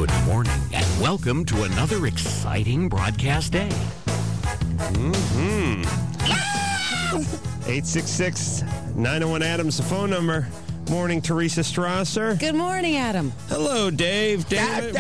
Good morning, and welcome to another exciting broadcast day. 866-901-ADAM's the phone number. Morning, Teresa Strasser. Good morning, Adam. Hello, Dave. Dave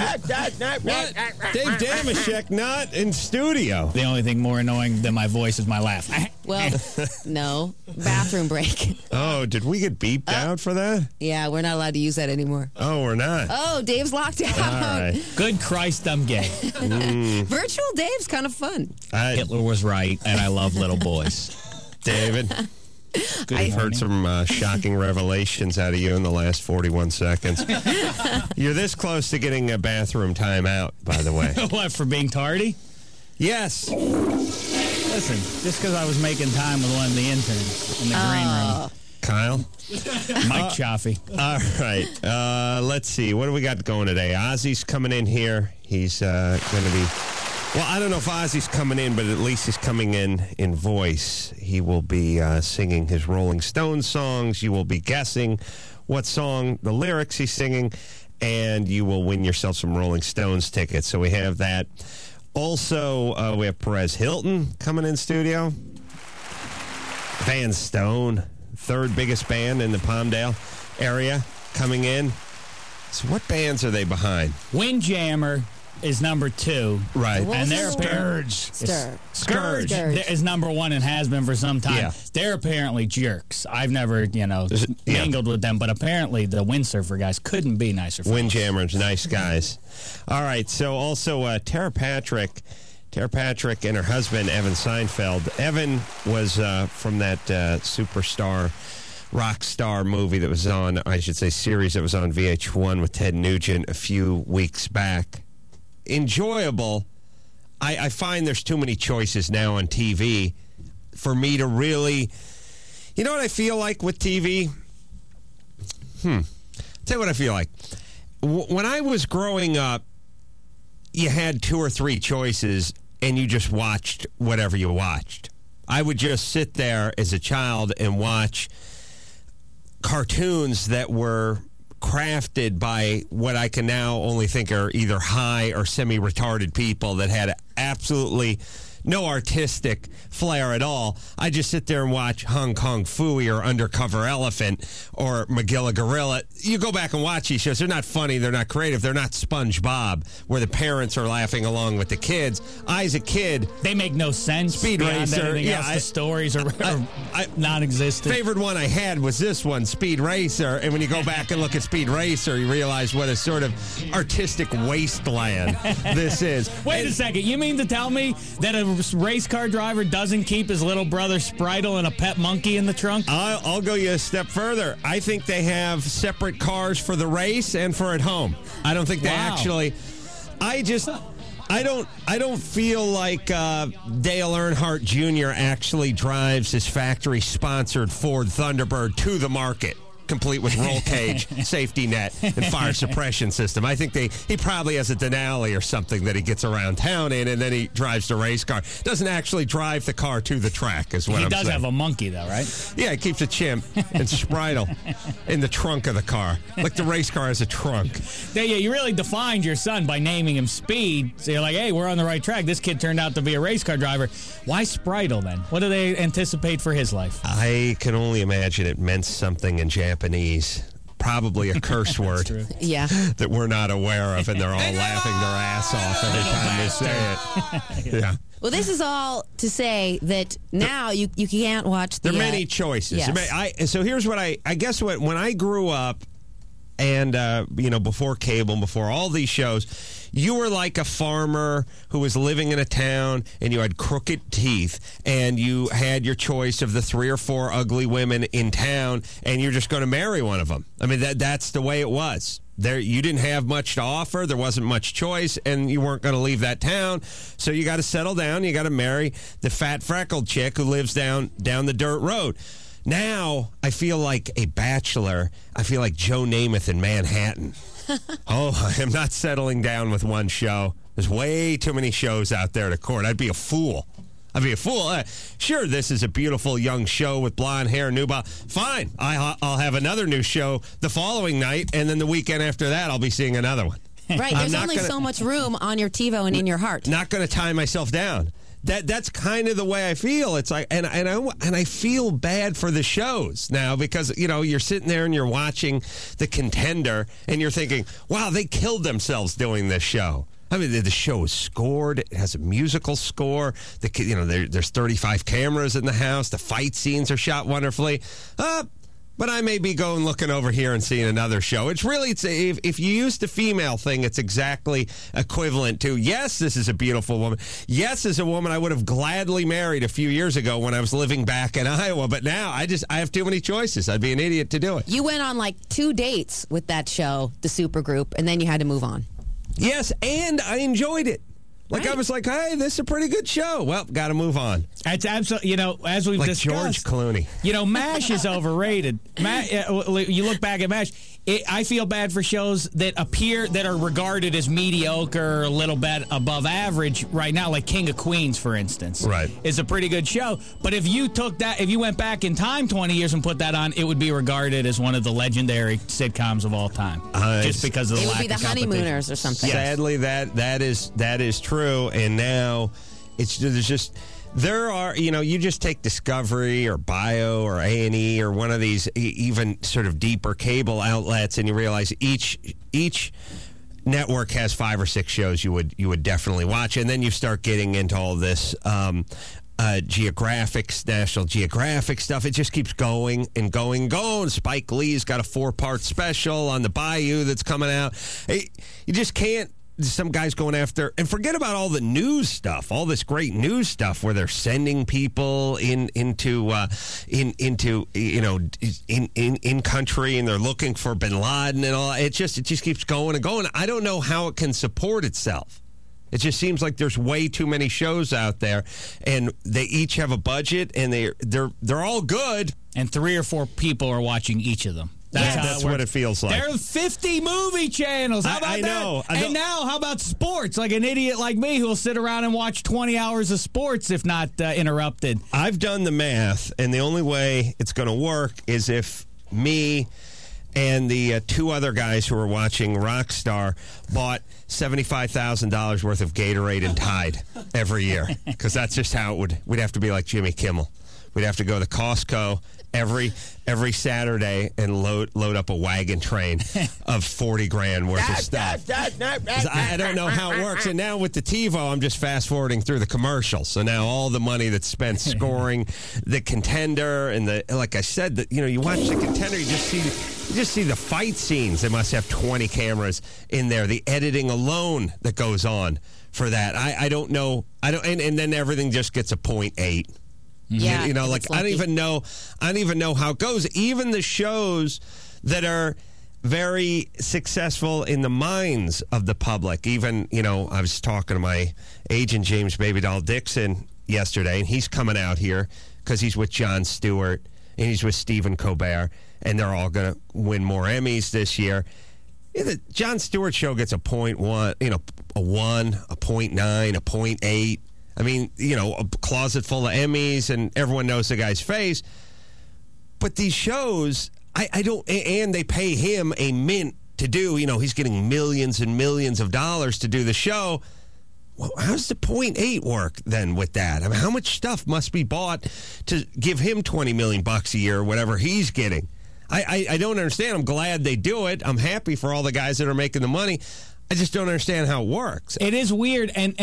Damashek not in studio. The only thing more annoying than my voice is my laugh. Well, no. Bathroom break. Oh, did we get beeped out for that? Yeah, we're not allowed to use that anymore. Oh, we're not. Oh, Dave's locked out. All right. Good Christ, I'm gay. Virtual Dave's kind of fun. Hitler was right, and I love little boys. David, I've heard some shocking revelations out of you in the last 41 seconds. You're this close to getting a bathroom timeout, by the way. What, for being tardy? Yes. Listen, just because I was making time with one of the interns in the green room. Kyle? Mike Chaffee. All right. Let's see. What do we got going today? Ozzy's coming in here. He's going to be... Well, I don't know if Ozzy's coming in, but at least he's coming in voice. He will be singing his Rolling Stones songs. You will be guessing what song, the lyrics he's singing, and you will win yourself some Rolling Stones tickets. So we have that. Also, we have Perez Hilton coming in studio. Van Stone, third biggest band in the Palmdale area, coming in. So what bands are they behind? Windjammer is number 2. Right. And they're Scourge is number 1 and has been for some time. Yeah. They're apparently jerks. I've never, mingled with them, but apparently the windsurfer guys couldn't be nicer. Windjammers, nice guys. All right, so also Tara Patrick and her husband, Evan Seinfeld. Evan was from that Superstar rock star movie that was on, I should say series that was on VH1 with Ted Nugent a few weeks back. Enjoyable. I find there's too many choices now on TV for me to really... You know what I feel like with TV? Tell you what I feel like. When I was growing up, you had 2 or 3 choices, and you just watched whatever you watched. I would just sit there as a child and watch cartoons that were crafted by what I can now only think are either high or semi-retarded people that had absolutely no artistic flair at all. I just sit there and watch Hong Kong Phooey or Undercover Elephant or Magilla Gorilla. You go back and watch these shows. They're not funny. They're not creative. They're not SpongeBob, where the parents are laughing along with the kids. I, as a kid... They make no sense. Speed Racer. The stories are non-existent. Favorite one I had was this one, Speed Racer. And when you go back and look at Speed Racer, you realize what a sort of artistic wasteland this is. Wait a second. You mean to tell me that a race car driver doesn't keep his little brother Spritle and a pet monkey in the trunk? I'll go you a step further. I think they have separate cars for the race and for at home. I don't think they actually... I don't feel like Dale Earnhardt Jr. actually drives his factory-sponsored Ford Thunderbird to the market, complete with roll cage, safety net, and fire suppression system. I think he probably has a Denali or something that he gets around town in, and then he drives the race car. Doesn't actually drive the car to the track, is what I'm saying. He does have a monkey, though, right? Yeah, he keeps a chimp and Spritle in the trunk of the car. Like the race car has a trunk. Yeah, you really defined your son by naming him Speed. So you're like, hey, we're on the right track. This kid turned out to be a race car driver. Why Spritle, then? What do they anticipate for his life? I can only imagine it meant something in Japanese. Probably a curse word that we're not aware of, and they're all laughing their ass off every time they say it. Yeah. Well, this is all to say that now you can't watch the... There are many choices. Yes. So here's what I guess what when I grew up, and before cable and before all these shows, you were like a farmer who was living in a town, and you had crooked teeth, and you had your choice of the 3 or 4 ugly women in town, and you're just going to marry one of them. I mean, that's the way it was. You didn't have much to offer. There wasn't much choice, and you weren't going to leave that town. So you got to settle down. You got to marry the fat, freckled chick who lives down the dirt road. Now, I feel like a bachelor. I feel like Joe Namath in Manhattan. I am not settling down with one show. There's way too many shows out there to court. I'd be a fool. Sure, this is a beautiful young show with blonde hair, fine. I'll have another new show the following night, and then the weekend after that, I'll be seeing another one. Right. There's only so much room on your TiVo and in your heart. Not going to tie myself down. That's kind of the way I feel. It's like, and I feel bad for the shows now because you're sitting there and you're watching The Contender and you're thinking, wow, they killed themselves doing this show. I mean, the show is scored. It has a musical score. There's 35 cameras in the house. The fight scenes are shot wonderfully. But I may be going looking over here and seeing another show. It's if you use the female thing, it's exactly equivalent to, yes, this is a beautiful woman. Yes, as a woman I would have gladly married a few years ago when I was living back in Iowa. But now I have too many choices. I'd be an idiot to do it. You went on like 2 dates with that show, the Supergroup, and then you had to move on. Yes, and I enjoyed it. Like, right. I was like, hey, this is a pretty good show. Well, got to move on. It's absolutely, as we've discussed. George Clooney. MASH is overrated. You look back at MASH, I feel bad for shows that are regarded as mediocre or a little bit above average right now, like King of Queens, for instance. Right. Is a pretty good show. But if you went back in time 20 years and put that on, it would be regarded as one of the legendary sitcoms of all time. Just because of the lack of competition. It would be the Honeymooners or something. Sadly, that is true. And now there are, you just take Discovery or Bio or A&E or one of these even sort of deeper cable outlets, and you realize each network has 5 or 6 shows you would definitely watch, and then you start getting into all this National Geographic stuff. It just keeps going and going and going. Spike Lee's got a 4-part special on the Bayou that's coming out. You just can't. Some guys going after, and forget about all the news stuff, all this great news stuff where they're sending people into country and they're looking for Bin Laden and all. It just keeps going and going. I don't know how it can support itself. It just seems like there's way too many shows out there, and they each have a budget, and they're all good, and 3 or 4 people are watching each of them. That's what it feels like. There are 50 movie channels. How about I know. that? And now, how about sports? Like an idiot like me who'll sit around and watch 20 hours of sports if not interrupted. I've done the math, and the only way it's going to work is if me and the 2 other guys who were watching Rockstar bought $75,000 worth of Gatorade and Tide every year, because that's just how it would. We'd have to be like Jimmy Kimmel. We'd have to go to Costco every Saturday and load up a wagon train of $40,000 worth of stuff. I don't know how it works. And now with the TiVo, I'm just fast forwarding through the commercials. So now all the money that's spent scoring The Contender and like I said, you watch The Contender, you just see the fight scenes. They must have 20 cameras in there. The editing alone that goes on for that. I don't know. And then everything just gets a 0.8. Yeah, I don't even know how it goes. Even the shows that are very successful in the minds of the public. Even, I was talking to my agent, James Baby Doll Dixon, yesterday, and he's coming out here because he's with Jon Stewart and he's with Stephen Colbert, and they're all going to win more Emmys this year. The Jon Stewart show gets a 0.1, a 1, a 0.9, a 0.8. I mean, a closet full of Emmys, and everyone knows the guy's face. But these shows, I don't, and they pay him a mint to do. He's getting millions and millions of dollars to do the show. Well, how's the 0.8 work then with that? I mean, how much stuff must be bought to give him $20 million a year or whatever he's getting? I don't understand. I'm glad they do it. I'm happy for all the guys that are making the money. I just don't understand how it works. It is weird, and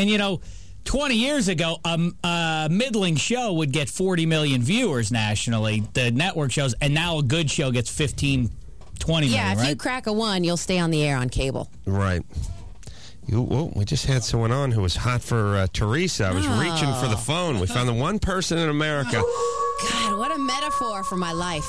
20 years ago, a middling show would get 40 million viewers nationally, the network shows, and now a good show gets 15, 20 million, Yeah, if right? you crack a 1, you'll stay on the air on cable. Right. We just had someone on who was hot for Teresa. I was reaching for the phone. We found the one person in America. God, what a metaphor for my life.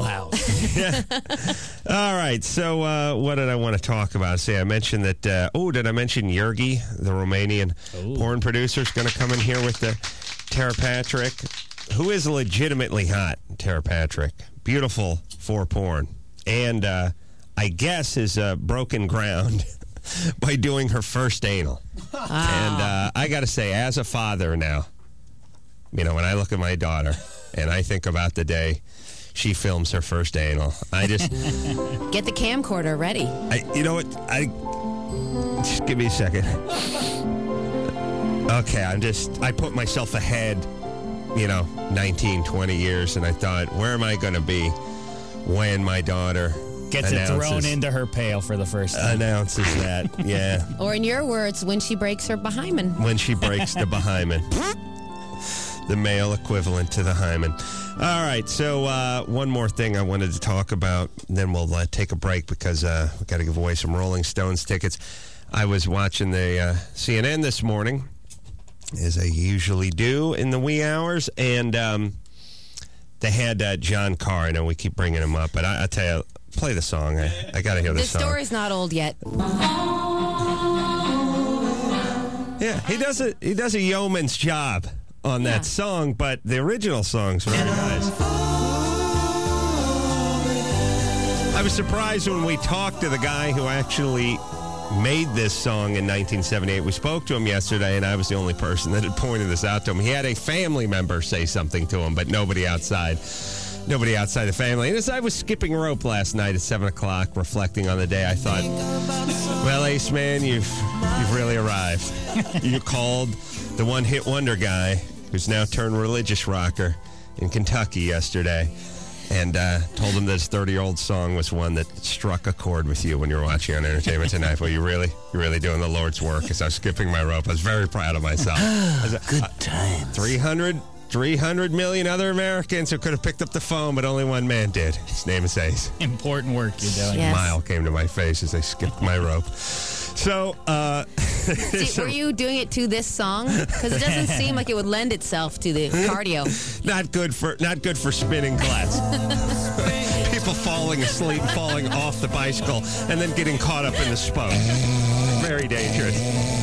Jailhouse. All right, so what did I want to talk about? See, I mentioned that, did I mention Yergi, the Romanian porn producer, is going to come in here with the Tara Patrick, who is legitimately hot, Tara Patrick. Beautiful for porn. And I guess is broken ground by doing her first anal. And I got to say, as a father now, when I look at my daughter and I think about the day she films her first anal, I just... Get the camcorder ready. You know what? Just give me a second. Okay, I put myself ahead, 19, 20 years, and I thought, where am I going to be when my daughter gets it thrown into her pail for the first time? Announces that, yeah. Or in your words, when she breaks her behymen. When she breaks the behymen. The male equivalent to the hymen. All right, so one more thing I wanted to talk about, and then we'll take a break because we've got to give away some Rolling Stones tickets. I was watching the CNN this morning, as I usually do in the wee hours, and they had John Carr. I know we keep bringing him up, but I tell you, play the song. I got to hear this song. The story's not old yet. Yeah, he does a yeoman's job on that song, but the original song's very nice. I was surprised when we talked to the guy who actually made this song in 1978. We spoke to him yesterday, and I was the only person that had pointed this out to him. He had a family member say something to him, but nobody outside the family. And as I was skipping rope last night at 7 o'clock, reflecting on the day, I thought, well, Ace Man, you've really arrived. You called the one-hit wonder guy who's now turned religious rocker in Kentucky yesterday, and told him that his 30-year-old song was one that struck a chord with you when you were watching on Entertainment Tonight. Well, you're really doing the Lord's work. As I was skipping my rope, I was very proud of myself. Good times. 300 million other Americans who could have picked up the phone, but only one man did. His name is Ace. Important work you're doing. Yes. A smile came to my face as I skipped my rope. So, Were you doing it to this song? Because it doesn't seem like it would lend itself to the cardio. Not good for spinning class. People falling asleep, falling off the bicycle, and then getting caught up in the spoke. Very dangerous.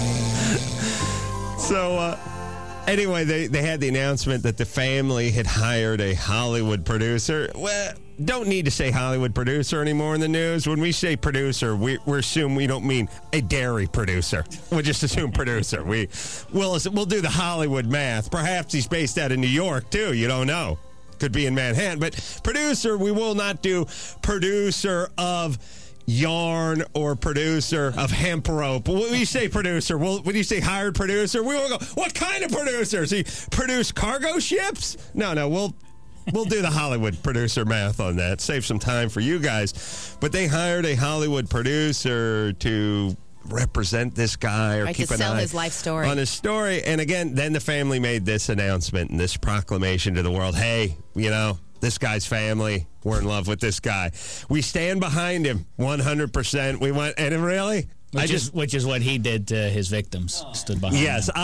So, anyway, they had the announcement that the family had hired a Hollywood producer. Well, don't need to say Hollywood producer anymore in the news. When we say producer, we assume we don't mean a dairy producer. We'll just assume producer. We'll do the Hollywood math. Perhaps he's based out of New York, too. You don't know. Could be in Manhattan. But producer, we will not do producer of yarn or producer of hemp rope. When you say producer, when you say hired producer, we will go, what kind of producer? Does he produce cargo ships? No, we'll do the Hollywood producer math on that. Save some time for you guys. But they hired a Hollywood producer to represent this guy or keep an eye his life story. on his story. And again, then the family made this announcement and this proclamation to the world. Hey, this guy's family, we're in love with this guy. We stand behind him 100%. We want, and really? Which is what he did to his victims. Stood behind. Yes, him.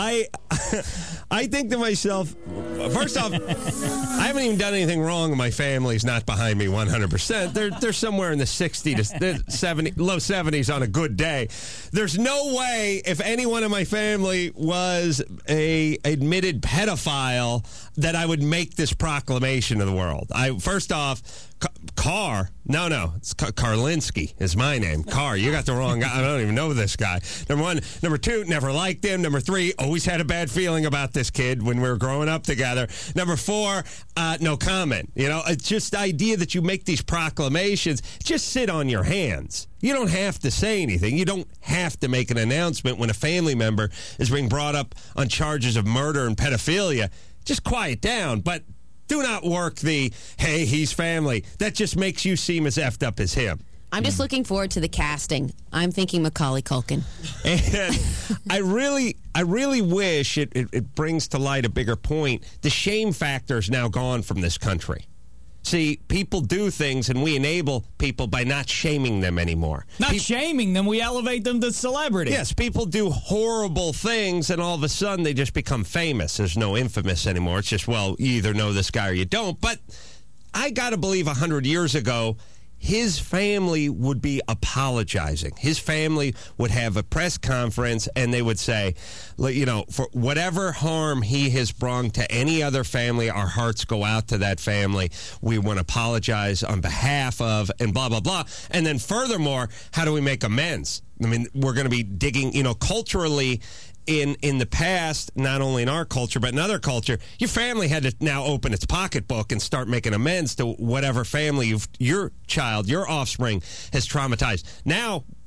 I think to myself, first off, I haven't even done anything wrong, and my family's not behind me 100%. They're somewhere in the 60 to 70, low 70s on a good day. There's no way if anyone in my family was a admitted pedophile that I would make this proclamation to the world. First off, Carr. No. It's Karlinski is my name. Carr, you got the wrong guy. I don't even know this guy. Number one. Number two, never liked him. Number three, always had a bad feeling about this kid when we were growing up together. Number four, no comment. It's just the idea that you make these proclamations. Just sit on your hands. You don't have to say anything. You don't have to make an announcement when a family member is being brought up on charges of murder and pedophilia. Just quiet down. But do not work the, hey, he's family. That just makes you seem as effed up as him. I'm just looking forward to the casting. I'm thinking Macaulay Culkin. And I really wish it brings to light a bigger point. The shame factor is now gone from this country. See, people do things, and we enable people by not shaming them anymore. Not shaming them, we elevate them to celebrity. Yes, people do horrible things, and all of a sudden they just become famous. There's no infamous anymore. It's just, well, you either know this guy or you don't. But I got to believe 100 years ago, his family would be apologizing. His family would have a press conference, and they would say, for whatever harm he has brought to any other family, our hearts go out to that family. We want to apologize on behalf of, and blah, blah, blah. And then furthermore, how do we make amends? I mean, we're going to be digging, culturally, in the past, not only in our culture, but in other culture, your family had to now open its pocketbook and start making amends to whatever family your child, your offspring, has traumatized. Now,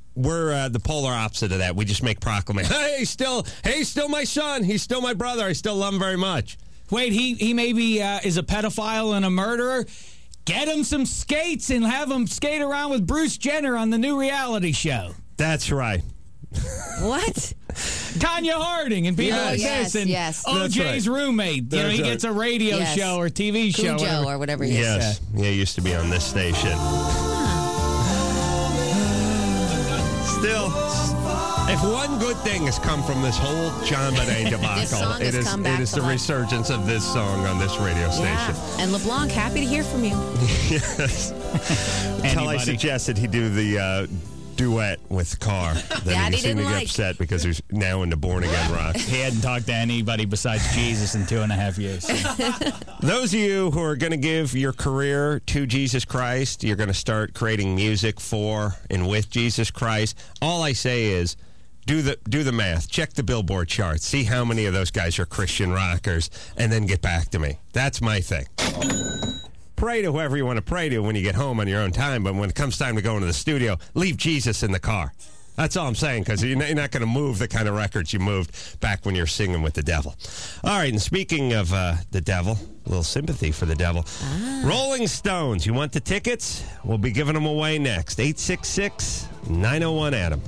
We're the polar opposite of that. We just make proclamations. Hey, still my son. He's still my brother. I still love him very much. Wait, he maybe is a pedophile and a murderer? Get him some skates and have him skate around with Bruce Jenner on the new reality show. That's right. What? Tanya Harding and people like yes, this. And yes. OJ's roommate. He gets a radio show or TV show. Cujo or whatever he is. Yes. Yeah, he used to be on this station. Still, if one good thing has come from this whole John Bonet debacle, it is the resurgence of this song on this radio station. Yeah. And LeBlanc, happy to hear from you. Yes. Until I suggested he do the duet with Carr. Then he seemed to get upset because he's now into Born Again rock. He hadn't talked to anybody besides Jesus in 2.5 years. Those of you who are going to give your career to Jesus Christ, you're going to start creating music for and with Jesus Christ. All I say is, do the math. Check the Billboard charts. See how many of those guys are Christian rockers, and then get back to me. That's my thing. Pray to whoever you want to pray to when you get home on your own time, but when it comes time to go into the studio, leave Jesus in the car. That's all I'm saying, because you're not going to move the kind of records you moved back when you were singing with the devil. All right, and speaking of the devil, a little sympathy for the devil. Rolling Stones, you want the tickets? We'll be giving them away next. 866-901-ADAM.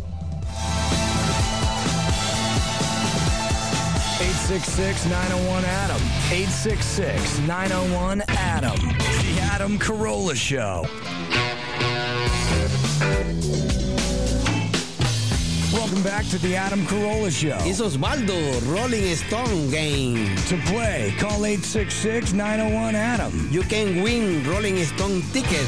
866-901-ADAM. 866-901-ADAM. The Adam Carolla Show. Welcome back to the Adam Carolla Show. It's Osvaldo, Rolling Stone game. To play, call 866-901-ADAM. You can win Rolling Stone tickets.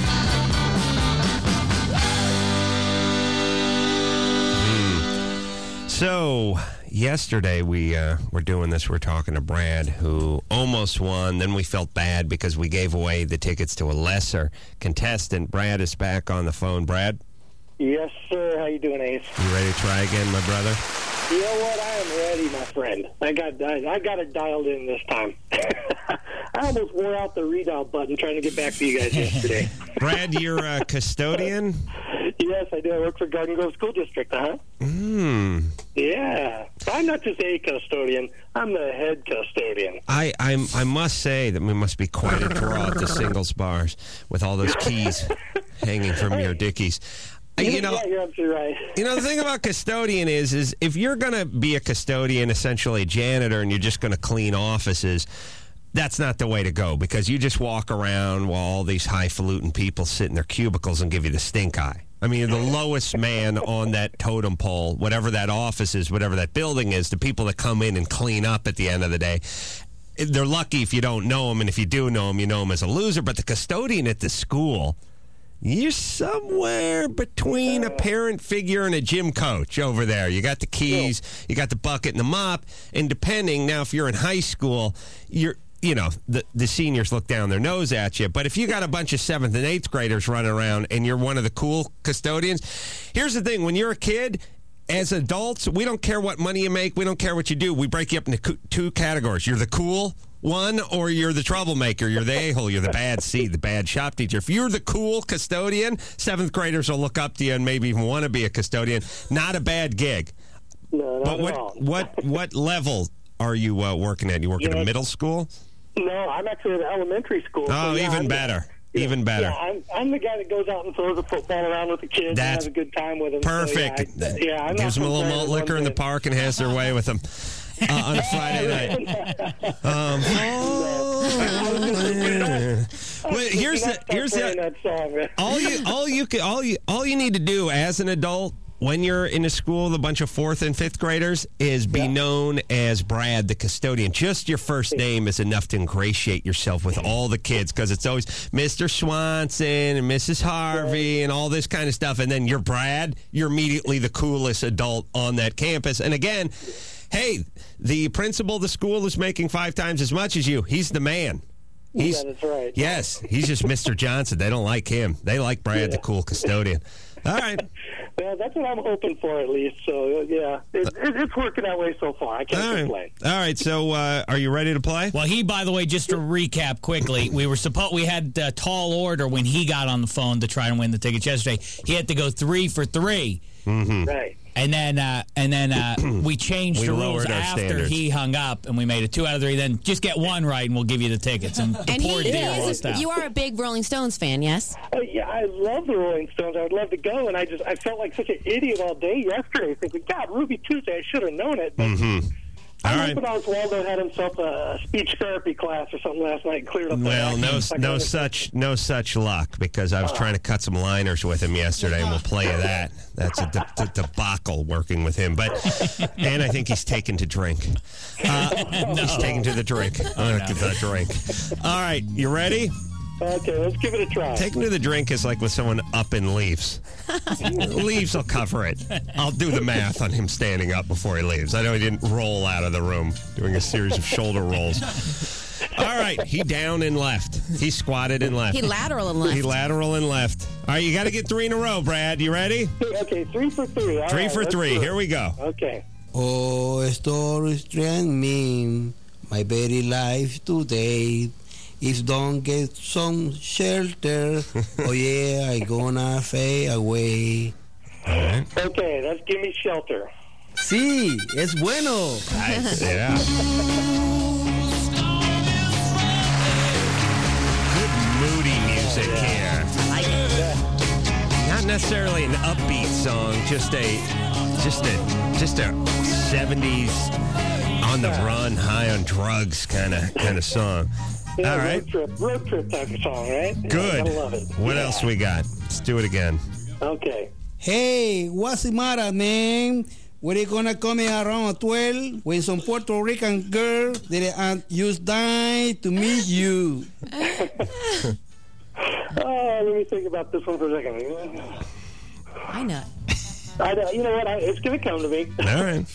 So, yesterday we were doing this. We're talking to Brad, who almost won. Then we felt bad because we gave away the tickets to a lesser contestant. Brad is back on the phone. Brad? Yes, sir. How you doing, Ace? You ready to try again, my brother? You know what? I am ready, my friend. I got it dialed in this time. I almost wore out the redial button trying to get back to you guys yesterday. Brad, you're a custodian? Yes, I do. I work for Garden Grove School District, Yeah. I'm not just a custodian. I'm the head custodian. I must say that we must be quite a draw at the singles bars with all those keys hanging from your dickies. Yeah, you're absolutely right. The thing about custodian is if you're going to be a custodian, essentially a janitor, and you're just going to clean offices, that's not the way to go, because you just walk around while all these highfalutin people sit in their cubicles and give you the stink eye. I mean, the lowest man on that totem pole, whatever that office is, whatever that building is, the people that come in and clean up at the end of the day, they're lucky if you don't know them, and if you do know them, you know them as a loser. But the custodian at the school, you're somewhere between a parent figure and a gym coach over there. You got the keys, you got the bucket and the mop, and depending, now if you're in high school, the seniors look down their nose at you. But if you got a bunch of 7th and 8th graders running around and you're one of the cool custodians, here's the thing. When you're a kid, as adults, we don't care what money you make. We don't care what you do. We break you up into two categories. You're the cool one, or you're the troublemaker. You're the a-hole. You're the bad seed, the bad shop teacher. If you're the cool custodian, 7th graders will look up to you and maybe even want to be a custodian. Not a bad gig. No, not at all. What level are you working at? You working at middle school? No, I'm actually at elementary school. Oh, so even better. Even better. Yeah, I'm the guy that goes out and throws a football around with the kids and has a good time with them. Perfect. So, I'm gives them a little malt liquor in the park and has their way with them on a Friday night. Here's all you need to do as an adult when you're in a school with a bunch of 4th and 5th graders is be known as Brad, the custodian. Just your first name is enough to ingratiate yourself with all the kids, because it's always Mr. Swanson and Mrs. Harvey and all this kind of stuff. And then you're Brad. You're immediately the coolest adult on that campus. And again, hey, the principal of the school is making 5 times as much as you. He's the man. That's right. Yes, he's just Mr. Johnson. They don't like him. They like Brad, the cool custodian. All right. Well, that's what I'm hoping for, at least. So, yeah, it's working that way so far. I can't complain. All right, so are you ready to play? Well, he, by the way, just to recap quickly, we had a tall order when he got on the phone to try and win the tickets yesterday. He had to go 3 for 3. Mm-hmm. Right. And then we changed We the rules lowered our after standards. he hung up, and we made it 2 out of 3. Then just get 1 right, and we'll give you the tickets. And the And poor dear lost out. you are a big Rolling Stones fan, yes? Yeah, I love the Rolling Stones. I would love to go, and I felt like such an idiot all day yesterday, thinking, God, Ruby Tuesday, I should have known it. But I'm All right. hoping Oswaldo had himself a speech therapy class or something last night and cleared up Well, that. no such luck, because I was trying to cut some liners with him yesterday, and we'll play you that. That's a debacle working with him. And I think he's taken to drink. He's taken to the drink. I'm going to the drink. All right, you ready? Okay, let's give it a try. Taking to the drink is like with someone up in leaves. Leaves will cover it. I'll do the math on him standing up before he leaves. I know he didn't roll out of the room doing a series of shoulder rolls. All right, he down and left. He squatted and left. He lateral and left. He lateral and left. All right, you got to get 3 in a row, Brad. You ready? Okay, 3 for 3. All 3 right, for let's 3. do it. Here we go. Okay. Oh, stories strand me, my very life today. If don't get some shelter, oh yeah, I gonna fade away. All right. Okay, that's Give Me Shelter. Sí, es bueno. Nice. Yeah. Good moody music here. I like it. Not necessarily an upbeat song, just a 70s on the run, high on drugs kind of song. Yeah, All right. Road trip type of song, right? Yeah, Good. gotta love it. What Yeah. else we got? Let's do it again. Okay. Hey, what's the matter, man? Were you gonna come around 12 when some Puerto Rican girl that just died to meet you? Oh, let me think about this one for a second. Why not? You know what? It's going to come to me. All right.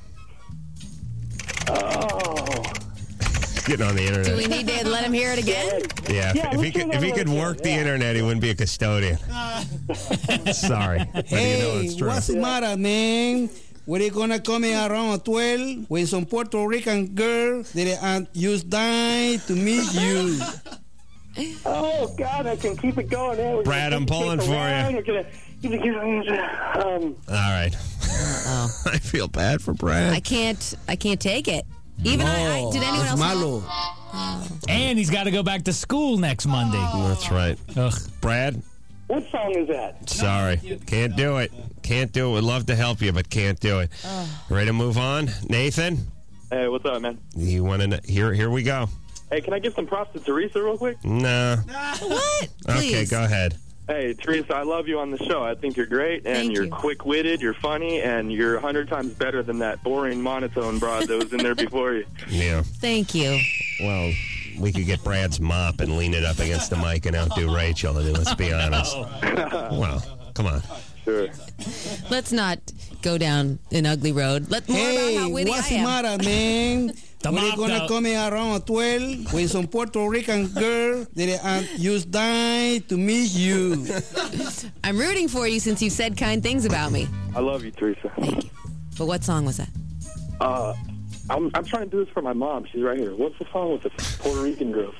Oh. Getting on the internet. Do we need to let him hear it again? Yeah, Yeah, if he could work the internet, he wouldn't be a custodian. Sorry. But you know Hey, it's true. what's the matter, man? Were you gonna come around 12 when some Puerto Rican girl that just died to meet you? Oh, God, I can keep it going. Yeah, Brad, I'm pulling for you. All All right. I feel bad for Brad. I can't take it. Even did anyone es else? malo. And he's got to go back to school next Monday. That's right. Ugh. Brad, What song is that? sorry. Can't do it. Can't do it. Would love to help you, but can't do it. Ready to move on? Nathan? Hey, what's up, man? You want to? Here we go. Hey, can I give some props to Teresa real quick? No. What? Okay, Please. go ahead. Hey, Teresa, I love you on the show. I think you're great, and Thank you're you. quick-witted, you're funny, and you're 100 times better than that boring monotone broad that was in there before you. Yeah. Thank you. Well, we could get Brad's mop and lean it up against the mic and outdo Rachel. Let's be honest. Well, come on. Sure. Let's not go down an ugly road. Let's more about Hey, how witty what's I the am. matter, man? The Were you mop gonna out. come around 12 when some Puerto Rican girl that just died to meet you? I'm rooting for you since you said kind things about me. I love you, Teresa. Thank you. But what song was that? I'm trying to do this for my mom. She's right here. What's the song with the Puerto Rican girls?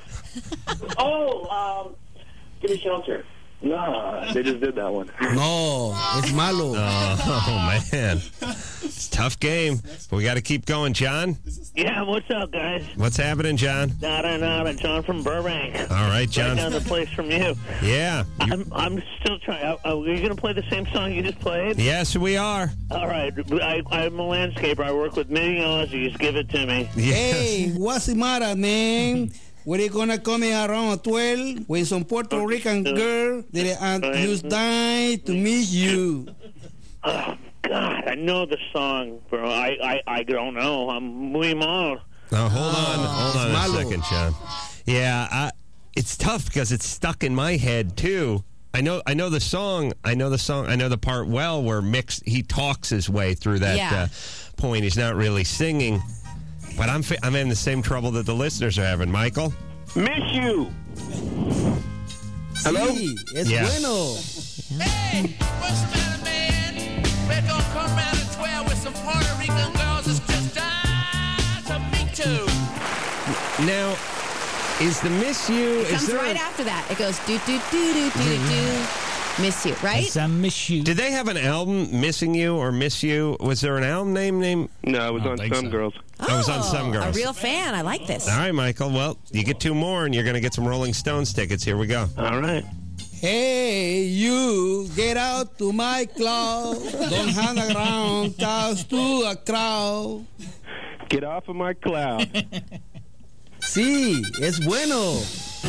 Give Me Shelter. Nah, they just did that one. No, es malo. Oh, man. It's a tough game. But we got to keep going. John? Yeah, what's up, guys? What's happening, John? Nada, John from Burbank. All right, Right John. down the place from you. Yeah. I'm still trying. Are you going to play the same song you just played? Yes, we are. All right. I'm a landscaper. I work with many Aussies. Give it to me. Yes. Hey, what's the matter, man? Were you gonna come around 12 when some Puerto Rican girl that just died to meet you? Oh, God, I know the song, bro. I don't know. I'm muy mal. Now, hold on a malo. second, John. Yeah, it's tough because it's stuck in my head, too. I know the song. I know the part well where he talks his way through that point. He's not really singing. But I'm having the same trouble that the listeners are having. Michael? Miss you. Hello? Sí, es Yeah. bueno. Hey, what's the matter, man? We're gonna come round at 12 with some Puerto Rican girls. It's just to meet you. Now, is the Miss You... It comes right after that. It goes do do do do do do. Miss You, right? Yes, I miss you. Did they have an album, Missing You or Miss You? Was there an album named? No, it was on Some Girls. Oh, it was on Some Girls. A real fan. I like this. All right, Michael. Well, you get 2 more, and you're going to get some Rolling Stones tickets. Here we go. All right. Hey, you, get out to my club. Don't hang around, cause to a crowd. Get off of my cloud. Sí, es bueno.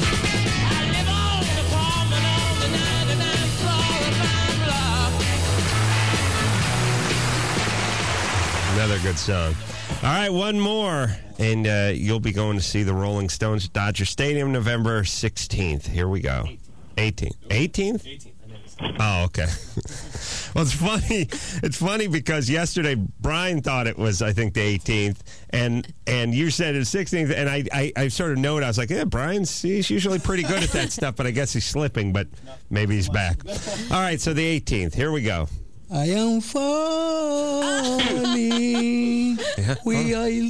Another good song. All right, one more, and you'll be going to see the Rolling Stones at Dodger Stadium November 16th. Here we go. 18th? 18th? Oh, okay. Well, it's funny. It's funny because yesterday Brian thought it was, I think, the 18th, and you said it's 16th, and I sort of noted, I was like, yeah, he's usually pretty good at that stuff, but I guess he's slipping, but maybe he's back. All right, so the 18th. Here we go. I am falling. We are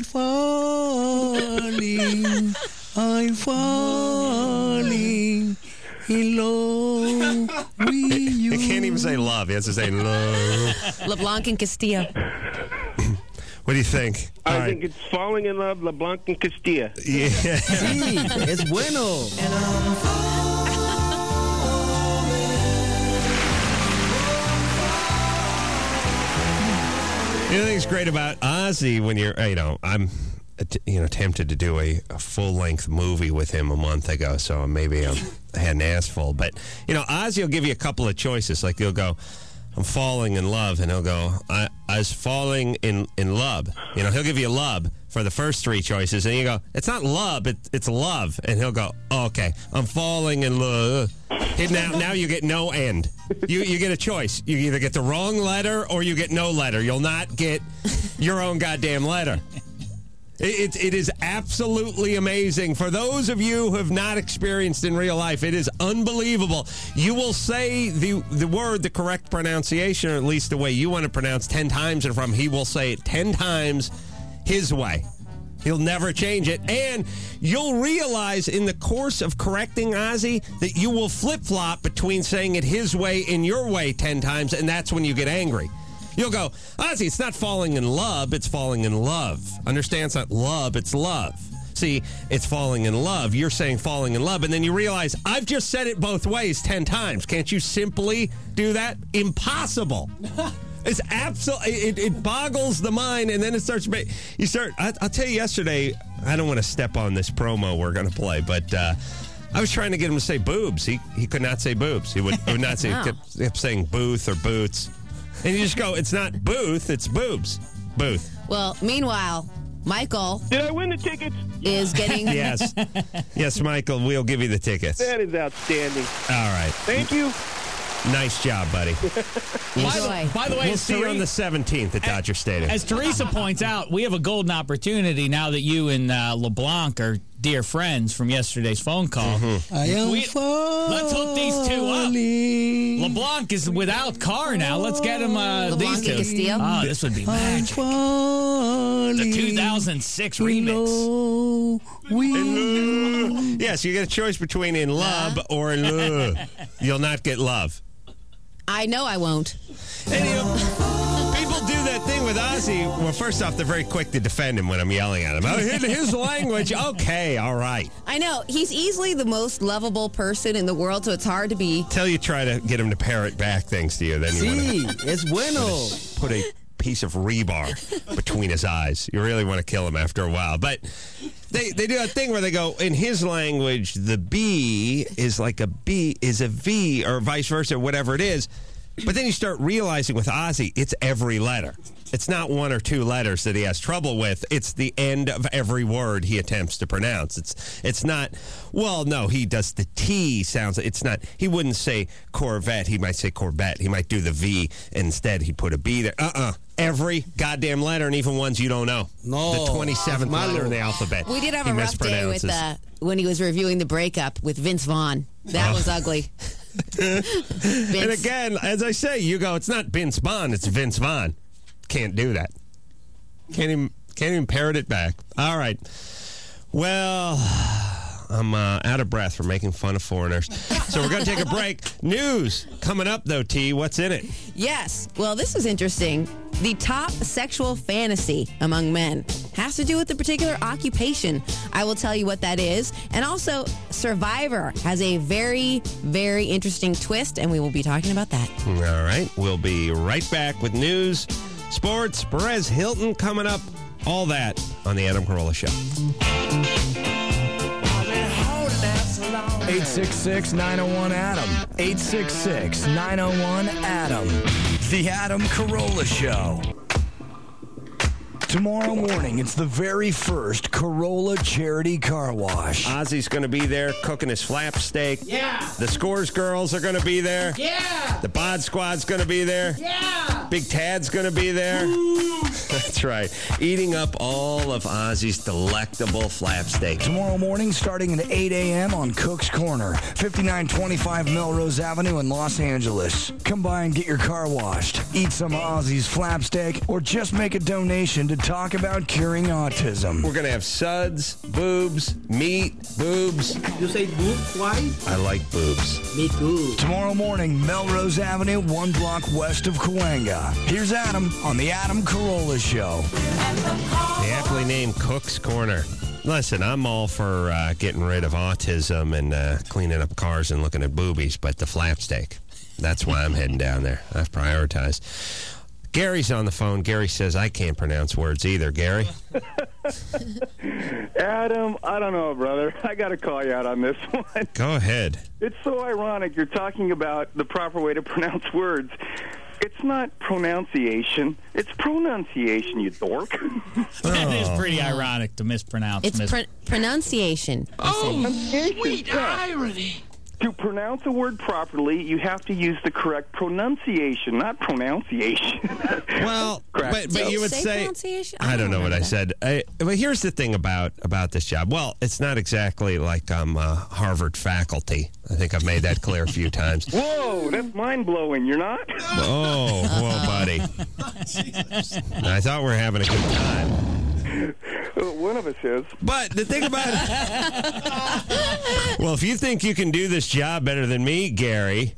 falling. I'm falling in love with you. He can't even say love. He has to say love. LeBlanc and Castillo. What do you think? I think it's Falling in Love, LeBlanc and Castilla. Yeah. Sí, es bueno. You know, the thing's great about Ozzy when you're, I'm, tempted to do a full-length movie with him a month ago, so maybe I had an ass full. But, Ozzy will give you a couple of choices. Like, he'll go, I'm falling in love, and he'll go, I was falling in love. He'll give you love for the first 3 choices, and you go, it's not love, it's love. And he'll go, oh, okay, I'm falling in love. Now you get no end. You get a choice. You either get the wrong letter or you get no letter. You'll not get your own goddamn letter. It is absolutely amazing. For those of you who have not experienced in real life, it is unbelievable. You will say the word, the correct pronunciation, or at least the way you want to pronounce 10 times, and he will say it 10 times his way. He'll never change it. And you'll realize in the course of correcting Ozzy that you will flip-flop between saying it his way and your way 10 times, and that's when you get angry. You'll go, Ozzy, it's not falling in love, it's falling in love. Understand? It's not love, it's love. See, it's falling in love. You're saying falling in love, and then you realize, I've just said it both ways 10 times. Can't you simply do that? Impossible. It's absolutely, it boggles the mind, and then it starts, I'll tell you yesterday, I don't want to step on this promo we're going to play, but I was trying to get him to say boobs. He could not say boobs. He would not say, he kept saying booth or boots. And you just go, it's not booth, it's boobs. Booth. Well, meanwhile, Michael. Did I win the tickets? Is getting. Yes. Yes, Michael, we'll give you the tickets. That is outstanding. All right. Thank you. Nice job, buddy. By the way, we'll see you on the 17th at Dodger Stadium. As Teresa points out, we have a golden opportunity now that you and LeBlanc are dear friends from yesterday's phone call. Mm-hmm. Let's hook these 2 up. LeBlanc is without car now. Let's get him these 2. Castillo? Oh, this would be magic. The 2006 remix. Yes, you get a choice between in love or in love. You'll not get love. I know I won't. And, people do that thing with Ozzy. Well, first off, they're very quick to defend him when I'm yelling at him. Oh, his language. Okay, all right. I know. He's easily the most lovable person in the world, so it's hard to be. Till you try to get him to parrot back things to you. Then you Sí, es bueno. Put a piece of rebar between his eyes. You really want to kill him after a while. But they do that thing where they go, in his language, the B is like a B is a V, or vice versa, whatever it is. But then you start realizing with Ozzy, it's every letter. It's not 1 or 2 letters that he has trouble with. It's the end of every word he attempts to pronounce. It's not, well, no, he does the T sounds. It's not, he wouldn't say Corvette. He might say Corbett. He might do the V. Instead, he'd put a B there. Every goddamn letter, and even ones you don't know. No. The 27th letter in the alphabet. We did have a rough day with when he was reviewing the breakup with Vince Vaughn. That was ugly. And again, as I say, you go, it's not Vince Vaughn, it's Vince Vaughn. Can't do that. Can't even parrot it back. All right. Well, I'm out of breath for making fun of foreigners. So we're going to take a break. News coming up, though, T. What's in it? Yes. Well, this is interesting. The top sexual fantasy among men has to do with a particular occupation. I will tell you what that is. And also, Survivor has a very, very interesting twist, and we will be talking about that. All right. We'll be right back with news, sports, Perez Hilton coming up. All that on the Adam Carolla Show. 866-901-ADAM. 866-901-ADAM. The Adam Carolla Show. Tomorrow morning, it's the very first Corolla Charity Car Wash. Ozzy's going to be there cooking his flap steak. Yeah. The Scores girls are going to be there. Yeah. The Bod Squad's going to be there. Yeah. Big Tad's going to be there. That's right. Eating up all of Ozzy's delectable flap steak. Tomorrow morning, starting at 8 a.m. on Cook's Corner, 5925 Melrose Avenue in Los Angeles. Come by and get your car washed, eat some Ozzy's flap steak, or just make a donation to talk about curing autism. We're going to have suds, boobs, meat, boobs. You say boobs? Why? I like boobs. Me too. Tomorrow morning, Melrose Avenue, 1 block west of Cahuenga. Here's Adam on the Adam Carolla Show. The aptly named Cook's Corner. Listen, I'm all for getting rid of autism and cleaning up cars and looking at boobies, but the flap steak, that's why I'm heading down there. I've prioritized. Gary's on the phone. Gary says I can't pronounce words either. Gary? Adam, I don't know, brother. I got to call you out on this one. Go ahead. It's so ironic. You're talking about the proper way to pronounce words. It's not pronunciation. It's pronunciation, you dork. That is pretty ironic to mispronounce. It's pronunciation. Sweet irony. To pronounce a word properly, you have to use the correct pronunciation, not pronunciation. Well, but you would say pronunciation? I don't know what I said. But here's the thing about this job. Well, it's not exactly like I'm Harvard faculty. I think I've made that clear a few times. Whoa, that's mind-blowing. You're not? Oh, well, buddy. I thought we were having a good time. One of us is. But the thing about it... Well, if you think you can do this job better than me, Gary...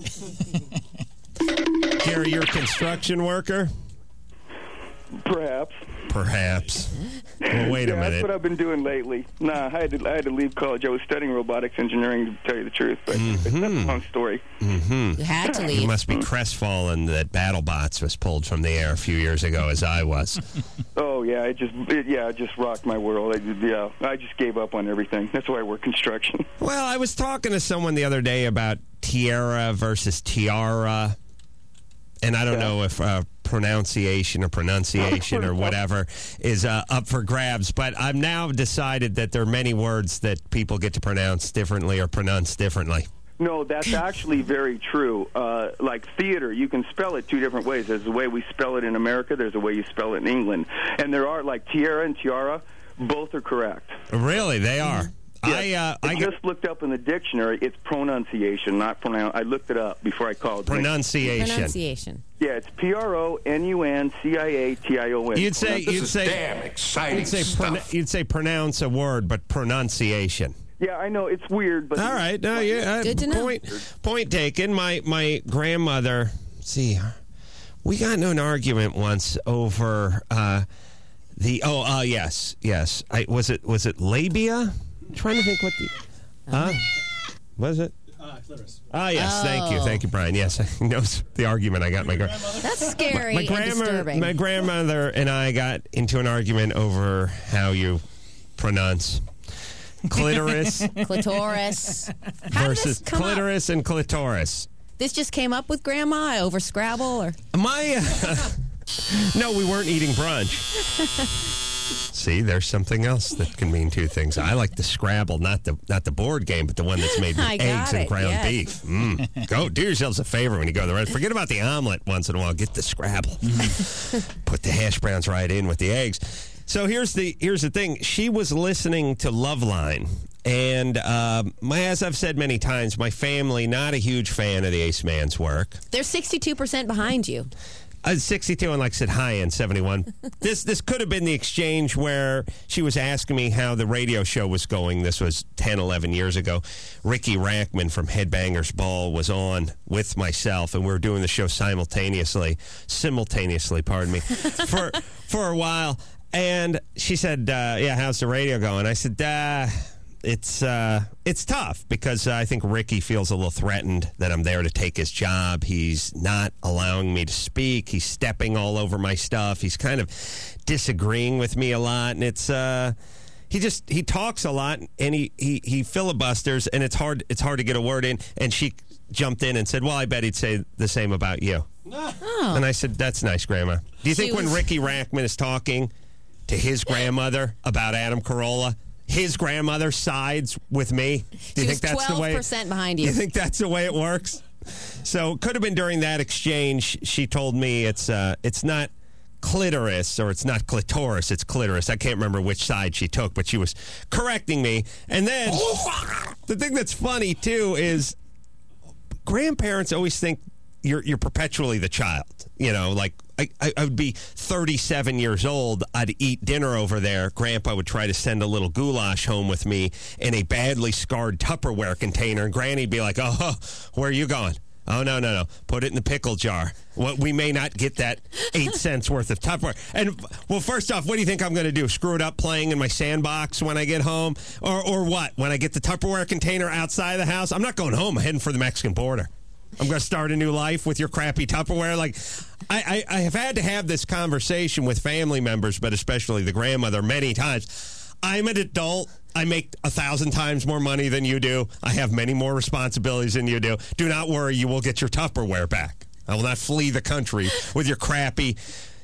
Gary, you're a construction worker? Perhaps. Well, wait a minute. That's what I've been doing lately. Nah, I had to leave college. I was studying robotics engineering, to tell you the truth. But that's a long story. You had to leave. You must be crestfallen that BattleBots was pulled from the air a few years ago, as I was. Oh, yeah. It just rocked my world. I just gave up on everything. That's why I work construction. Well, I was talking to someone the other day about tiara versus tiara, and I don't know if pronunciation or whatever is up for grabs, but I've now decided that there are many words that people get to pronounce differently or pronounce differently. No, that's actually very true. Like theater, you can spell it two different ways. There's the way we spell it in America. There's the way you spell it in England. And there are, like tiara and tiara, both are correct. Really? They are? Yes. I just looked up in the dictionary. It's pronunciation, not pronoun. I looked it up before I called. Pronunciation. Yeah, it's PRONUNCIATION. You'd say damn exciting stuff. You'd say pronounce a word, but pronunciation. Yeah, I know it's weird, but all right. No, good to know. Point taken. My grandmother. See, we got into an argument once over yes. Was it labia? I'm trying to think what the was it? Clitoris. Yes. Thank you, Brian. Yes, he knows the argument I got. My grandmother. That's scary and disturbing. My grandmother and I got into an argument over how you pronounce clitoris. Clitoris. Versus clitoris and clitoris. This just came up with Grandma over Scrabble, or no, we weren't eating brunch. See, there's something else that can mean two things. I like the Scrabble, not the board game, but the one that's made with eggs and ground beef. Go do yourselves a favor when you go to the restaurant. Forget about the omelet once in a while. Get the Scrabble. Put the hash browns right in with the eggs. So here's the thing. She was listening to Loveline, and as I've said many times, my family not a huge fan of the Ace Man's work. They're 62% behind you. 62 and, like I said, high-end 71. This could have been the exchange where she was asking me how the radio show was going. This was 10, 11 years ago. Ricky Rackman from Headbangers Ball was on with myself, and we were doing the show simultaneously, pardon me, for a while. And she said, yeah, how's the radio going? I said, it's tough because I think Ricky feels a little threatened that I'm there to take his job. He's not allowing me to speak. He's stepping all over my stuff. He's kind of disagreeing with me a lot, and it's he talks a lot, and he filibusters, and it's hard to get a word in. And she jumped in and said, well, I bet he'd say the same about you. Oh. And I said, that's nice, Grandma. Do you think when Ricky Rackman is talking to his grandmother about Adam Carolla, his grandmother sides with me? Do you think that's the way? 12% behind you. You think that's the way it works? So it could have been during that exchange. She told me it's not clitoris, or it's not clitoris, it's clitoris. I can't remember which side she took, but she was correcting me. And then the thing that's funny too is grandparents always think you're perpetually the child. You know, like I would be 37 years old. I'd eat dinner over there. Grandpa would try to send a little goulash home with me in a badly scarred Tupperware container. And Granny'd be like, oh, where are you going? Oh, no. Put it in the pickle jar. We may not get that 8 cents worth of Tupperware. And, well, first off, what do you think I'm going to do? Screw it up playing in my sandbox when I get home? Or what? When I get the Tupperware container outside the house? I'm not going home. I'm heading for the Mexican border. I'm going to start a new life with your crappy Tupperware. Like, I have had to have this conversation with family members, but especially the grandmother, many times. I'm an adult. I make 1,000 times more money than you do. I have many more responsibilities than you do. Do not worry. You will get your Tupperware back. I will not flee the country with your crappy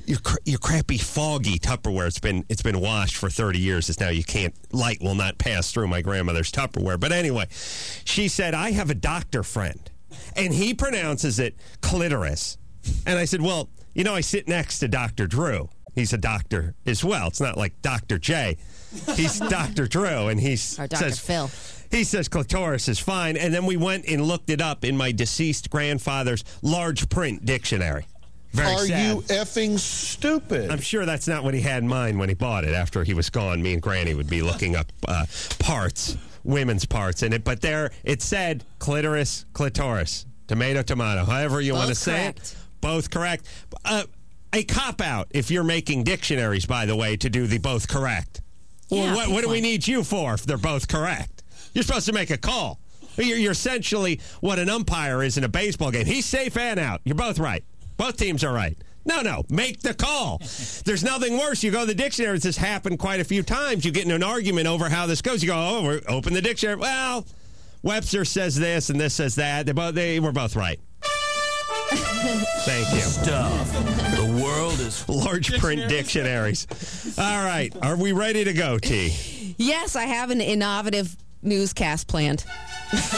foggy Tupperware. It's been washed for 30 years. It's now light will not pass through my grandmother's Tupperware. But anyway, she said, I have a doctor friend, and he pronounces it clitoris. And I said, well, I sit next to Dr. Drew. He's a doctor as well. It's not like Dr. J. He's Dr. Drew, and Or Dr. Phil. He says clitoris is fine. And then we went and looked it up in my deceased grandfather's large print dictionary. Very Are sad. you effing stupid? I'm sure that's not what he had in mind when he bought it. After he was gone, me and Granny would be looking up parts, women's parts in it. But there it said clitoris, tomato, however you want to say it. Both correct. A cop-out if you're making dictionaries, by the way, to do the both correct. Yeah, Well, what do we need you for if they're both correct? You're supposed to make a call. You're essentially what an umpire is in a baseball game. He's safe and out. You're both right. Both teams are right. No, make the call. There's nothing worse. You go to the dictionary. This has happened quite a few times. You get in an argument over how this goes. You go, open the dictionary. Well, Webster says this and this says that. They were both right. Thank you. Stuff. The world is large print dictionaries. All right. Are we ready to go, T? Yes, I have an innovative newscast planned. It's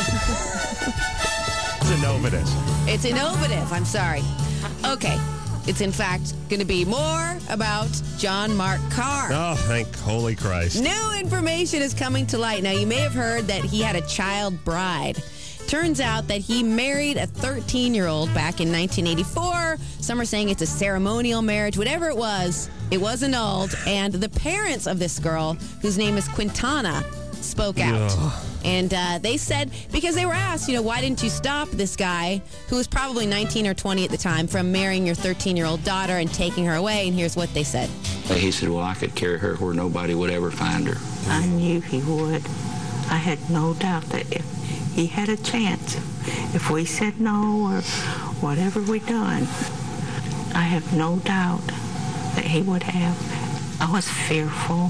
innovative. It's innovative. I'm sorry. Okay. It's, in fact, going to be more about John Mark Carr. Oh, thank holy Christ. New information is coming to light. Now, you may have heard that he had a child bride. Turns out that he married a 13-year-old back in 1984. Some are saying it's a ceremonial marriage. Whatever it was annulled. And the parents of this girl, whose name is Quintana, spoke out. Ugh. And they said, because they were asked, why didn't you stop this guy, who was probably 19 or 20 at the time, from marrying your 13-year-old daughter and taking her away? And here's what they said. He said, well, I could carry her where nobody would ever find her. I knew he would. I had no doubt that if he had a chance, if we said no or whatever we done, I have no doubt that he would have. I was fearful.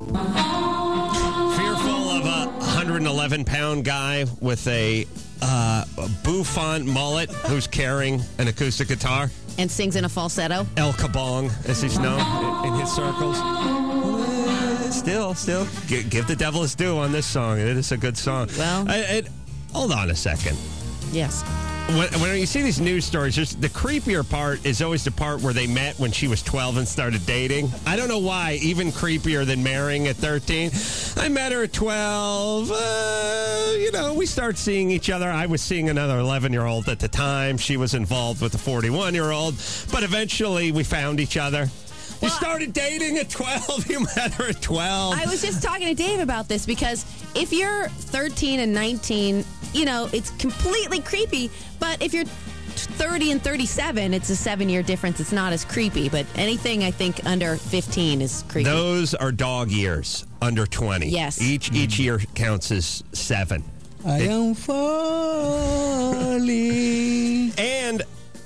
Fearful of a 111-pound guy with a bouffant mullet who's carrying an acoustic guitar. And sings in a falsetto. El Kabong, as he's known in his circles. Still, give the devil his due on this song. It is a good song. Well, hold on a second. Yes. When you see these news stories, the creepier part is always the part where they met when she was 12 and started dating. I don't know why, even creepier than marrying at 13. I met her at 12. We start seeing each other. I was seeing another 11-year-old at the time. She was involved with a 41-year-old. But eventually, we found each other. You started dating at 12. You met her at 12. I was just talking to Dave about this because if you're 13 and 19, it's completely creepy. But if you're 30 and 37, it's a 7-year difference. It's not as creepy. But anything, I think, under 15 is creepy. Those are dog years, under 20. Yes. Each year counts as 7. I am falling. And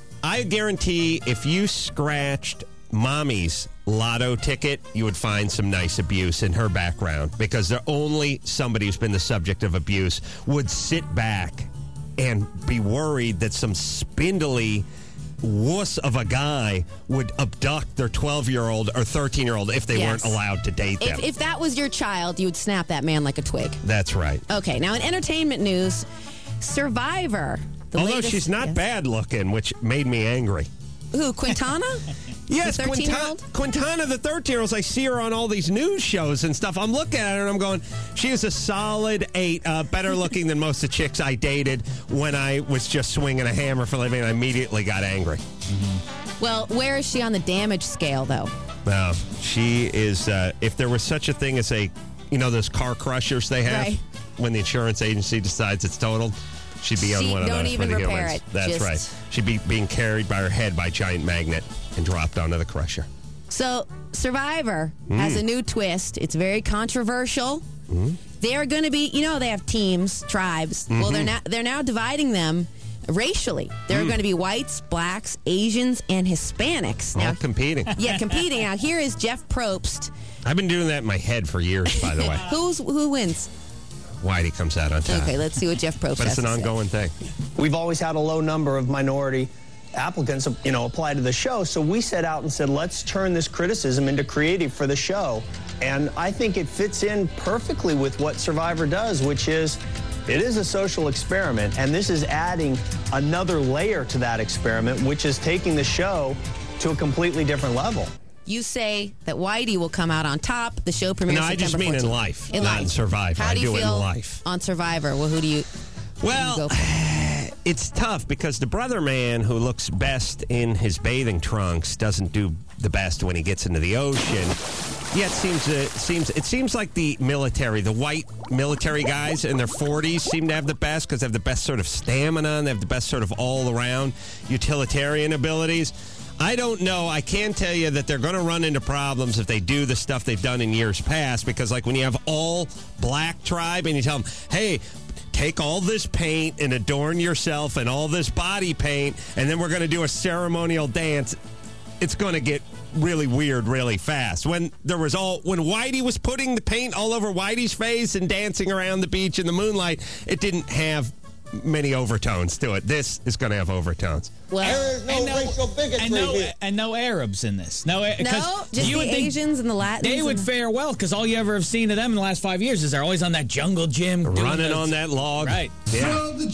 I guarantee if you scratched Mommy's lotto ticket, you would find some nice abuse in her background, because only somebody who's been the subject of abuse would sit back and be worried that some spindly wuss of a guy would abduct their 12-year-old or 13-year-old if they weren't allowed to date them. If that was your child, you would snap that man like a twig. That's right. Okay, now in entertainment news, Survivor. Although she's not bad looking, which made me angry. Who, Quintana? Yes, the 13-year-old? Quintana, the 13-year-old. I see her on all these news shows and stuff. I'm looking at her and I'm going, she is a solid 8, better looking than most of the chicks I dated when I was just swinging a hammer for a living, and I immediately got angry. Mm-hmm. Well, where is she on the damage scale, though? Well, she is, if there was such a thing as those car crushers they have, right, when the insurance agency decides it's totaled, she'd be on one of those. Don't even for the repair humans. it. That's right. She'd be being carried by her head by a giant magnet and dropped onto the crusher. So Survivor has a new twist. It's very controversial. They're going to be, they have teams, tribes. Well, they're now dividing them racially. There are going to be whites, blacks, Asians, and Hispanics. All competing. Yeah, competing. Now, here is Jeff Probst. I've been doing that in my head for years, by the way. Who wins? Whitey comes out on top. Okay, let's see what Jeff Probst But has it's an to say. ongoing thing. We've always had a low number of minority applicants, apply to the show. So we set out and said, let's turn this criticism into creative for the show. And I think it fits in perfectly with what Survivor does, which is, it is a social experiment. And this is adding another layer to that experiment, which is taking the show to a completely different level. You say that Whitey will come out on top. The show premieres No, I just September mean 14th. in life, not in Survivor. How do you I do feel it in life. on Survivor? Well, who do you go for? It's tough because the brother man who looks best in his bathing trunks doesn't do the best when he gets into the ocean. Yeah, it seems like the military, the white military guys in their 40s seem to have the best because they have the best sort of stamina and they have the best sort of all-around utilitarian abilities. I don't know. I can tell you that they're going to run into problems if they do the stuff they've done in years past, because like when you have all black tribe and you tell them, hey, take all this paint and adorn yourself and all this body paint, and then we're going to do a ceremonial dance, it's going to get really weird really fast. When Whitey was putting the paint all over Whitey's face and dancing around the beach in the moonlight, it didn't have many overtones to it. This is going to have overtones. Well, there is no racial bigotry here. And no Arabs in this. No, just the Asians and the Latins. They would fare well because all you ever have seen of them in the last 5 years is they're always on that jungle gym. Running on that log. Right. Yeah.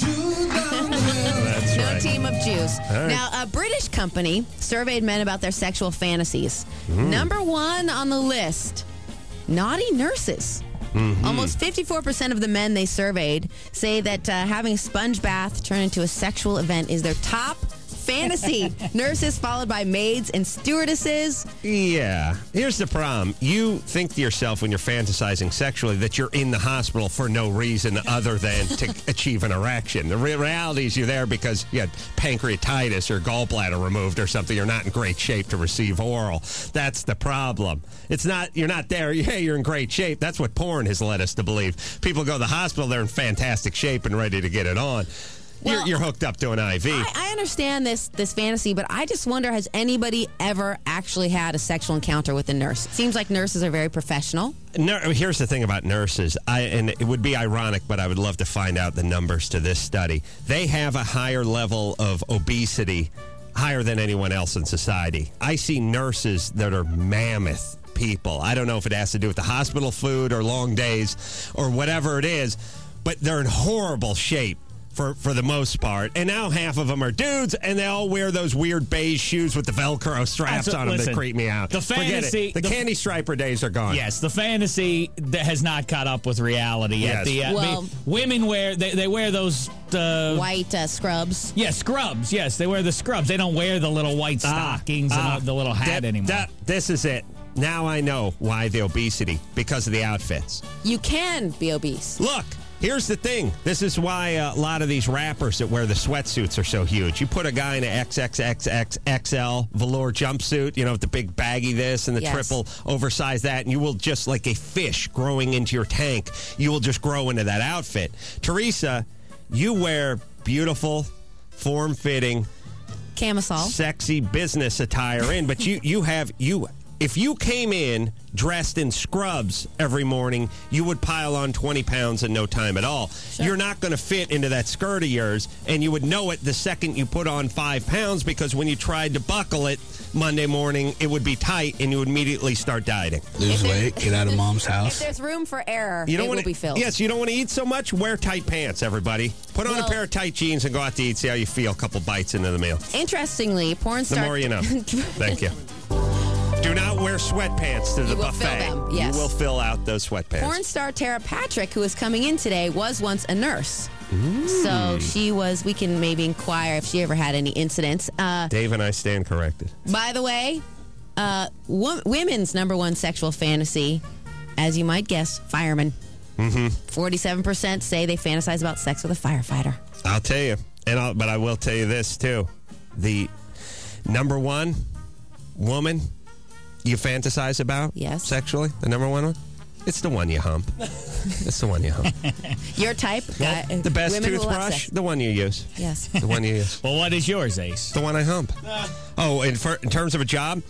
That's No right. team of Jews. All right. Now, a British company surveyed men about their sexual fantasies. Number 1 on the list, naughty nurses. Almost 54% of the men they surveyed say that having a sponge bath turn into a sexual event is their top fantasy. Nurses followed by maids and stewardesses. Yeah. Here's the problem. You think to yourself when you're fantasizing sexually that you're in the hospital for no reason other than to achieve an erection. The reality is you're there because you had pancreatitis or gallbladder removed or something. You're not in great shape to receive oral. That's the problem. It's not, you're not there. Hey, you're in great shape. That's what porn has led us to believe. People go to the hospital, they're in fantastic shape and ready to get it on. Well, you're hooked up to an IV. I understand this fantasy, but I just wonder, has anybody ever actually had a sexual encounter with a nurse? It seems like nurses are very professional. Here's the thing about nurses, and it would be ironic, but I would love to find out the numbers to this study. They have a higher level of obesity, higher than anyone else in society. I see nurses that are mammoth people. I don't know if it has to do with the hospital food or long days or whatever it is, but they're in horrible shape. for the most part. And now half of them are dudes, and they all wear those weird beige shoes with the Velcro straps on them that creep me out. The fantasy, the candy striper days are gone. Yes, the fantasy that has not caught up with reality yet. Yes. Women wear they wear those white scrubs. Yeah, scrubs. Yes, they wear the scrubs. They don't wear the little white stockings and the little hat anymore. This is it. Now I know why the obesity, because of the outfits. You can be obese. Look, here's the thing. This is why a lot of these rappers that wear the sweatsuits are so huge. You put a guy in an XXXXL velour jumpsuit, with the big baggy this and the triple oversized that, and you will just, like a fish growing into your tank, you will just grow into that outfit. Teresa, you wear beautiful, form-fitting, camisole, sexy business attire in, but if you came in dressed in scrubs every morning, you would pile on 20 pounds in no time at all. Sure. You're not going to fit into that skirt of yours, and you would know it the second you put on 5 pounds, because when you tried to buckle it Monday morning, it would be tight, and you would immediately start dieting. Lose weight, get out of mom's house. If there's room for error, it will be filled. Yes, you don't want to eat so much? Wear tight pants, everybody. Put on a pair of tight jeans and go out to eat, see how you feel a couple bites into the meal. Interestingly, porn star... The more you know. Thank you. Do not wear sweatpants to the buffet. Fill them, yes. You will fill out those sweatpants. Porn star Tara Patrick, who is coming in today, was once a nurse. So we can maybe inquire if she ever had any incidents. Dave and I stand corrected. By the way, women's number one sexual fantasy, as you might guess, firemen. 47% say they fantasize about sex with a firefighter. I'll tell you. But I will tell you this, too. The number one woman you fantasize about sexually, the number one? It's the one you hump. It's the one you hump. Your type? The best toothbrush? The one you use. Yes. The one you use. Well, what is yours, Ace? The one I hump. In terms of a job,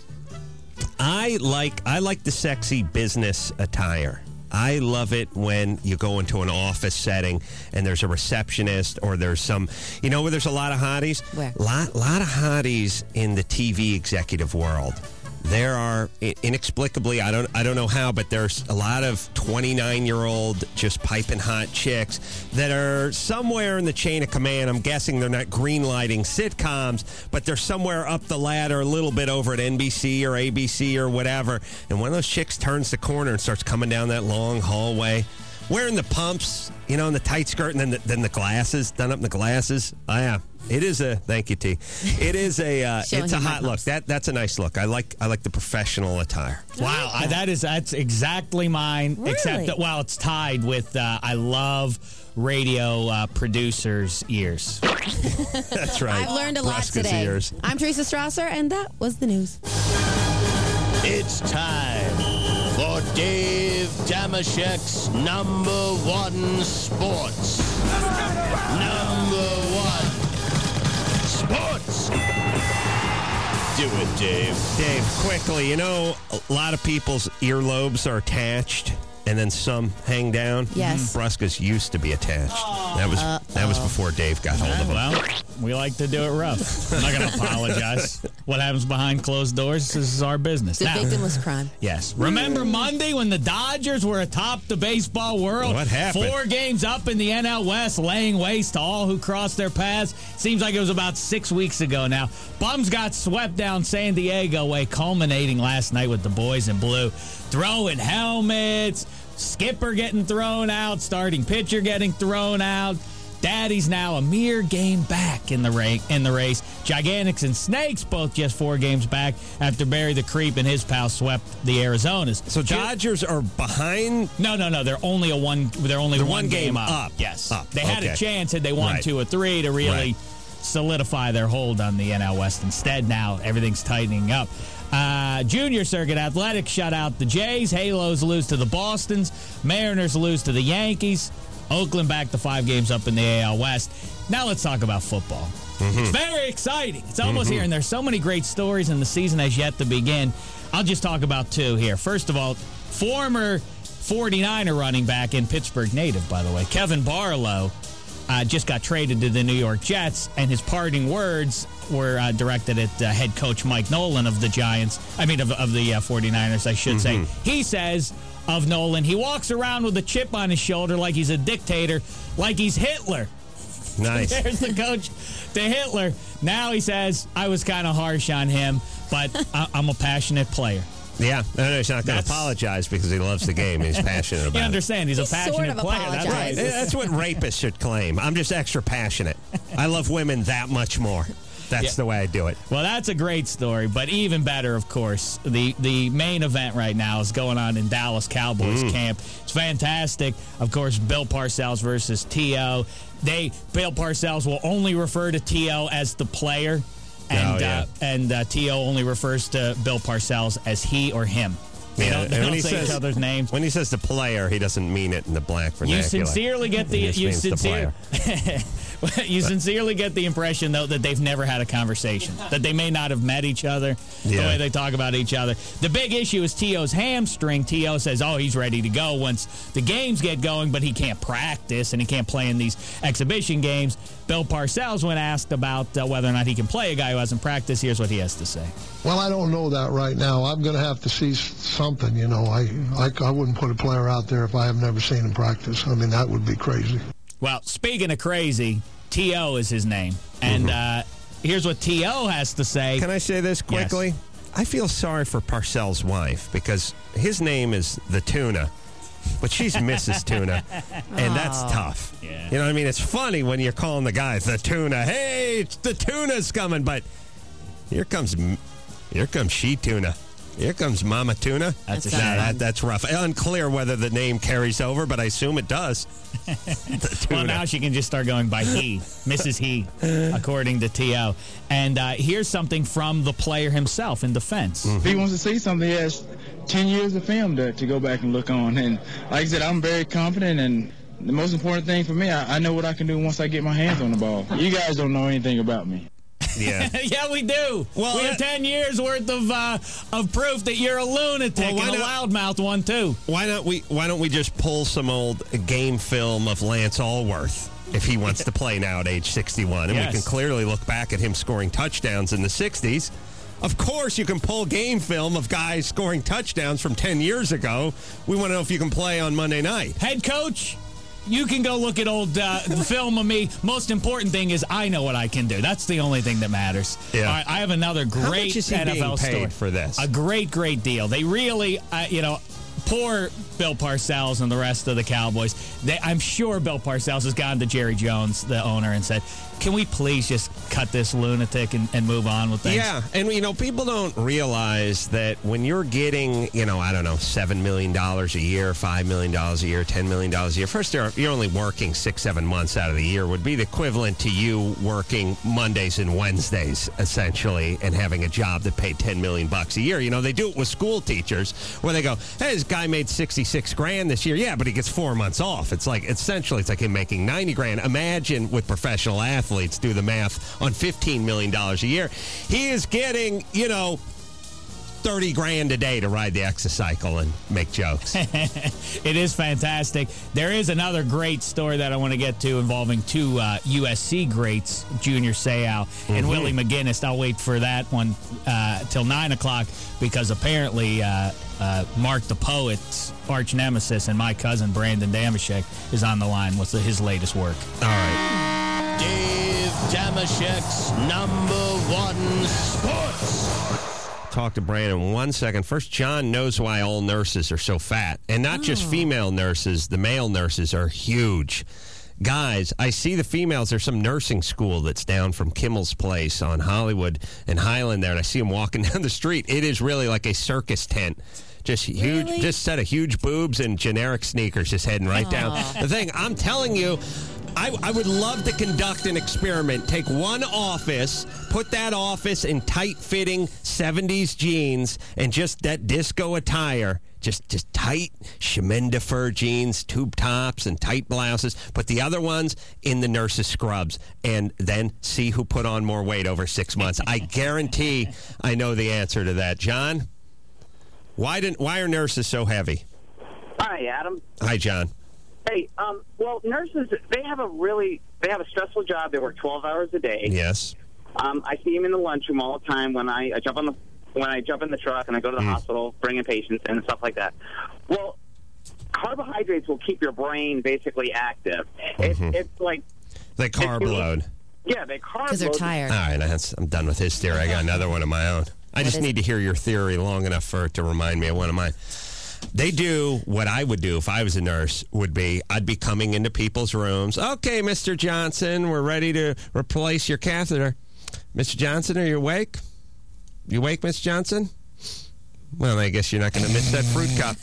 I like the sexy business attire. I love it when you go into an office setting and there's a receptionist, or there's some, where there's a lot of hotties? Where? Lot of hotties in the TV executive world. There are, inexplicably, I don't know how, but there's a lot of 29-year-old just piping hot chicks that are somewhere in the chain of command. I'm guessing they're not green-lighting sitcoms, but they're somewhere up the ladder a little bit over at NBC or ABC or whatever. And one of those chicks turns the corner and starts coming down that long hallway, wearing the pumps, and the tight skirt, and then the glasses, done up in the glasses. Oh, yeah. It is a thank you, T. It is it's a hot look. That's a nice look. I like the professional attire. Wow, that's exactly mine. Really? Except that it's tied with I love radio producers' ears. That's right. I've learned a lot today. Ears. I'm Teresa Strasser, and that was the news. It's time for Dave Damashek's number one sports. Number one sports. Do it, Dave. Dave, quickly, a lot of people's earlobes are attached, and then some hang down. Yes. Brusca's used to be attached. That was before Dave got hold of them. Well, we like to do it rough. I'm not going to apologize. What happens behind closed doors is our business. It's a victimless crime. Yes. Remember Monday when the Dodgers were atop the baseball world? What happened? 4 games up in the NL West, laying waste to all who crossed their paths. Seems like it was about 6 weeks ago now. Bums got swept down San Diego way, culminating last night with the boys in blue throwing helmets, skipper getting thrown out, starting pitcher getting thrown out. Daddy's now a mere game back in the race. Gigantics and Snakes both just 4 games back after Barry the Creep and his pal swept the Arizonas. So Dodgers are behind? No. They're only one game up. Yes. Up. They had a chance had they won 2 or 3 to really solidify their hold on the NL West. Instead, now everything's tightening up. Junior circuit athletics shut out the Jays. Halos lose to the Bostons. Mariners lose to the Yankees. Oakland back to 5 games up in the AL West. Now let's talk about football. It's very exciting. It's almost here, and there's so many great stories, and the season has yet to begin. I'll just talk about 2 here. First of all, former 49er running back and Pittsburgh native, by the way, Kevin Barlow, just got traded to the New York Jets, and his parting words were directed at head coach Mike Nolan of the Giants. I mean, of the 49ers, I should say. He says of Nolan, he walks around with a chip on his shoulder like he's a dictator, like he's Hitler. Nice. There's the coach to Hitler. Now he says, I was kind of harsh on him, but I'm a passionate player. Yeah, no, he's not going to apologize because he loves the game. He's passionate about it. You understand, he's a passionate sort of player. That's right. That's what rapists should claim. I'm just extra passionate. I love women that much more. That's the way I do it. Well, that's a great story, but even better, of course, the main event right now is going on in Dallas Cowboys camp. It's fantastic. Of course, Bill Parcells versus T.O. Bill Parcells will only refer to T.O. as the player. And T.O. only refers to Bill Parcells as he or him. They don't say each other's names. When he says the player, he doesn't mean it in the black vernacular. You sincerely get the you sincerely get the impression, though, that they've never had a conversation, that they may not have met each other, the way they talk about each other. The big issue is T.O.'s hamstring. T.O. says, he's ready to go once the games get going, but he can't practice and he can't play in these exhibition games. Bill Parcells, when asked about whether or not he can play a guy who hasn't practiced, here's what he has to say. Well, I don't know that right now. I'm going to have to see something, you know. I wouldn't put a player out there if I have never seen him practice. I mean, that would be crazy. Well, speaking of crazy, T.O. is his name. And here's what T.O. has to say. Can I say this quickly? Yes. I feel sorry for Parcells' wife because his name is the Tuna, but she's Mrs. Tuna, and that's tough. Yeah. You know what I mean? It's funny when you're calling the guy the Tuna. Hey, the Tuna's coming, but here comes she Tuna. Here comes Mama Tuna. That's rough. Unclear whether the name carries over, but I assume it does. Well, now she can just start going by he, Mrs. He, according to T.O. And here's something from the player himself in defense. If he wants to see something, he has 10 years of film to go back and look on. And like I said, I'm very confident, and the most important thing for me, I know what I can do once I get my hands on the ball. You guys don't know anything about me. Yeah. Yeah, we do. Well, we have 10 years worth of proof that you're a lunatic and a loudmouth one too. Why don't we just pull some old game film of Lance Allworth if he wants to play now at age 61, and we can clearly look back at him scoring touchdowns in the 60s. Of course, you can pull game film of guys scoring touchdowns from 10 years ago. We want to know if you can play on Monday night. Head coach, you can go look at old film of me. Most important thing is I know what I can do. That's the only thing that matters. Yeah. All right, I have another great How much is he NFL being paid story for this? A great deal. They really, poor Bill Parcells and the rest of the Cowboys. I'm sure Bill Parcells has gone to Jerry Jones, the owner, and said, can we please just cut this lunatic and move on with things? Yeah, and, people don't realize that when you're getting, $7 million a year, $5 million a year, $10 million a year, first, you're only working 6-7 months out of the year, would be the equivalent to you working Mondays and Wednesdays, essentially, and having a job that paid $10 million a year. They do it with school teachers where they go, hey, this guy made $66,000 this year. Yeah, but he gets 4 months off. It's like him making $90,000. Imagine with professional athletes, do the math on $15 million a year. He is getting, $30,000 a day to ride the exocycle and make jokes. It is fantastic. There is another great story that I want to get to involving two USC greats, Junior Seau and Willie McGinnis. I'll wait for that one till 9 o'clock because apparently Mark the Poet's arch nemesis and my cousin Brandon Damashek is on the line with his latest work. All right. Dave Damashek's #1 Sports. Talk to Brandon in 1 second. First, John knows why all nurses are so fat. And not just female nurses, the male nurses are huge. Guys, I see the females. There's some nursing school that's down from Kimmel's Place on Hollywood and Highland there, and I see them walking down the street. It is really like a circus tent. Just huge, just set of huge boobs and generic sneakers just heading right down the thing. I'm telling you, I would love to conduct an experiment. Take one office, put that office in tight-fitting 70s jeans and just that disco attire. Just tight Chemenda fur jeans, tube tops, and tight blouses. Put the other ones in the nurse's scrubs, and then see who put on more weight over 6 months. I guarantee I know the answer to that. John, why are nurses so heavy? Hi, Adam. Hi, John. Hey, well, nurses, they have a stressful job. They work 12 hours a day. Yes. I see them in the lunchroom all the time when I jump in the truck and I go to the hospital, bringing patients and stuff like that. Well, carbohydrates will keep your brain basically active. It's like They carb load. Yeah, they carb load. Because they're tired. All right, I'm done with his theory. I got another one of my own. I just is need to hear your theory long enough for it to remind me of one of mine. They do what I would do if I was a nurse would be I'd be coming into people's rooms. Okay, Mr. Johnson, we're ready to replace your catheter. Mr. Johnson, are you awake? You awake, Mr. Johnson? Well, I guess you're not going to miss that fruit cup.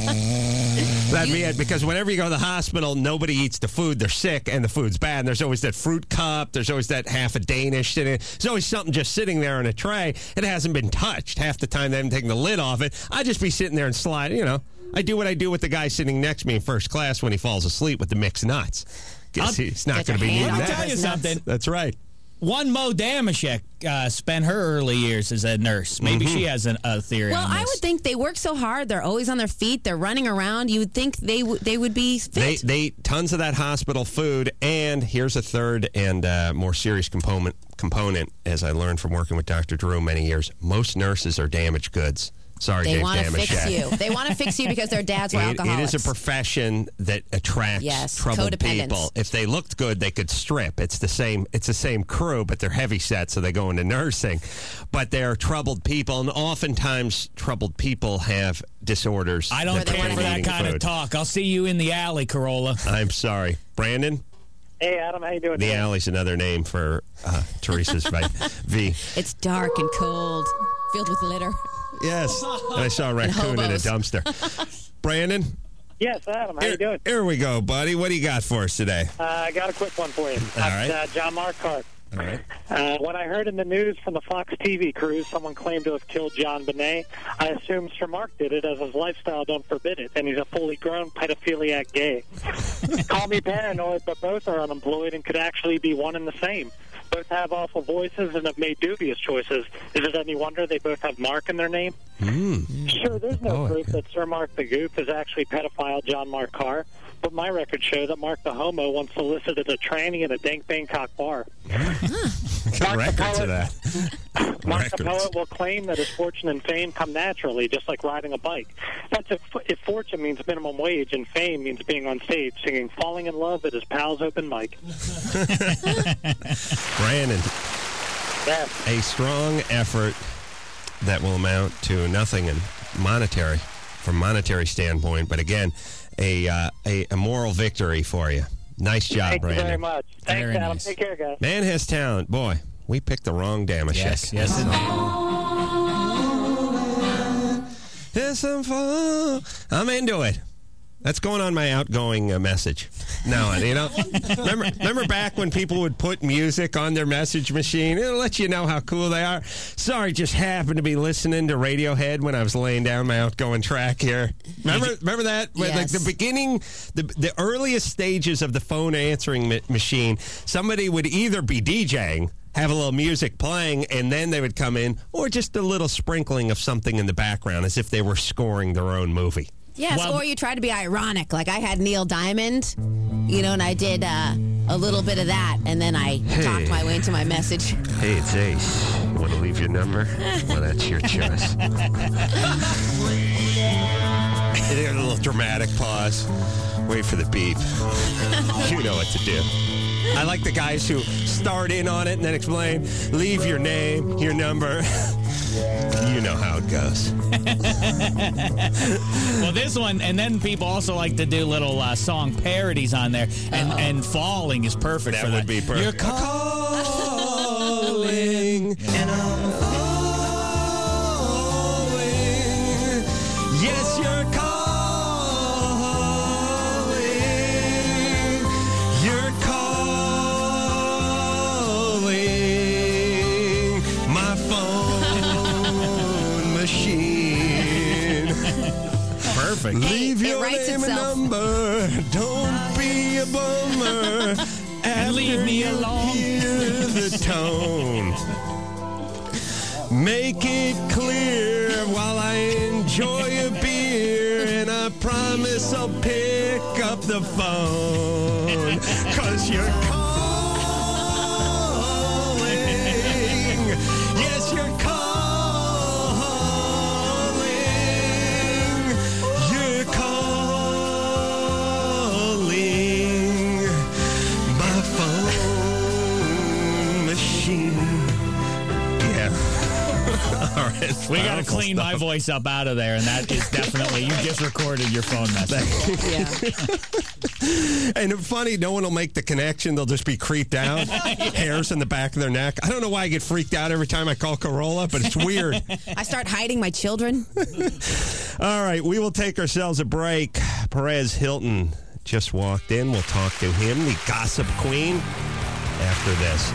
That'd be it, because whenever you go to the hospital, nobody eats the food. They're sick, and the food's bad. And there's always that fruit cup. There's always that half a Danish sitting. There's always something just sitting there on a tray. It hasn't been touched. Half the time, they haven't taken the lid off it. I'd just be sitting there and slide, I do what I do with the guy sitting next to me in first class when he falls asleep with the mixed nuts. Guess he's not going to be needing that. I'll tell you something. That's right. One Mo Damashek spent her early years as a nurse. Maybe she has a theory on this. Well, I would think they work so hard. They're always on their feet. They're running around. You would think they would be fit. They eat tons of that hospital food. And here's a third and more serious component, as I learned from working with Dr. Drew many years. Most nurses are damaged goods. Sorry, They Dave want to Damashek. fix you. They want to fix you because their dads were alcoholics. It is a profession that attracts troubled codependence. people. If they looked good, they could strip. It's the same crew, but they're heavy set, so they go into nursing. But they're troubled people, and oftentimes troubled people have disorders. I don't care for that kind of talk. I'll see you in the alley, Corolla. I'm sorry. Brandon? Hey, Adam, how you doing? The alley's another name for Teresa's V. It's dark and cold, filled with litter. Yes. And I saw a raccoon in a dumpster. Brandon? Yes, Adam, how you doing? Here we go, buddy. What do you got for us today? I got a quick one for you. All right. John Marquardt. All right. When I heard in the news from the Fox TV crew someone claimed to have killed John Bonet, I assumed Sir Mark did it as his lifestyle don't forbid it, and he's a fully grown pedophiliac gay. Call me paranoid, but both are unemployed and could actually be one and the same. Both have awful voices and have made dubious choices. Is it any wonder they both have Mark in their name? Sure, there's no proof that Sir Mark the Goof is actually pedophile John Marquardt, but my records show that Mark the Homo once solicited a tranny in a dank Bangkok bar. Got records of that. Mark the poet will claim that his fortune and fame come naturally, just like riding a bike. That's if fortune means minimum wage and fame means being on stage singing Falling in Love at his pal's open mic. Brandon, a strong effort that will amount to nothing in monetary, from monetary standpoint, but again, a moral victory for you. Nice job, Thank Brandon. you very much. Thanks, Adam. Take care, guys. Man has talent. Boy, we picked the wrong Damashek. Yes, I'm into it. That's going on my outgoing message. No, remember back when people would put music on their message machine? It'll let you know how cool they are. Sorry, just happened to be listening to Radiohead when I was laying down my outgoing track here. Remember that? Yes. Like the beginning, the earliest stages of the phone answering machine, somebody would either be DJing, have a little music playing, and then they would come in, or just a little sprinkling of something in the background as if they were scoring their own movie. Yes, or you try to be ironic. Like I had Neil Diamond, and I did a little bit of that, and then I talked my way into my message. Hey, it's Ace. Want to leave your number? Well, that's your choice. A little dramatic pause. Wait for the beep. You know what to do. I like the guys who start in on it and then explain, leave your name, your number. You know how it goes. Well, this one, and then people also like to do little song parodies on there, and Falling is perfect for that. That would be perfect. You're calling, and I'm falling. Yes, you're calling. You're calling my phone machine. Perfect. Leave Hey, it your writes name itself. and number. Don't be a bummer. And leave me alone. Hear the tone. Make it clear while I enjoy a beer, and I promise I'll pick up the phone. 'Cause you're calling. Yes, you're calling. You're calling my phone We got to clean my voice up out of there, and that is definitely, you just recorded your phone message. And funny, no one will make the connection. They'll just be creeped out. Hairs in the back of their neck. I don't know why I get freaked out every time I call Corolla, but it's weird. I start hiding my children. All right, we will take ourselves a break. Perez Hilton just walked in. We'll talk to him, the gossip queen, after this.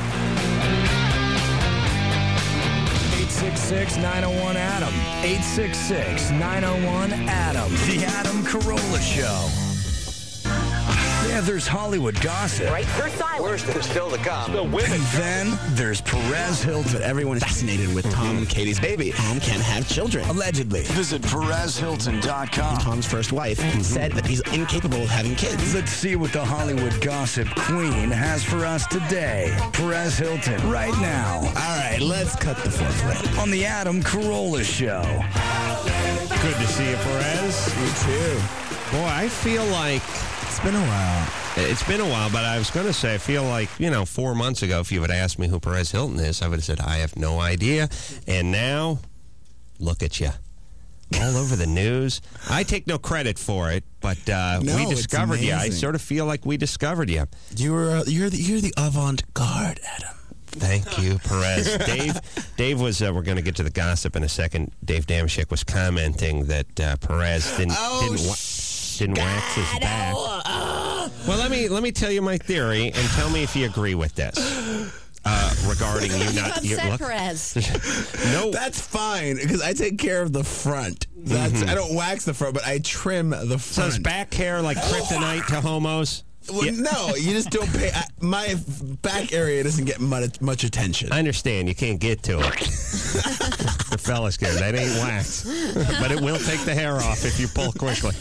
866-901-ADAM. 866-901-ADAM. The Adam Carolla Show. Yeah, there's Hollywood gossip. Right? First silence. Worst is still to come. Still women. And then there's Perez Hilton. But everyone is fascinated with Tom and Katie's baby. Tom can't have children. Allegedly. Visit PerezHilton.com. Tom's first wife said that he's incapable of having kids. Let's see what the Hollywood gossip queen has for us today. Perez Hilton, right now. All right, let's cut the foreplay. On the Adam Carolla Show. Good to see you, Perez. You too. Boy, I feel like... It's been a while. It's been a while, but I was going to say, I feel like, 4 months ago, if you had asked me who Perez Hilton is, I would have said, I have no idea. And now, look at you. All over the news. I take no credit for it, but we discovered you. I sort of feel like we discovered you. You're the avant-garde, Adam. Thank you, Perez. Dave was, we're going to get to the gossip in a second. Dave Damashek was commenting that Perez didn't wax his back. Well, let me tell you my theory, and tell me if you agree with this. Regarding you not... Upset Perez. No. That's fine, because I take care of the front. I don't wax the front, but I trim the front. So is back hair like kryptonite to homos? Well, no, you just don't pay. My back area doesn't get much attention. I understand. You can't get to it. The fellas can. That ain't wax. But it will take the hair off if you pull quickly.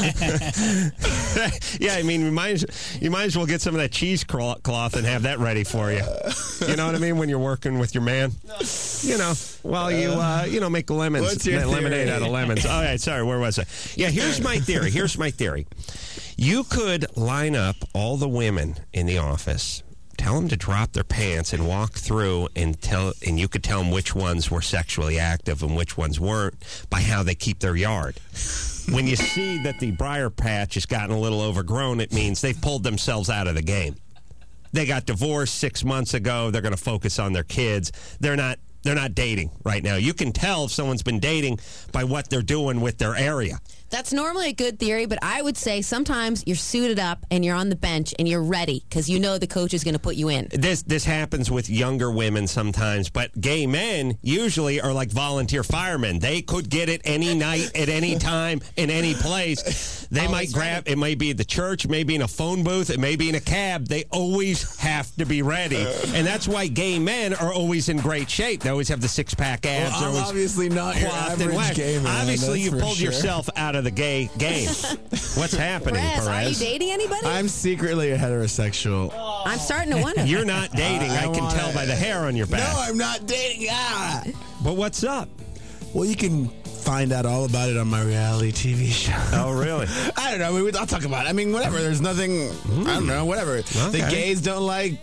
Yeah, I mean, you might as well get some of that cheesecloth and have that ready for you. You know what I mean? When you're working with your man. While you make lemonade out of lemons. All right, sorry, where was I? Yeah, here's my theory. You could line up all the women in the office, tell them to drop their pants and walk through, and you could tell them which ones were sexually active and which ones weren't by how they keep their yard. When you see that the briar patch has gotten a little overgrown, it means they've pulled themselves out of the game. They got divorced 6 months ago. They're going to focus on their kids. They're not dating right now. You can tell if someone's been dating by what they're doing with their area. That's normally a good theory, but I would say sometimes you're suited up and you're on the bench and you're ready because you know the coach is going to put you in. This happens with younger women sometimes, but gay men usually are like volunteer firemen. They could get it any night, at any time, in any place. They might grab, it may be at the church, it may be in a phone booth, it may be in a cab. They always have to be ready. And that's why gay men are always in great shape. They always have the six-pack abs. Well, I'm obviously not your average gay man. Obviously, you pulled yourself out of the gay game. What's happening, Perez? Are you dating anybody? I'm secretly a heterosexual. I'm starting to wonder. You're not dating. I can tell by the hair on your back. No, I'm not dating. But what's up? Well, you can find out all about it on my reality TV show. Oh, really? I don't know. I'll talk about it. I mean, whatever. There's nothing. I don't know. Whatever. Okay. The gays don't like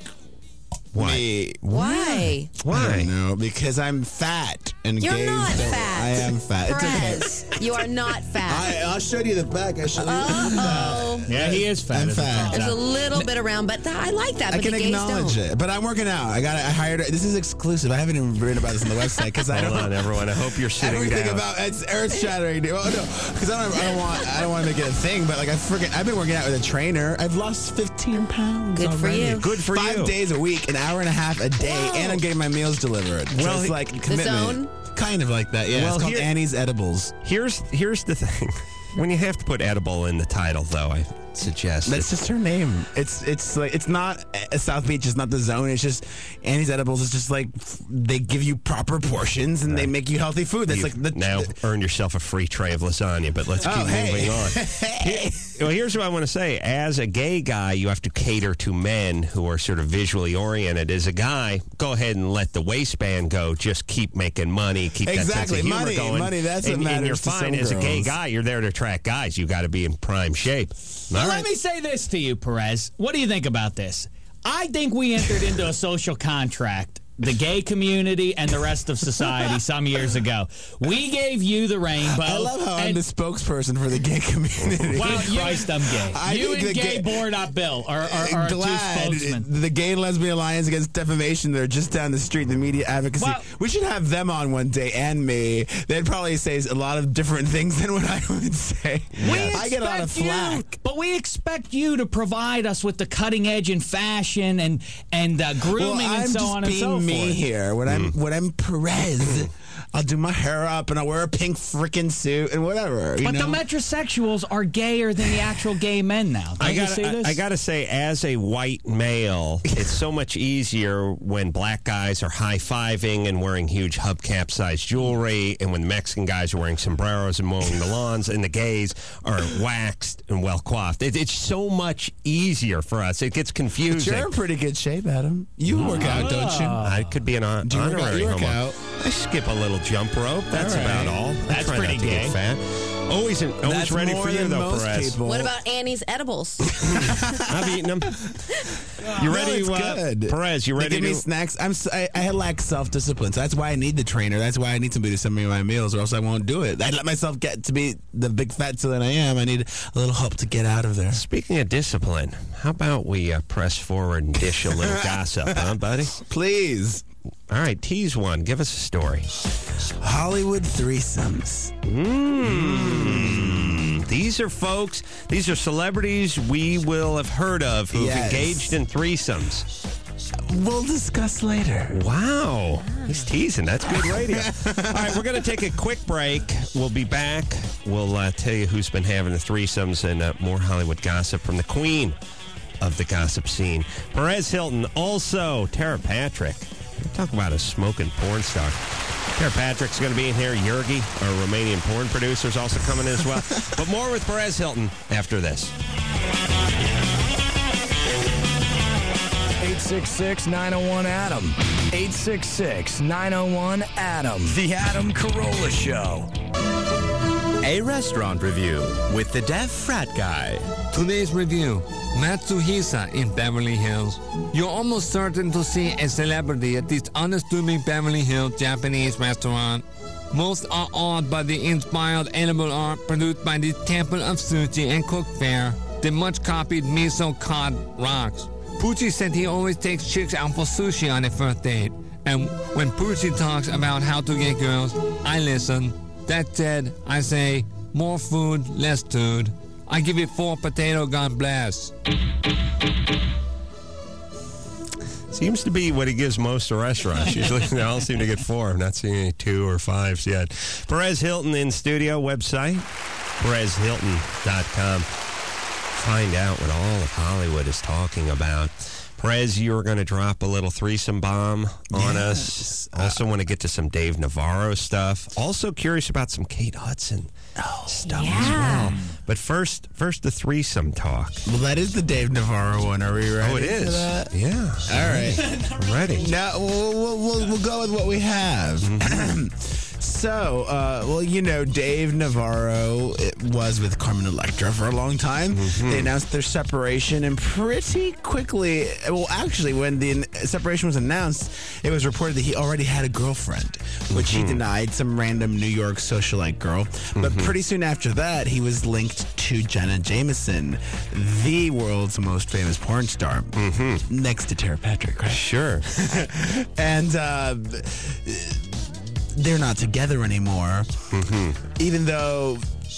me. Why? I don't know. Because I'm fat. And You're gays not don't. fat. I am fat. Perez, It's okay. you are not fat. I'll show you the back. Uh-oh. Yeah, he is fat. I'm fat. There's a little bit around, but I like that. I But can the gays acknowledge don't. it, but I'm working out. I hired. This is exclusive. I haven't even written about this on the website because I don't. Hold on, everyone. I hope you're sitting Everything down. about it's earth shattering. Oh no, because I don't want to make it a thing. But like I've been working out with a trainer. I've lost 15 pounds. Good for already. you. Good for you. 5 days a week, an hour and a half a day, and I'm getting my meals delivered. Well, so it's like The commitment. Zone? Kind of like that. Yeah. Well, it's called Annie's Edibles. Here's the thing. When you have to put edible in the title, though, I suggest That's just her name. It's like it's not South Beach. It's not the Zone. It's just Annie's Edibles. It's just like they give you proper portions and they make you healthy food. That's You've like now earned yourself a free tray of lasagna. But let's keep moving on. Well, here's what I want to say. As a gay guy, you have to cater to men who are sort of visually oriented. As a guy, go ahead and let the waistband go. Just keep making money. Keep that sense of humor going. Money. That's what matters. And you're to fine. some As a gay girls. guy, you're there to attract guys. You got to be in prime shape. Well, All let right. me say this to you, Perez. What do you think about this? I think we entered into a social contract the gay community and the rest of society some years ago. We gave you the rainbow. I love how I'm the spokesperson for the gay community. Well, Christ, I'm gay. You and Gay Board Up Bill are two spokesmen. The Gay and Lesbian Alliance Against Defamation, they're just down the street, the media advocacy. Well, we should have them on one day, and me. They'd probably say a lot of different things than what I would say. I get a lot of flack. But we expect you to provide us with the cutting edge in fashion and grooming and so on and so forth. I'm just being me here. When I'm Perez, I'll do my hair up and I'll wear a pink freaking suit and whatever. But the metrosexuals are gayer than the actual gay men now. Don't you see this? I gotta say, as a white male, it's so much easier when black guys are high-fiving and wearing huge hubcap-sized jewelry, and when Mexican guys are wearing sombreros and mowing the lawns, and the gays are waxed and well-coiffed. It's so much easier for us. It gets confusing. But you're in pretty good shape, Adam. You work out, don't you? I could be an honorary homo. Out? I skip a little jump rope. That's about all. That's pretty gay. Fat. Always ready for you, though, Perez. People. What about Annie's edibles? I've eaten them. You ready? Good. Perez, you ready they give me to... snacks? I lack self-discipline, so that's why I need the trainer. That's why I need somebody to send me my meals, or else I won't do it. I let myself get to be the big fat that I am. I need a little help to get out of there. Speaking of discipline, how about we press forward and dish a little gossip, huh, buddy? Please. All right, tease one. Give us a story. Hollywood threesomes. These are celebrities we will have heard of who've engaged in threesomes. We'll discuss later. Wow. He's teasing. That's good radio. All right, we're going to take a quick break. We'll be back. We'll tell you who's been having the threesomes and more Hollywood gossip from the queen of the gossip scene, Perez Hilton. Also, Tara Patrick. Talk about a smoking porn star. Tara Patrick's going to be in here. Yergi, our Romanian porn producer, is also coming in as well. But more with Perez Hilton after this. 866-901-ADAM. 866-901-ADAM. The Adam Carolla Show. A restaurant review with the Deaf Frat Guy. Today's review, Matsuhisa in Beverly Hills. You're almost certain to see a celebrity at this unassuming Beverly Hills Japanese restaurant. Most are awed by the inspired edible art produced by the Temple of Sushi and Cook Fair. The much-copied miso cod rocks. Poochie said he always takes chicks out for sushi on a first date. And when Poochie talks about how to get girls, I listen. That said, I say, more food, less food. I give it 4 potato, God bless. Seems to be what he gives most to restaurants. Usually they all seem to get 4. I'm not seeing any 2 or 5s yet. Perez Hilton in studio. Website, PerezHilton.com. Find out what all of Hollywood is talking about. Perez, you were going to drop a little threesome bomb on us. Also want to get to some Dave Navarro stuff. Also curious about some Kate Hudson stuff as well. But first the threesome talk. Well, that is the Dave Navarro one. Are we ready? Oh, it is. For that? Yeah. All right. I'm ready. Now we'll go with what we have. So, Dave Navarro was with Carmen Electra for a long time. They announced their separation, and pretty quickly, when the separation was announced, it was reported that he already had a girlfriend, which he denied, some random New York socialite girl. But pretty soon after that, he was linked to Jenna Jameson, the world's most famous porn star, next to Tara Patrick, right? Sure. And they're not together anymore, even though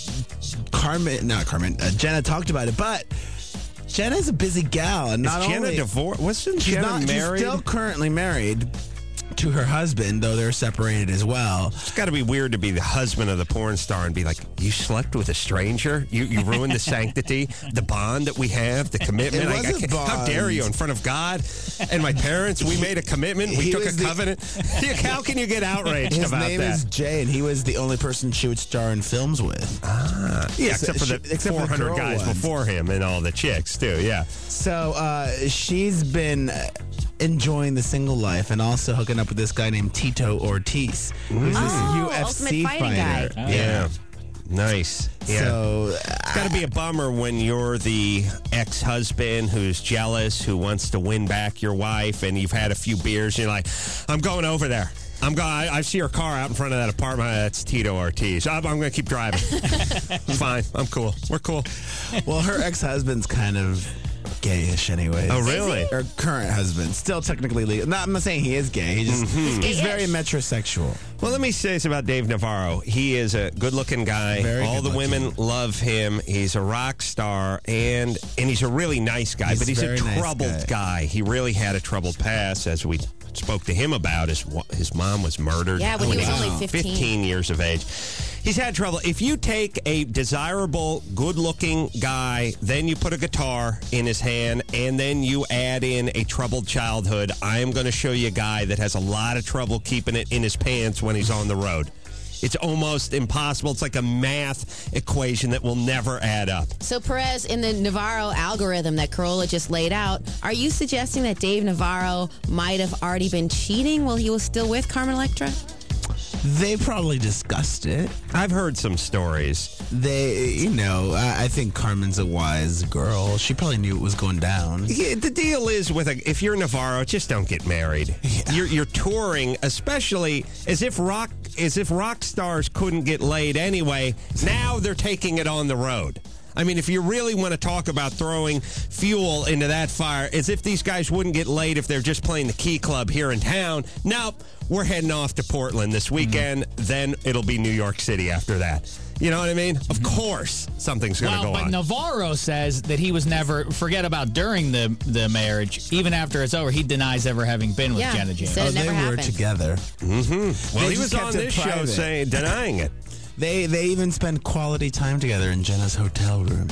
Jenna talked about it. But Jenna's a busy gal, and not Jenna only divorced. Wasn't Jenna married? She's still currently married to her husband, though they're separated as well. It's got to be weird to be the husband of the porn star and be like, you slept with a stranger? You ruined the sanctity, the bond that we have, the commitment. It was a bond. How dare you in front of God and my parents? We made a commitment. We took a covenant. How can you get outraged about that? His name is Jay, and he was the only person she would star in films with. Yeah, except for the 400 guys before him and all the chicks, too, yeah. So she's been enjoying the single life and also hooking up with this guy named Tito Ortiz, who's this UFC Ultimate Fighting fighter. guy. Yeah. Nice. Yeah. So it's got to be a bummer when you're the ex-husband who's jealous, who wants to win back your wife, and you've had a few beers, and you're like, I'm going over there. I see her car out in front of that apartment. That's Tito Ortiz. I'm going to keep driving. Fine. I'm cool. We're cool. Well, her ex-husband's kind of gayish anyways. Oh, really? Her current husband. Still technically legal. No, I'm not saying he is gay. He's very metrosexual. Well, let me say this about Dave Navarro. He is a good-looking guy. Very All the good-looking. women love him. He's a rock star, and he's a really nice guy, but he's a very nice troubled guy. He really had a troubled past, as we spoke to him about. His mom was murdered. Yeah, when he was only 15. 15 years of age. He's had trouble. If you take a desirable, good-looking guy, then you put a guitar in his hand, and then you add in a troubled childhood, I am going to show you a guy that has a lot of trouble keeping it in his pants when he's on the road. It's almost impossible. It's like a math equation that will never add up. So, Perez, in the Navarro algorithm that Carolla just laid out, are you suggesting that Dave Navarro might have already been cheating while he was still with Carmen Electra? They probably discussed it. I've heard some stories. I think Carmen's a wise girl. She probably knew it was going down. Yeah, the deal is if you're Navarro, just don't get married. Yeah. You're touring, especially as if rock stars couldn't get laid anyway. Now they're taking it on the road. I mean, if you really want to talk about throwing fuel into that fire, as if these guys wouldn't get laid if they're just playing the Key Club here in town. Nope, we're heading off to Portland this weekend. Then it'll be New York City after that. You know what I mean? Of course something's going to go on. But Navarro says that he was never, forget about during the marriage, even after it's over, he denies ever having been with Jenna James. Said it never they happened. were together. Mm-hmm. Well, They he was just on kept it this show private. denying it. They even spend quality time together in Jenna's hotel room.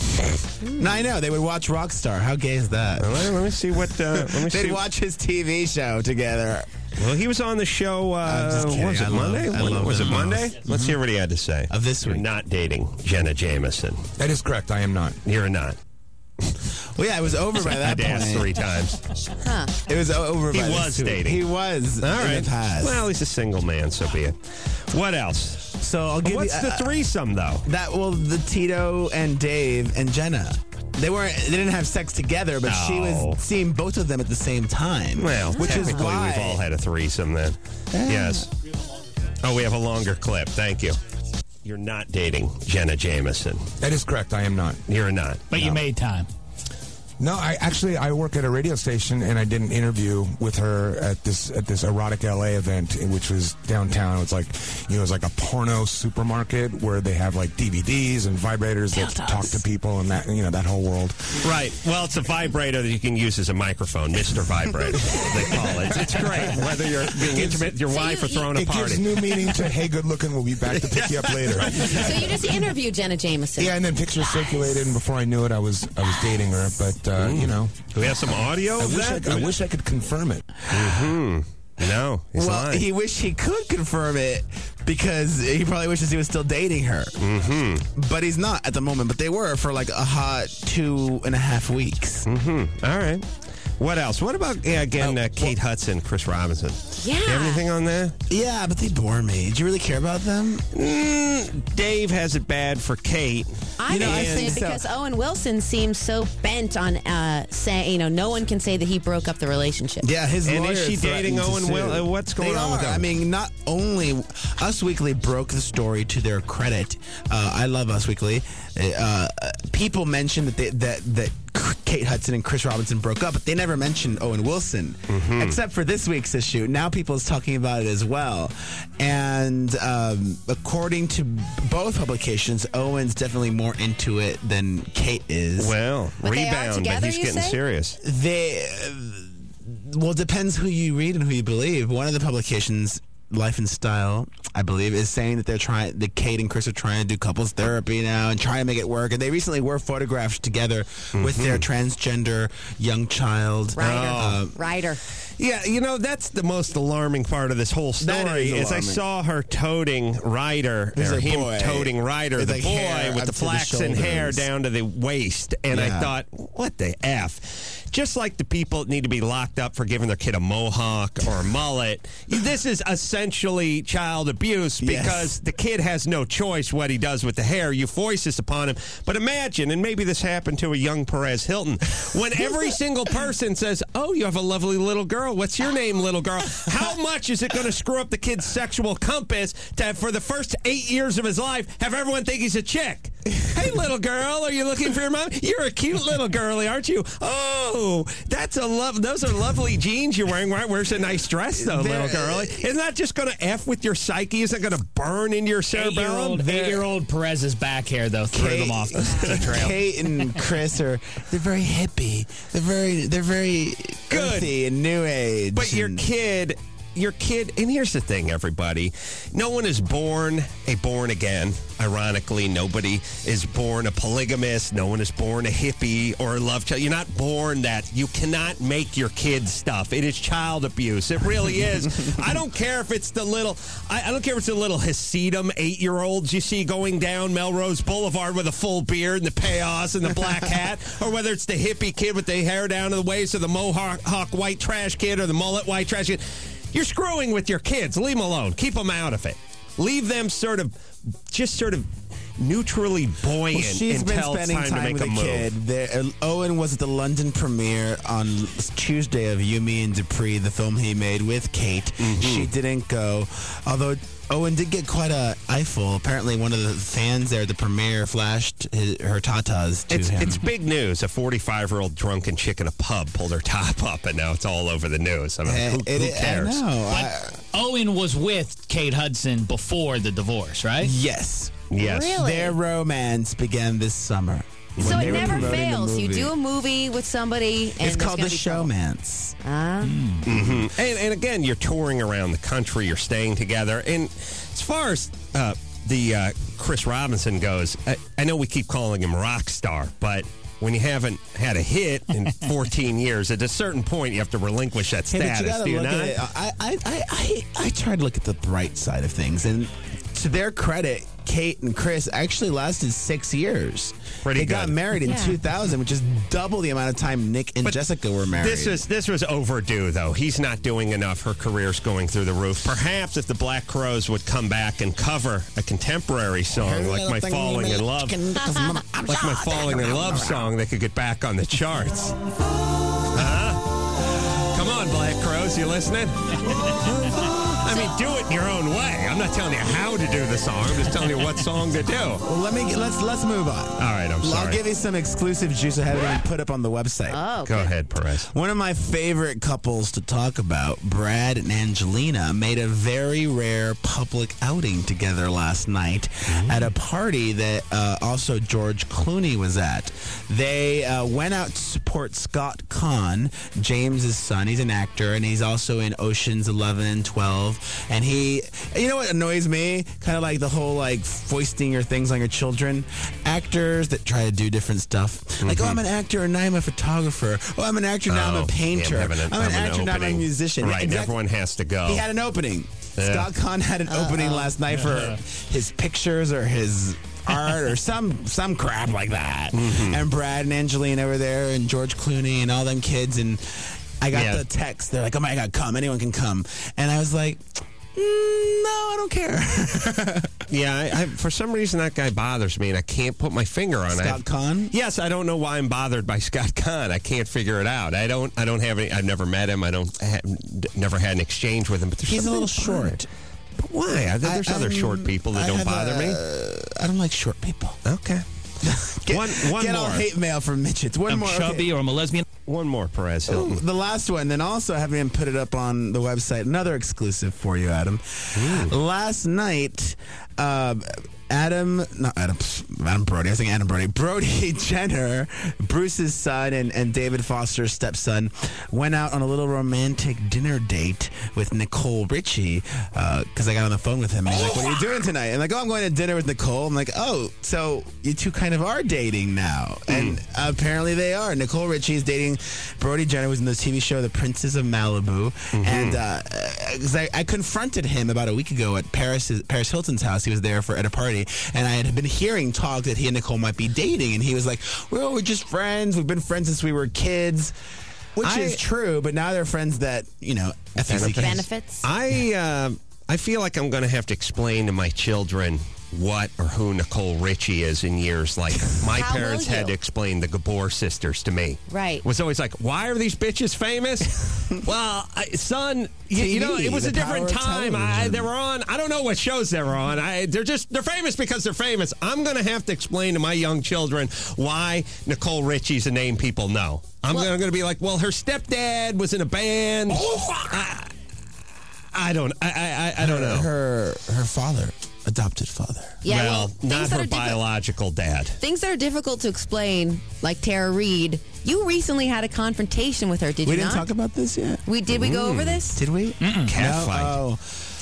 No, I know. They would watch Rockstar. How gay is that? Let me see what. They'd watch his TV show together. Well, he was on the show. Was it Monday? Was it Monday? Let's hear what he had to say. Of this week. You're not dating Jenna Jameson. That is correct. I am not. You're not. Well, yeah, it was over by that I point. asked 3 times. Huh. It was over by He this was week. dating. He was. All right. In the past. Well, he's a single man, so be it. What else? So I'll give What's you. the threesome, though? The Tito and Dave and Jenna. They didn't have sex together, but she was seeing both of them at the same time. Well, which is technically why we've all had a threesome then. Yes. Oh, we have a longer clip. Thank you. You're not dating Jenna Jameson. That is correct. I am not. You're not. But you made time. No, I work at a radio station, and I did an interview with her at this erotic LA event, which was downtown. It was like a porno supermarket where they have like DVDs and vibrators that talk to people and that whole world. Right. Well, it's a vibrator that you can use as a microphone, Mr. Vibrator, they call it. It's great, whether you're being intimate with your wife or throwing a It party. gives new meaning to "Hey, good looking, we'll be back to pick you up later." So you just interviewed Jenna Jameson. Yeah, and then pictures circulated, and before I knew it, I was dating her. But do we have some audio of that? I wish I could confirm it. Mm-hmm. No, he's lying. he wished he could confirm it because he probably wishes he was still dating her. Mm-hmm. But he's not at the moment. But they were for like a hot 2.5 weeks. Mm-hmm. All right. What else? What about, Kate Hudson, Chris Robinson? Yeah. You have anything on that? Yeah, but they bore me. Do you really care about them? Dave has it bad for Kate. I think so because Owen Wilson seems so bent on saying, no one can say that he broke up the relationship. Yeah, his And lawyer is she dating threatened to Owen Wilson? sue. What's going They on with are. them? I mean, not only Us Weekly broke the story to their credit. I love Us Weekly. People mentioned that Kate Hudson and Chris Robinson broke up, but they never mentioned Owen Wilson, except for this week's issue. Now people is talking about it as well. And according to both publications, Owen's definitely more into it than Kate is. Well, But they are rebound, together, but he's you getting say? serious. Well, it depends who you read and who you believe. One of the publications, Life and Style, I believe, is saying that Kate and Chris are trying to do couples therapy now and trying to make it work. And they recently were photographed together with their transgender young child. Ryder. Yeah, that's the most alarming part of this whole story. Is I saw her toting Ryder, There's or a him boy. toting Ryder, With the like boy hair with up the to the flaxen hair shoulders. down to the waist. And I Yeah. thought, what the F? just like the people that need to be locked up for giving their kid a mohawk or a mullet, this is essentially child abuse because the kid has no choice what he does with the hair. You voice this upon him. But imagine, and maybe this happened to a young Perez Hilton, when every single person says, oh, you have a lovely little girl. What's your name, little girl? How much is it going to screw up the kid's sexual compass to, for the first 8 years of his life, have everyone think he's a chick? Hey, little girl, are you looking for your mom? You're a cute little girlie, aren't you? Oh, that's a those are lovely jeans you're wearing. Right? Where's a nice dress, though, little girlie? Isn't that just going to F with your psyche? Isn't it going to burn into your cerebellum? 8-year-old Perez's back hair, though, threw them off the trail. Kate and Chris they're very hippie. They're very earthy and new age. But your kid, and here's the thing, everybody. No one is born a born again. Ironically, nobody is born a polygamist. No one is born a hippie or a love child. You're not born that. You cannot make your kids stuff. It is child abuse. It really is. I don't care if it's the little, I don't care if it's the little Hasidim 8-year-olds you see going down Melrose Boulevard with a full beard and the payos and the black hat, or whether it's the hippie kid with the hair down to the waist, or the mohawk white trash kid, or the mullet white trash kid. You're screwing with your kids. Leave them alone. Keep them out of it. Leave them sort of neutrally buoyant she's until been spending it's time time to make with a move. kid. Owen was at the London premiere on Tuesday of You, Me, and Dupree, the film he made with Kate. Mm-hmm. She didn't go, although Owen did get quite a eyeful. Apparently, one of the fans there at the premiere flashed her tatas to him. It's big news. A 45-year-old drunken chick in a pub pulled her top up, and now it's all over the news. I mean, who cares? I know. But Owen was with Kate Hudson before the divorce, right? Yes. Yes. Really? Their romance began this summer. So when it they were never promoting the fails. You movie. do a movie with somebody, and It's called The gonna be trouble. Showmance. Mm-hmm. And again, you're touring around the country. You're staying together. And as far as the Chris Robinson goes, I know we keep calling him rock star, but when you haven't had a hit in 14 years, at a certain point, you have to relinquish that status. Do you not? I try to look at the bright side of things, and to their credit, Kate and Chris actually lasted 6 years. Pretty They good. got married in 2000, which is double the amount of time Nick and Jessica were married. This was overdue, though. He's not doing enough. Her career's going through the roof. Perhaps if the Black Crowes would come back and cover a contemporary song like my Falling in Love, song, they could get back on the charts. Huh? Come on, Black Crowes, you listening? I mean, do it in your own way. I'm not telling you how to do the song. I'm just telling you what song to do. Well, let's move on. All right, I'm sorry. I'll give you some exclusive juice I haven't put up on the website. Oh, okay. Go ahead, Perez. One of my favorite couples to talk about, Brad and Angelina, made a very rare public outing together last night at a party that also George Clooney was at. They went out to support Scott Conn, James's son. He's an actor, and he's also in Oceans 11 and 12. And he, you know what annoys me? Kind of like the whole like foisting your things on your children. Actors that try to do different stuff. Like, oh, I'm an actor and now I'm a photographer. Oh, I'm an actor now I'm a painter. I'm an actor now I'm a musician. Right, Exactly. everyone has to go. He had an opening. Yeah. Scott Conn had an opening last night for his pictures or his art or some crap like that. And Brad and Angelina were there and George Clooney and all them kids, and I got the text. They're like, oh my God, come. Anyone can come. And I was like, no, I don't care. Yeah, for some reason that guy bothers me, and I can't put my finger on it. Scott Conn? Yes, I don't know why I'm bothered by Scott Conn. I can't figure it out. I don't have any. I've never met him. Never had an exchange with him. But he's a little short. But why? There's other short people that don't bother me. I don't like short people. Okay. One Get more. all hate mail from Mitch. One more. Chubby or I'm a lesbian. One more, Perez Hilton. Ooh, the last one. Then also having him put it up on the website. Another exclusive for you, Adam. Last night, Adam Brody. I was thinking Adam Brody. Brody Jenner, Bruce's son and David Foster's stepson, went out on a little romantic dinner date with Nicole Richie because I got on the phone with him and he's like, what are you doing tonight? And I'm like, oh, I'm going to dinner with Nicole. I'm like, oh, so you two kind of are dating now. And apparently they are. Nicole Richie is dating Brody Jenner, who's in the TV show The Princess of Malibu. And I confronted him about a week ago at Paris Hilton's house. He was there at a party. me, and I had been hearing talk that he and Nicole might be dating, and he was like, well, we're just friends. We've been friends since we were kids. Which is true, but now they're friends that, FCC benefits. I feel like I'm going to have to explain to my children what or who Nicole Richie is in years like my parents had to explain the Gabor sisters to me. Right. It was always like, why are these bitches famous? Well, son, it was a different time. They were on, I don't know what shows they were on. They're famous because they're famous. I'm going to have to explain to my young children why Nicole Richie's a name people know. I'm going to be like, well, her stepdad was in a band. I don't know. Her father. Adopted father. Yeah, well not her biological dad. Things that are difficult to explain, like Tara Reid. You recently had a confrontation with her, did you not? We didn't talk about this yet. Did we go over this? Did we? Cat fight. Oh.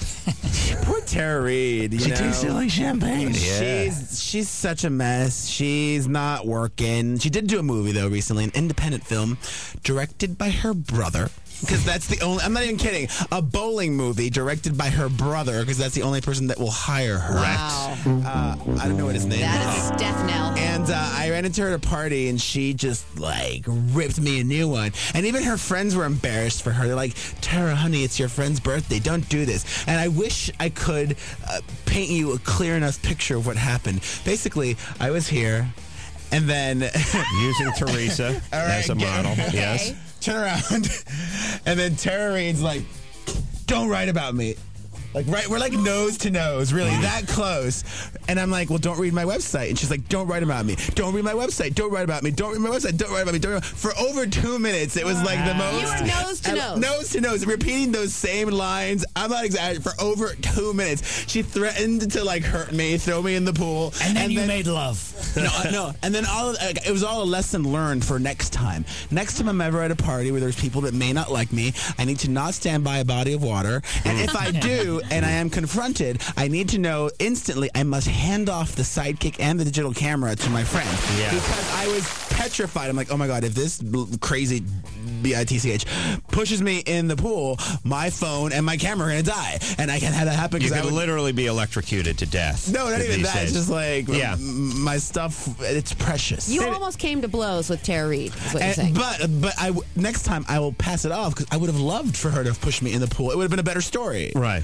Poor Tara Reid. She tasted like champagne. Yeah. She's such a mess. She's not working. She did do a movie, though, recently, an independent film directed by her brother. Because that's the only, I'm not even kidding, a bowling movie directed by her brother, because that's the only person that will hire her. Wow. I don't know what his name is. That is death knell. And I ran into her at a party, and she just, ripped me a new one. And even her friends were embarrassed for her. They're like, Tara, honey, it's your friend's birthday. Don't do this. And I wish I could paint you a clear enough picture of what happened. Basically, I was here, and then... Using Teresa as a model, yes. Turn around, and then Tara Reid's like, don't write about me. We're like nose to nose, really, that close. And I'm like, well, don't read my website. And she's like, don't write about me. Don't read my website. Don't write about me. Don't read my website. Don't write about me. Don't. For over 2 minutes, it was like the most. You were nose to nose. Nose to nose, repeating those same lines. I'm not exaggerating. For over 2 minutes, she threatened to hurt me, throw me in the pool, and then you made love. No. And then it was all a lesson learned for next time. Next time I'm ever at a party where there's people that may not like me, I need to not stand by a body of water. And if I do, and I am confronted, I need to know instantly I must hand off the sidekick and the digital camera to my friend. Yeah. Because I was petrified. I'm like, oh my God, if this crazy BITCH pushes me in the pool, my phone and my camera are going to die. And I can't have that happen. You could literally be electrocuted to death. No, not even that. Days. It's just like, my stuff, it's precious. You almost came to blows with Tara Reid, is what you're saying. But next time I will pass it off, because I would have loved for her to have pushed me in the pool. It would have been a better story. Right.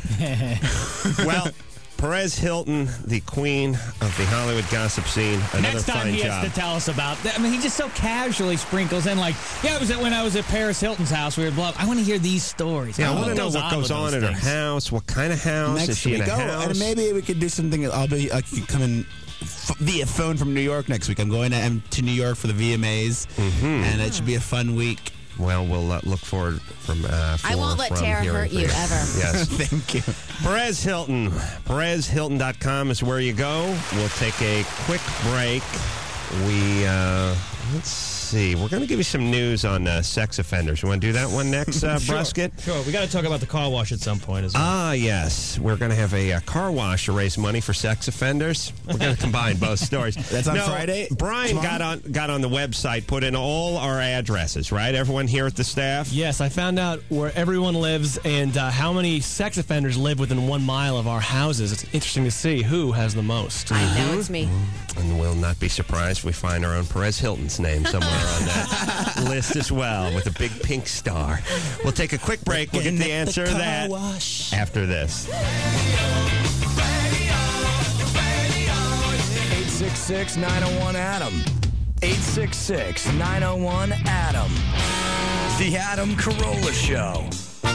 Well, Perez Hilton, the queen of the Hollywood gossip scene, another Next time fine he job. has to tell us about that. I mean, he just so casually sprinkles in it was when I was at Paris Hilton's house. We were blah. I want to hear these stories. Yeah, I want to know what goes on at her house. What kind of house is she in? And maybe we could do something. I could come in via phone from New York next week. I'm going to New York for the VMAs, and it should be a fun week. Well, we'll look forward I won't let Tara hurt you, ever. Yes. Thank you. Perez Hilton. PerezHilton.com is where you go. We'll take a quick break. Let's see. We're going to give you some news on sex offenders. You want to do that one next, Brusket? Sure. We got to talk about the car wash at some point as well. Ah, yes. We're going to have a car wash to raise money for sex offenders. We're going to combine both stories. That's on Friday? Brian got on the website, put in all our addresses, right? Everyone here at the staff? Yes, I found out where everyone lives and how many sex offenders live within 1 mile of our houses. It's interesting to see who has the most. I know it's me. And we'll not be surprised if we find our own Perez Hilton's name somewhere on that list as well, with a big pink star. We'll take a quick break. We'll get the answer to that after this. 866-901-ADAM. 866-901-ADAM. The Adam Carolla Show.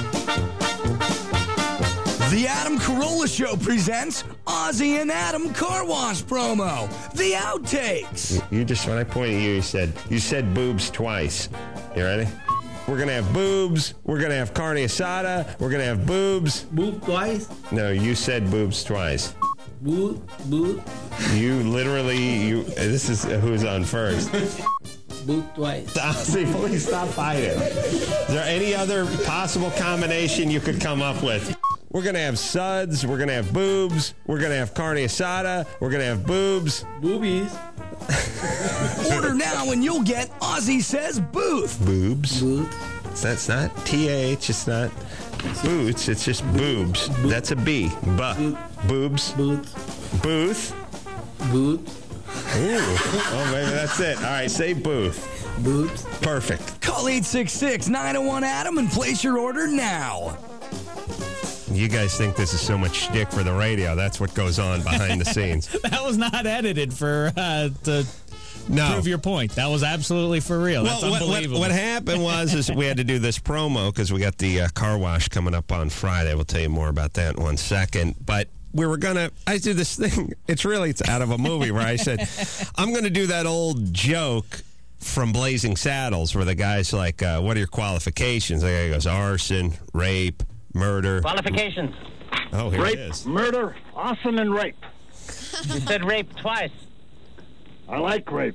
The Adam Carolla Show presents Ozzy and Adam Car Wash promo. The Outtakes. You just, when I pointed at you said boobs twice. You ready? We're going to have boobs. We're going to have carne asada. We're going to have boobs. Boob twice? No, you said boobs twice. Boob. You literally, this is who's on first. Boob twice. Ozzy, please stop fighting. Is there any other possible combination you could come up with? We're going to have suds. We're going to have boobs. We're going to have carne asada. We're going to have boobs. Boobies. Order now and you'll get Ozzy Says Booth. Boobs. Booth. That's not TH. It's not boots. It's just boobs. That's a B. Boobs. Booth. Booth. Booth. Ooh. Oh, maybe that's it. All right, say booth. Booth. Perfect. Call 866-901-ADAM and place your order now. You guys think this is so much shtick for the radio. That's what goes on behind the scenes. That was not edited for to prove your point. That was absolutely for real. That's unbelievable. What happened was we had to do this promo because we got the car wash coming up on Friday. We'll tell you more about that in 1 second. But we were I do this thing. It's out of a movie where I said, I'm going to do that old joke from Blazing Saddles where the guy's like, what are your qualifications? The guy goes, arson, rape, murder. Qualifications. Oh, here rape, it is. Murder, arson, and rape. You said rape twice. I like rape.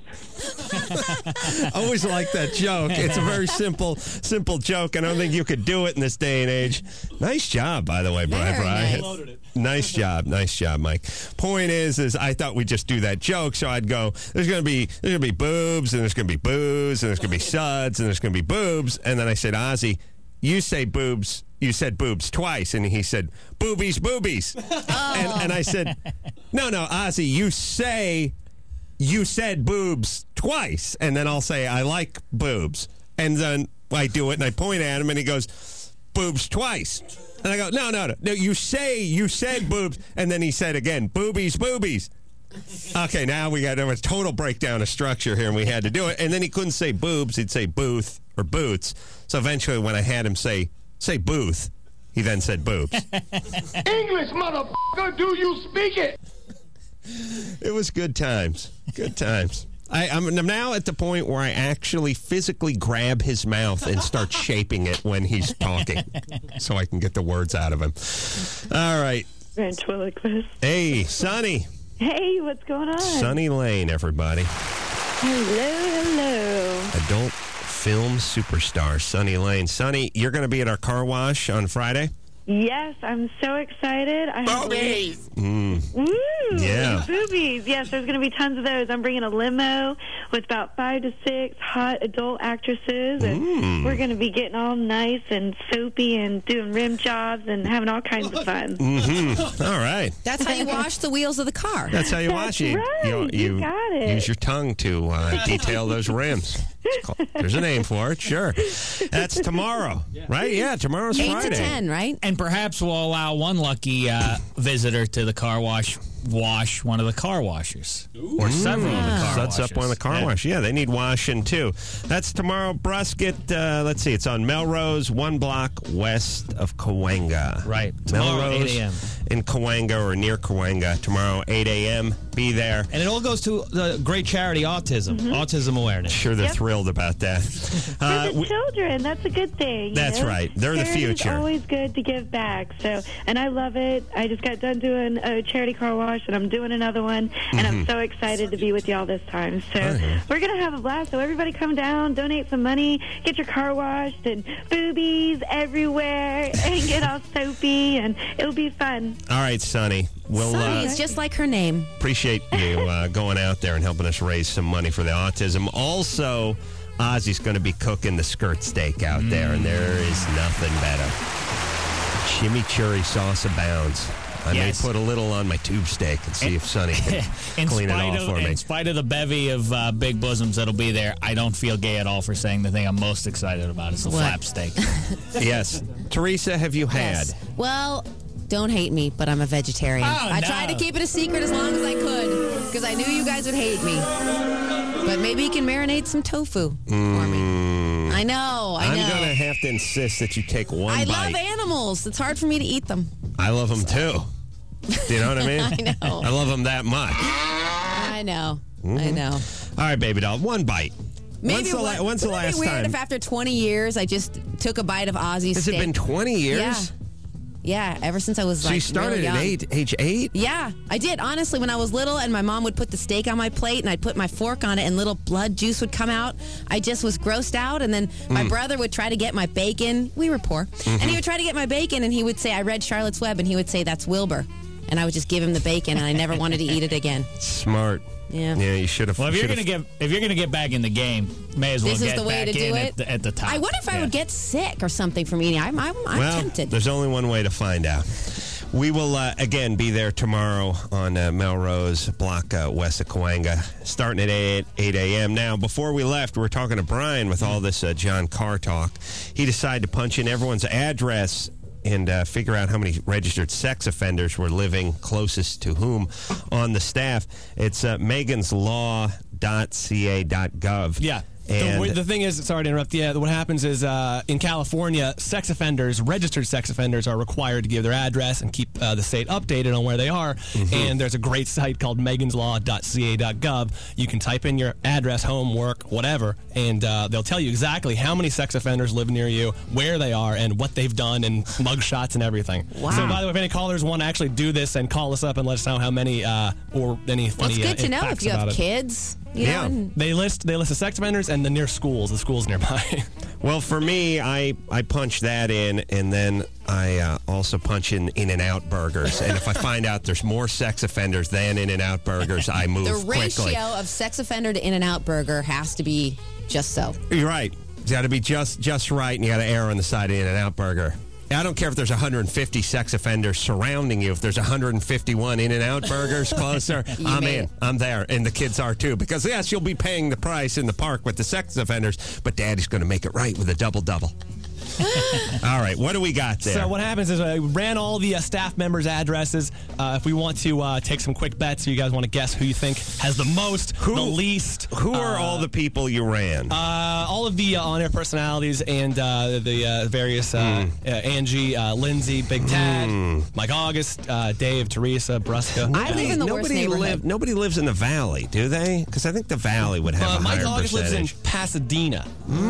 I always like that joke. It's a very simple joke. I don't think you could do it in this day and age. Nice job, by the way, Brian. Nice job, Mike. Point is I thought we'd just do that joke, so I'd go, there's gonna be boobs, and there's gonna be booze, and there's gonna be suds, and there's gonna be boobs, and then I said, Ozzy, you say boobs. You said boobs twice, and he said, boobies. And I said, no, Ozzy, you said boobs twice, and then I'll say, I like boobs. And then I do it, and I point at him, and he goes, boobs twice. And I go, no, you said boobs. And then he said again, boobies. Okay, now we got a total breakdown of structure here, and we had to do it. And then he couldn't say boobs, he'd say booth or boots. So eventually when I had him say booth, he then said boobs. English, motherfucker, do you speak it? It was good times. Good times. I'm now at the point where I actually physically grab his mouth and start shaping it when he's talking so I can get the words out of him. All right. Ventriloquist. Hey, Sonny. Hey, what's going on? Sonny Lane, everybody. Hello. Adult film superstar, Sonny Lane. Sonny, you're going to be at our car wash on Friday? Yes, I'm so excited. Boobies! Woo! Yeah. Boobies. Yes, there's going to be tons of those. I'm bringing a limo with about 5 to 6 hot adult actresses, and we're going to be getting all nice and soapy and doing rim jobs and having all kinds of fun. Mm-hmm. All right. That's how you wash the wheels of the car. That's how you wash it. Right. You got it. Use your tongue to detail those rims. There's a name for it, sure. That's tomorrow, right? Yeah, tomorrow's 8 Friday. to 10, right? And perhaps we'll allow one lucky visitor to the car wash one of the car washers. Or several of the car That's washers. up on the car wash. Yeah, they need washing, too. That's tomorrow. Brusket, let's see, it's on Melrose, 1 block west of Cahuenga. Right. Tomorrow, Melrose 8 a.m. in Cahuenga or near Cahuenga. Tomorrow, 8 a.m. Be there. And it all goes to the great charity, autism awareness. Sure, they're thrilled about that. For the children, that's a good thing. That's right. They're the Charity's future. always good to give back. So, and I love it. I just got done doing a charity car wash, and I'm doing another one, and I'm so excited to be with y'all this time. So we're going to have a blast. So everybody come down, donate some money, get your car washed, and boobies everywhere, and get all soapy, and it'll be fun. All right, Sonny. We'll, Sonny is just like her name. appreciate you going out there and helping us raise some money for the autism. Also, Ozzy's going to be cooking the skirt steak out there, and there is nothing better. Chimichurri sauce abounds. I may put a little on my tube steak and see if Sonny can clean it off for me. In spite of the bevy of big bosoms that'll be there, I don't feel gay at all for saying the thing I'm most excited about is the flap steak. Yes. Teresa, have you had? Yes. Well, don't hate me, but I'm a vegetarian. I tried to keep it a secret as long as I could because I knew you guys would hate me. But maybe you can marinate some tofu for me. I know. I'm going to have to insist that you take one I bite. love animals. It's hard for me to eat them. I love them too. Do you know what I mean? I know. I love them that much. I know. Mm-hmm. I know. All right, baby doll. One bite. Maybe when's the last It'd be weird time? if after 20 years I just took a bite of Ozzy's Has steak. it been 20 years? Yeah. Yeah, ever since I was So you started real young. at age 8? Yeah, I did. Honestly, when I was little and my mom would put the steak on my plate and I'd put my fork on it and little blood juice would come out, I just was grossed out. And then my brother would try to get my bacon. We were poor. And he would try to get my bacon and he would say, I read Charlotte's Web, and he would say, that's Wilbur. And I would just give him the bacon and I never wanted to eat it again. Smart. Yeah. Yeah, you should have. Well, if you're gonna get back in the game, may as well This is get the way back to do in it? at the top. I wonder if I would get sick or something from eating. I'm well, tempted. there's only one way to find out. We will, again, be there tomorrow on Melrose, block west of Cahuenga, starting at 8 a.m. Now, before we left, we were talking to Brian with all this John Carr talk. He decided to punch in everyone's address and figure out how many registered sex offenders were living closest to whom on the staff. It's meganslaw.ca.gov. Yeah. And the thing is, sorry to interrupt, what happens is in California, sex offenders, registered sex offenders, are required to give their address and keep the state updated on where they are. Mm-hmm. And there's a great site called meganslaw.ca.gov. You can type in your address, home, work, whatever, and they'll tell you exactly how many sex offenders live near you, where they are, and what they've done, and mug shots and everything. Wow. So, by the way, if any callers want to actually do this and call us up and let us know how many or any Well, funny it's good to know facts if you have about it. kids. You know, and They list the sex offenders and the near schools, the schools nearby. Well, for me, I punch that in, and then I also punch in In-N-Out burgers. And if I find out there's more sex offenders than In-N-Out burgers, I move the ratio quickly. of sex offender to In-N-Out burger has to be just so. You're right. It's got to be just right, and you got to err on the side of In-N-Out burger. I don't care if there's 150 sex offenders surrounding you. If there's 151 In-N-Out burgers closer, I'm in. I'm there. And the kids are, too. Because, yes, you'll be paying the price in the park with the sex offenders, but Daddy's going to make it right with a double-double. All right, what do we got there? So what happens is I ran all the staff members' addresses. If we want to take some quick bets, you guys want to guess who you think has the most, the least. Who are all the people you ran? All of the on-air personalities and the various Angie, Lindsay, Big Tad, Mike August, Dave, Teresa, Brusca. I live in the worst neighborhood. Nobody lives in the Valley, do they? Because I think the Valley would have a Mike higher August percentage. lives in Pasadena.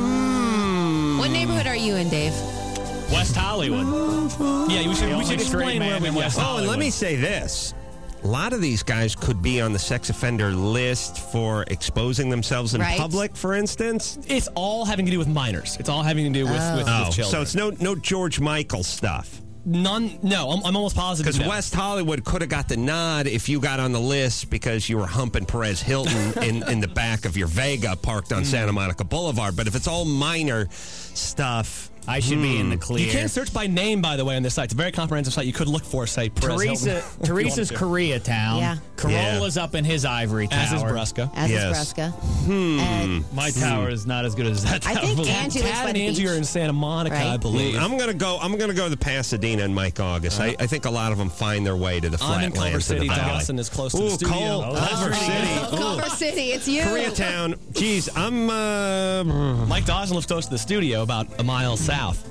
What neighborhood are you in, Dave? West Hollywood. Yeah, we should explain where we West and Hollywood. let me say this. A lot of these guys could be on the sex offender list for exposing themselves in Right. public, for instance. It's all having to do with minors. It's all having to do with children. So it's no George Michael stuff. None. No, I'm almost positive. Because no. West Hollywood could have got the nod if you got on the list because you were humping Perez Hilton in the back of your Vega parked on Santa Monica Boulevard. But if it's all minor stuff, I should be in the clear. You can search by name, by the way, on this site. It's a very comprehensive site. You could look for, say, Perez Hilton. Teresa's Koreatown. Yeah. Corolla's up in his ivory tower. As is Brusca. As is Brusca. And My tower is not as good as that tower. I think Angie lives Tad by and the Angie beach. are in Santa Monica, I Right. believe. I'm gonna go to Pasadena and Mike August. I think a lot of them find their way to the I'm in Culver flatlands of City. the Valley. Dawson is close to the Ooh, studio. Culver City. Culver City, it's you. Koreatown. Geez, I'm. Mike Dawson lives close to the studio, about a mile south.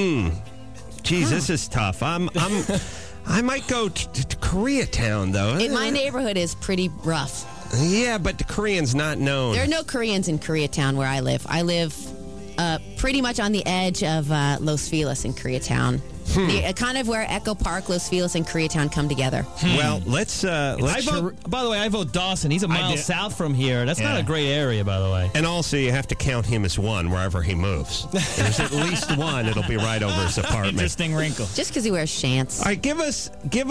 Geez, this is tough. I might go to Koreatown though. In my neighborhood is pretty rough. Yeah, but the Korean's not known. There are no Koreans in Koreatown where I live. I live pretty much on the edge of Los Feliz in Koreatown. Kind of where Echo Park, Los Feliz, and Koreatown come together. Well, let's. By the way, I vote Dawson. He's a mile south from here. That's not a great area, by the way. And also, you have to count him as one wherever he moves. If there's at least one, it'll be right over his apartment. Interesting wrinkle. Just because he wears shants. All right, give us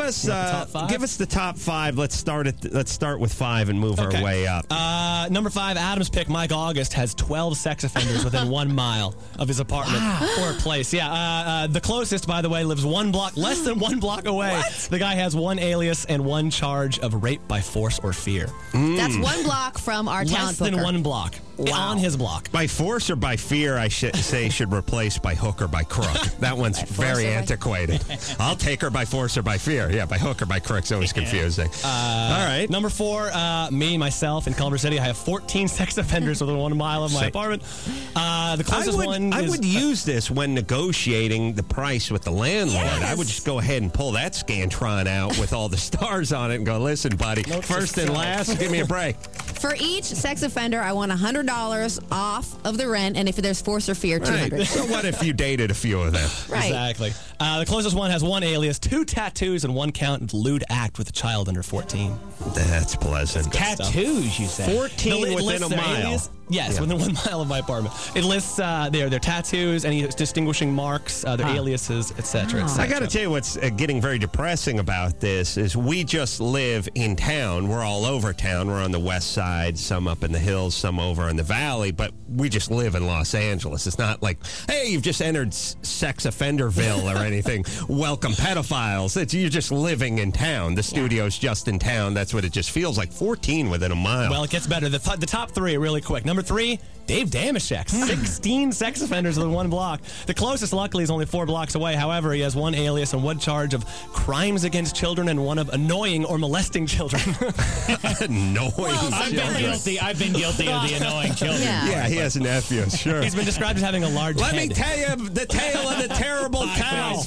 the top five. Let's start with five and move our way up. Number 5, Adam's pick, Mike August, has 12 sex offenders within 1 mile of his apartment or place. Yeah, the closest, by the way, lives less than 1 block away. What? The guy has 1 alias and 1 charge of rape by force or fear. That's 1 block from our talent Less than booker. 1 block. Wow. On his block. By force or by fear, I should say should replace by hook or by crook. That one's very antiquated. I'll take her by force or by fear. Yeah, by hook or by crook's always confusing. All right. Number 4, me, myself, in Culver City. I have 14 sex offenders within 1 mile of my apartment. The closest one I is... would use this when negotiating the price with the landlord. Yes. I would just go ahead and pull that Scantron out with all the stars on it and go, listen, buddy, first and last, give me a break. For each sex offender, I want $100 off of the rent, and if there's force or fear, $200. Right. So what if you dated a few of them? Right. Exactly. The closest one has 1 alias, 2 tattoos, and 1 count of lewd act with a child under 14. That's pleasant. Tattoos, you said. 14 within a mile. Alias. Yes, within 1 mile of my apartment. It lists their tattoos, any distinguishing marks, their aliases, etc. I got to tell you what's getting very depressing about this is we just live in town. We're all over town. We're on the west side side, some up in the hills, some over in the valley, but we just live in Los Angeles. It's not like, hey, you've just entered Sex Offenderville or anything. Welcome, pedophiles. You're just living in town. The studio's just in town. That's what it just feels like. 14 within a mile. Well, it gets better. The top three, really quick. Number 3, Dave Damashek. 16 sex offenders within one block. The closest, luckily, is only 4 blocks away. However, he has one alias and one charge of crimes against children and one of annoying or molesting children. Annoying I've been guilty of the annoying children. Yeah, he has a nephew, sure. He's been described as having a large Let head. me tell you the tale of the terrible cow.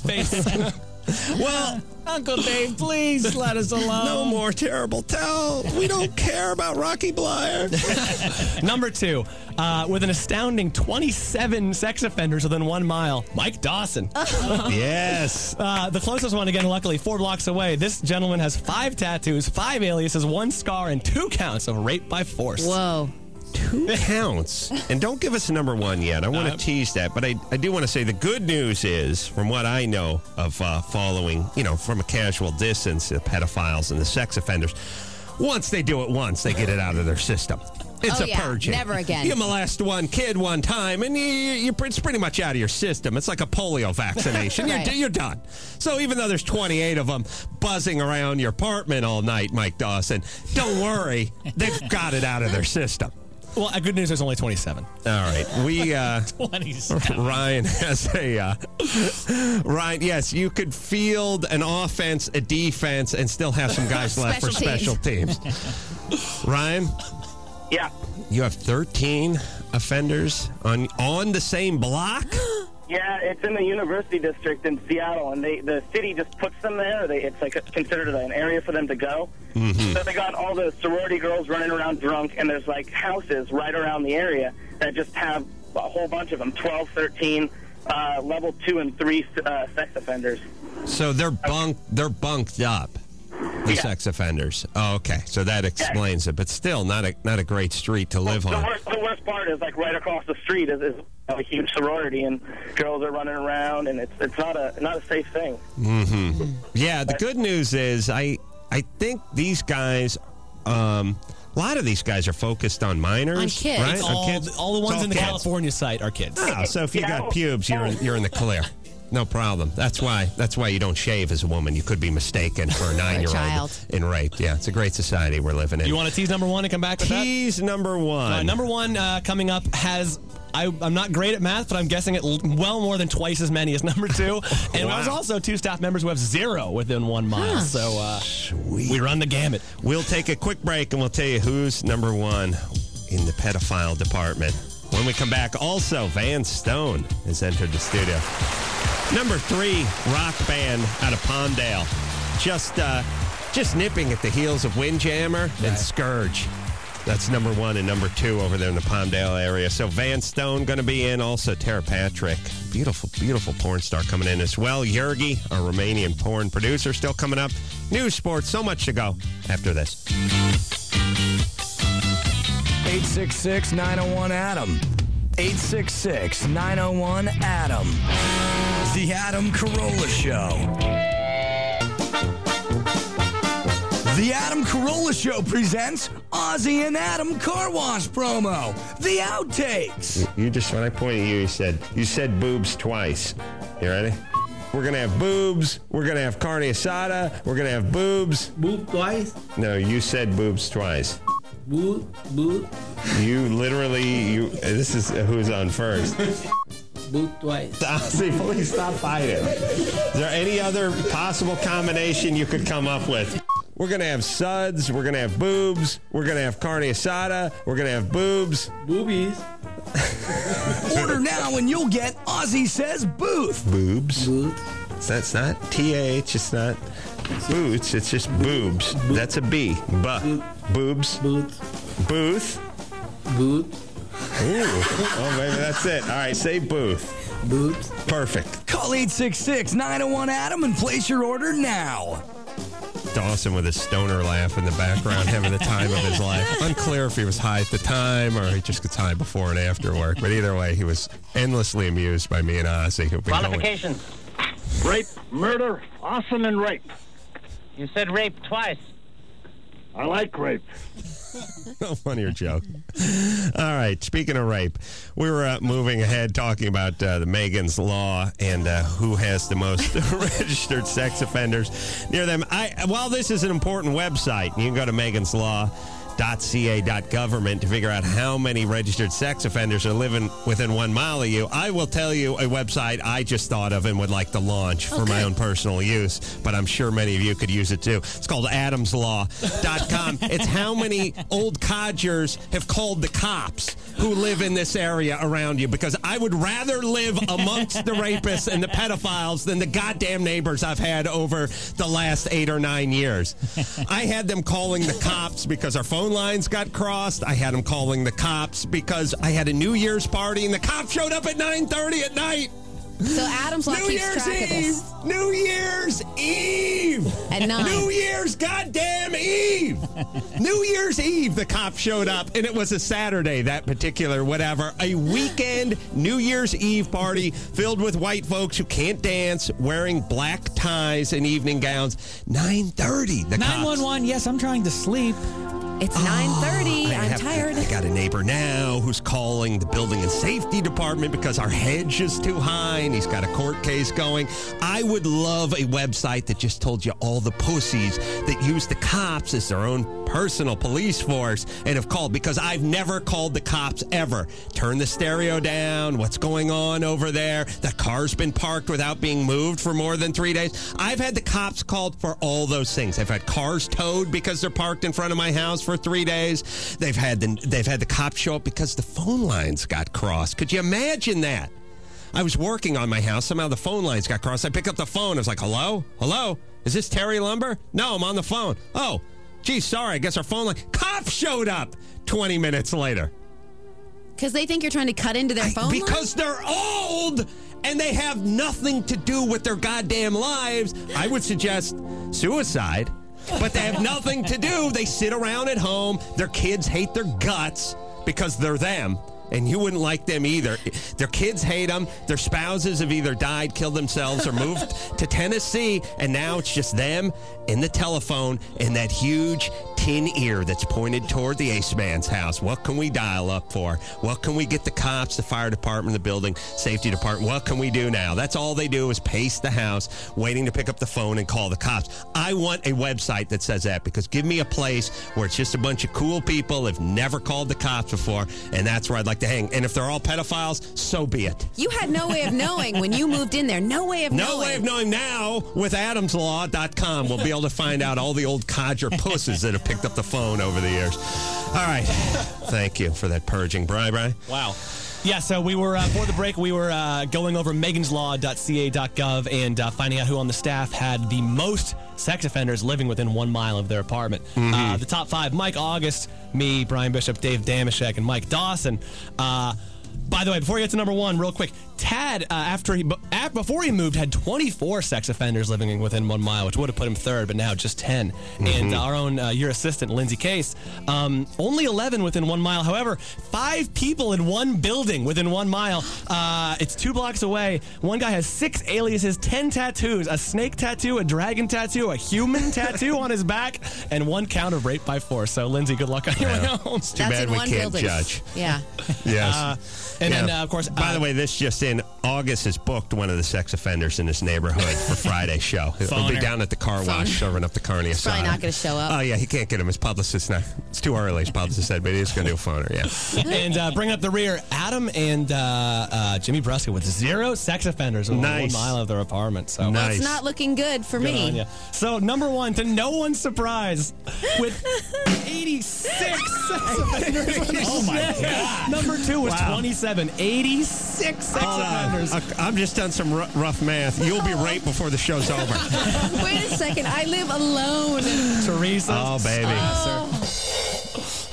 Well, Uncle Dave, please let us alone. No more terrible tale. We don't care about Rocky Blyer. Number 2, with an astounding 27 sex offenders within 1 mile, Mike Dawson. Yes. The closest one, again, luckily, 4 blocks away. This gentleman has 5 tattoos, 5 aliases, 1 scar, and 2 counts of rape by force. Whoa. 2 counts. And don't give us number 1 yet. I want to tease that. But I do want to say the good news is, from what I know of following, from a casual distance, the pedophiles and the sex offenders, once they do it once, they get it out of their system. It's a purging. Never again. You molest one kid one time, and it's pretty much out of your system. It's like a polio vaccination. Right. You're done. So even though there's 28 of them buzzing around your apartment all night, Mike Dawson, don't worry. They've got it out of their system. Well, good news, there's only 27. All right. We, 27. Ryan has Ryan, yes, you could field an offense, a defense, and still have some guys left for special teams. Ryan? Yeah. You have 13 offenders on the same block? Yeah, it's in the University District in Seattle, and the city just puts them there. It's like considered an area for them to go. Mm-hmm. So they got all the sorority girls running around drunk, and there's like houses right around the area that just have a whole bunch of them, 12, 13, level 2 and 3 sex offenders. So they're bunked up. The sex offenders. Oh, okay. So that explains it, but still not a great street to live on. The worst part is like right across the street is a huge sorority, and girls are running around, and it's not a safe thing. Mm-hmm. Yeah. The good news is I think these guys. A lot of these guys are focused on minors, on kids. Right? All the ones in the California site are kids. Oh, so if you got pubes, you're in the clear. No problem. That's why you don't shave as a woman. You could be mistaken for a 9-year-old and raped. Yeah, it's a great society we're living in. You want to tease number 1 and come back with that? Tease number 1. Number 1 coming up has... I'm not great at math, but I'm guessing it well more than twice as many as number 2. And there's also 2 staff members who have 0 within 1 mile. So we run the gamut. We'll take a quick break, and we'll tell you who's number 1 in the pedophile department. When we come back, also, Van Stone has entered the studio. Number 3, rock band out of Palmdale. Just nipping at the heels of Windjammer and Scourge. That's number 1 and number 2 over there in the Palmdale area. So Van Stone going to be in. Also Tara Patrick, beautiful, beautiful porn star coming in as well. Yergi, our Romanian porn producer, still coming up. News, sports, so much to go after this. 866-901-ADAM. 866-901-ADAM. The Adam Carolla Show. The Adam Carolla Show presents Ozzy and Adam Car Wash promo. The Outtakes. You just, when I pointed at you, you said boobs twice. You ready? We're going to have boobs. We're going to have carne asada. We're going to have boobs. Boob twice? No, you said boobs twice. Boob. You literally, this is who's on first. Boob twice. Ozzy, please stop fighting. Is there any other possible combination you could come up with? We're going to have suds. We're going to have boobs. We're going to have carne asada. We're going to have boobs. Boobies. Order now and you'll get Ozzy Says Booth. Boobs. That's not TH. It's not boots. It's just boobs. That's a B. Boobs. Booth. Booth. Booth. Ooh. Oh, maybe that's it. All right, say booth. Boobs. Perfect. Call 866-901-ADAM and place your order now. Dawson with his stoner laugh in the background, having the time of his life. Unclear if he was high at the time or he just gets high before and after work. But either way, he was endlessly amused by me and Ozzy. Qualifications. Rape, murder, arson, and rape. You said rape twice. I like rape. No funnier joke. All right. Speaking of rape, we were moving ahead talking about the Megan's Law and who has the most registered sex offenders near them. While this is an important website, you can go to meganslaw.ca.government to figure out how many registered sex offenders are living within 1 mile of you. I will tell you a website I just thought of and would like to launch for my own personal use, but I'm sure many of you could use it too. It's called adamslaw.com. It's how many old codgers have called the cops who live in this area around you, because I would rather live amongst the rapists and the pedophiles than the goddamn neighbors I've had over the last 8 or 9 years. I had them calling the cops because our phone lines got crossed. I had them calling the cops because I had a New Year's party and the cops showed up at 9:30 at night. So Adam's Law keeps track of this. New Year's Eve. At 9. New Year's goddamn Eve. New Year's Eve, the cops showed up, and it was a Saturday, that particular whatever. A weekend New Year's Eve party filled with white folks who can't dance, wearing black ties and evening gowns. 9:30, the 911, yes, I'm trying to sleep. It's 9:30. I'm tired. I got a neighbor now who's calling the building and safety department because our hedge is too high and he's got a court case going. I would love a website that just told you all the pussies that use the cops as their own personal police force and have called, because I've never called the cops ever. Turn the stereo down. What's going on over there? The car's been parked without being moved for more than 3 days. I've had the cops called for all those things. I've had cars towed because they're parked in front of my house for 3 days. They've had the cops show up because the phone lines got crossed. Could you imagine that? I was working on my house. Somehow the phone lines got crossed. I picked up the phone. I was like, hello? Hello? Is this Terry Lumber? No, I'm on the phone. Oh, geez, sorry. I guess our phone line. Cops showed up 20 minutes later. Because they think you're trying to cut into their phone line? Because they're old and they have nothing to do with their goddamn lives. I would suggest suicide. But they have nothing to do. They sit around at home. Their kids hate their guts because they're them. And you wouldn't like them either. Their kids hate them. Their spouses have either died, killed themselves, or moved to Tennessee. And now it's just them and the telephone and that huge tin ear that's pointed toward the Ace Man's house. What can we dial up for? What can we get the cops, the fire department, the building safety department? What can we do now? That's all they do is pace the house, waiting to pick up the phone and call the cops. I want a website that says that, because give me a place where it's just a bunch of cool people who've never called the cops before, and that's where I'd like to hang. And if they're all pedophiles, so be it. You had no way of knowing when you moved in there. No way of knowing. No way of knowing. Now, with adamslaw.com, we'll be able to find out all the old codger pussies that have picked up the phone over the years. All right. Thank you for that purging, Bri. Wow. Yeah, so we were, for the break, we were going over meganslaw.ca.gov and finding out who on the staff had the most sex offenders living within 1 mile of their apartment. Mm-hmm. The top 5, Mike August, me, Brian Bishop, Dave Damashek, and Mike Dawson. By the way, before we get to number 1, real quick, Tad, before he moved, had 24 sex offenders living within 1 mile, which would have put him third, but now just 10. Mm-hmm. And our own, your assistant, Lindsay Case, only 11 within 1 mile. However, 5 people in one building within 1 mile. It's 2 blocks away. One guy has 6 aliases, 10 tattoos, a snake tattoo, a dragon tattoo, a human tattoo on his back, and 1 count of rape by force. So, Lindsay, good luck on your way home. It's too bad we can't judge. Yeah. Yes. And then, of course... by the way, this just in, August has booked one of the sex offenders in this neighborhood for Friday's show. He'll be down at the car wash serving up the carne asada. Probably not going to show up. Oh, yeah, he can't get him. His publicist now. It's too early, his publicist said, but he is going to do a phoner, yeah. And bring up the rear, Adam and Jimmy Bresca with 0 sex offenders within 1 mile of their apartment. So well, it's not looking good for me. On ya. So, number 1, to no one's surprise, with 86 sex offenders. Oh, my God. Number 2 was 27. 86 sex offenders. I'm just done some rough math. You'll be raped before the show's over. Wait a second. I live alone. Teresa. Oh, baby.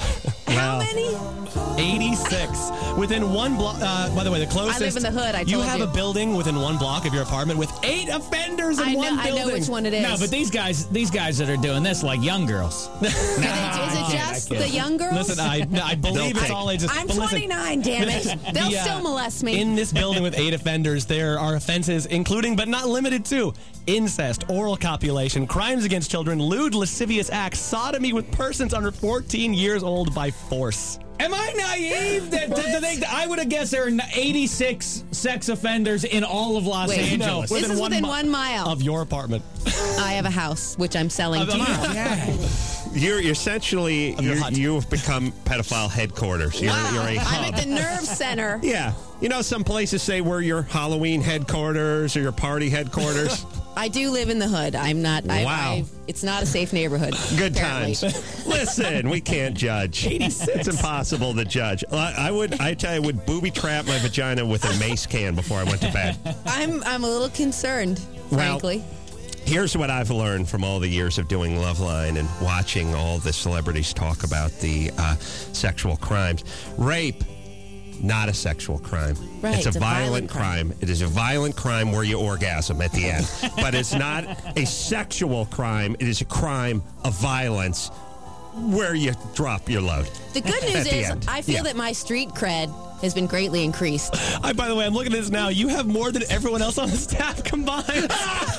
How many? 86. Within one block, by the way, the closest. I live in the hood, I You told have you. a building within one block of your apartment with 8 offenders in one building. I know which one it is. No, but these guys that are doing this like young girls. Is it just the young girls? Listen, I believe it's all ages. I'm but listen, 29, damn it. They'll still molest me. In this building with 8 offenders, there are offenses including, but not limited to, incest, oral copulation, crimes against children, lewd, lascivious acts, sodomy with persons under 14 years old by force. Am I naive? I would have guessed there are 86 sex offenders in all of Los Angeles. No, This is within 1 mile. Of your apartment. I have a house, which I'm selling tomorrow. You're essentially, you've become pedophile headquarters. You're a hub. I'm at the nerve center. Yeah. You know, some places say we're your Halloween headquarters or your party headquarters. I do live in the hood. I'm not. Wow. It's not a safe neighborhood. Good apparently. times. Listen, we can't judge. 86. It's impossible to judge. I tell you, would booby trap my vagina with a mace can before I went to bed. I'm a little concerned, frankly. Here's what I've learned from all the years of doing Loveline and watching all the celebrities talk about the sexual crimes. Rape, not a sexual crime. Right, it's a violent crime. It is a violent crime where you orgasm at the end. But it's not a sexual crime. It is a crime of violence where you drop your load. The good news is I feel that my street cred has been greatly increased. By the way, I'm looking at this now. You have more than everyone else on the staff combined.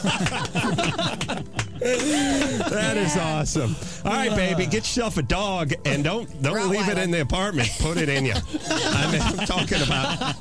That is awesome. All right, baby, get yourself a dog and don't leave it in the apartment. Put it in you. I'm talking about.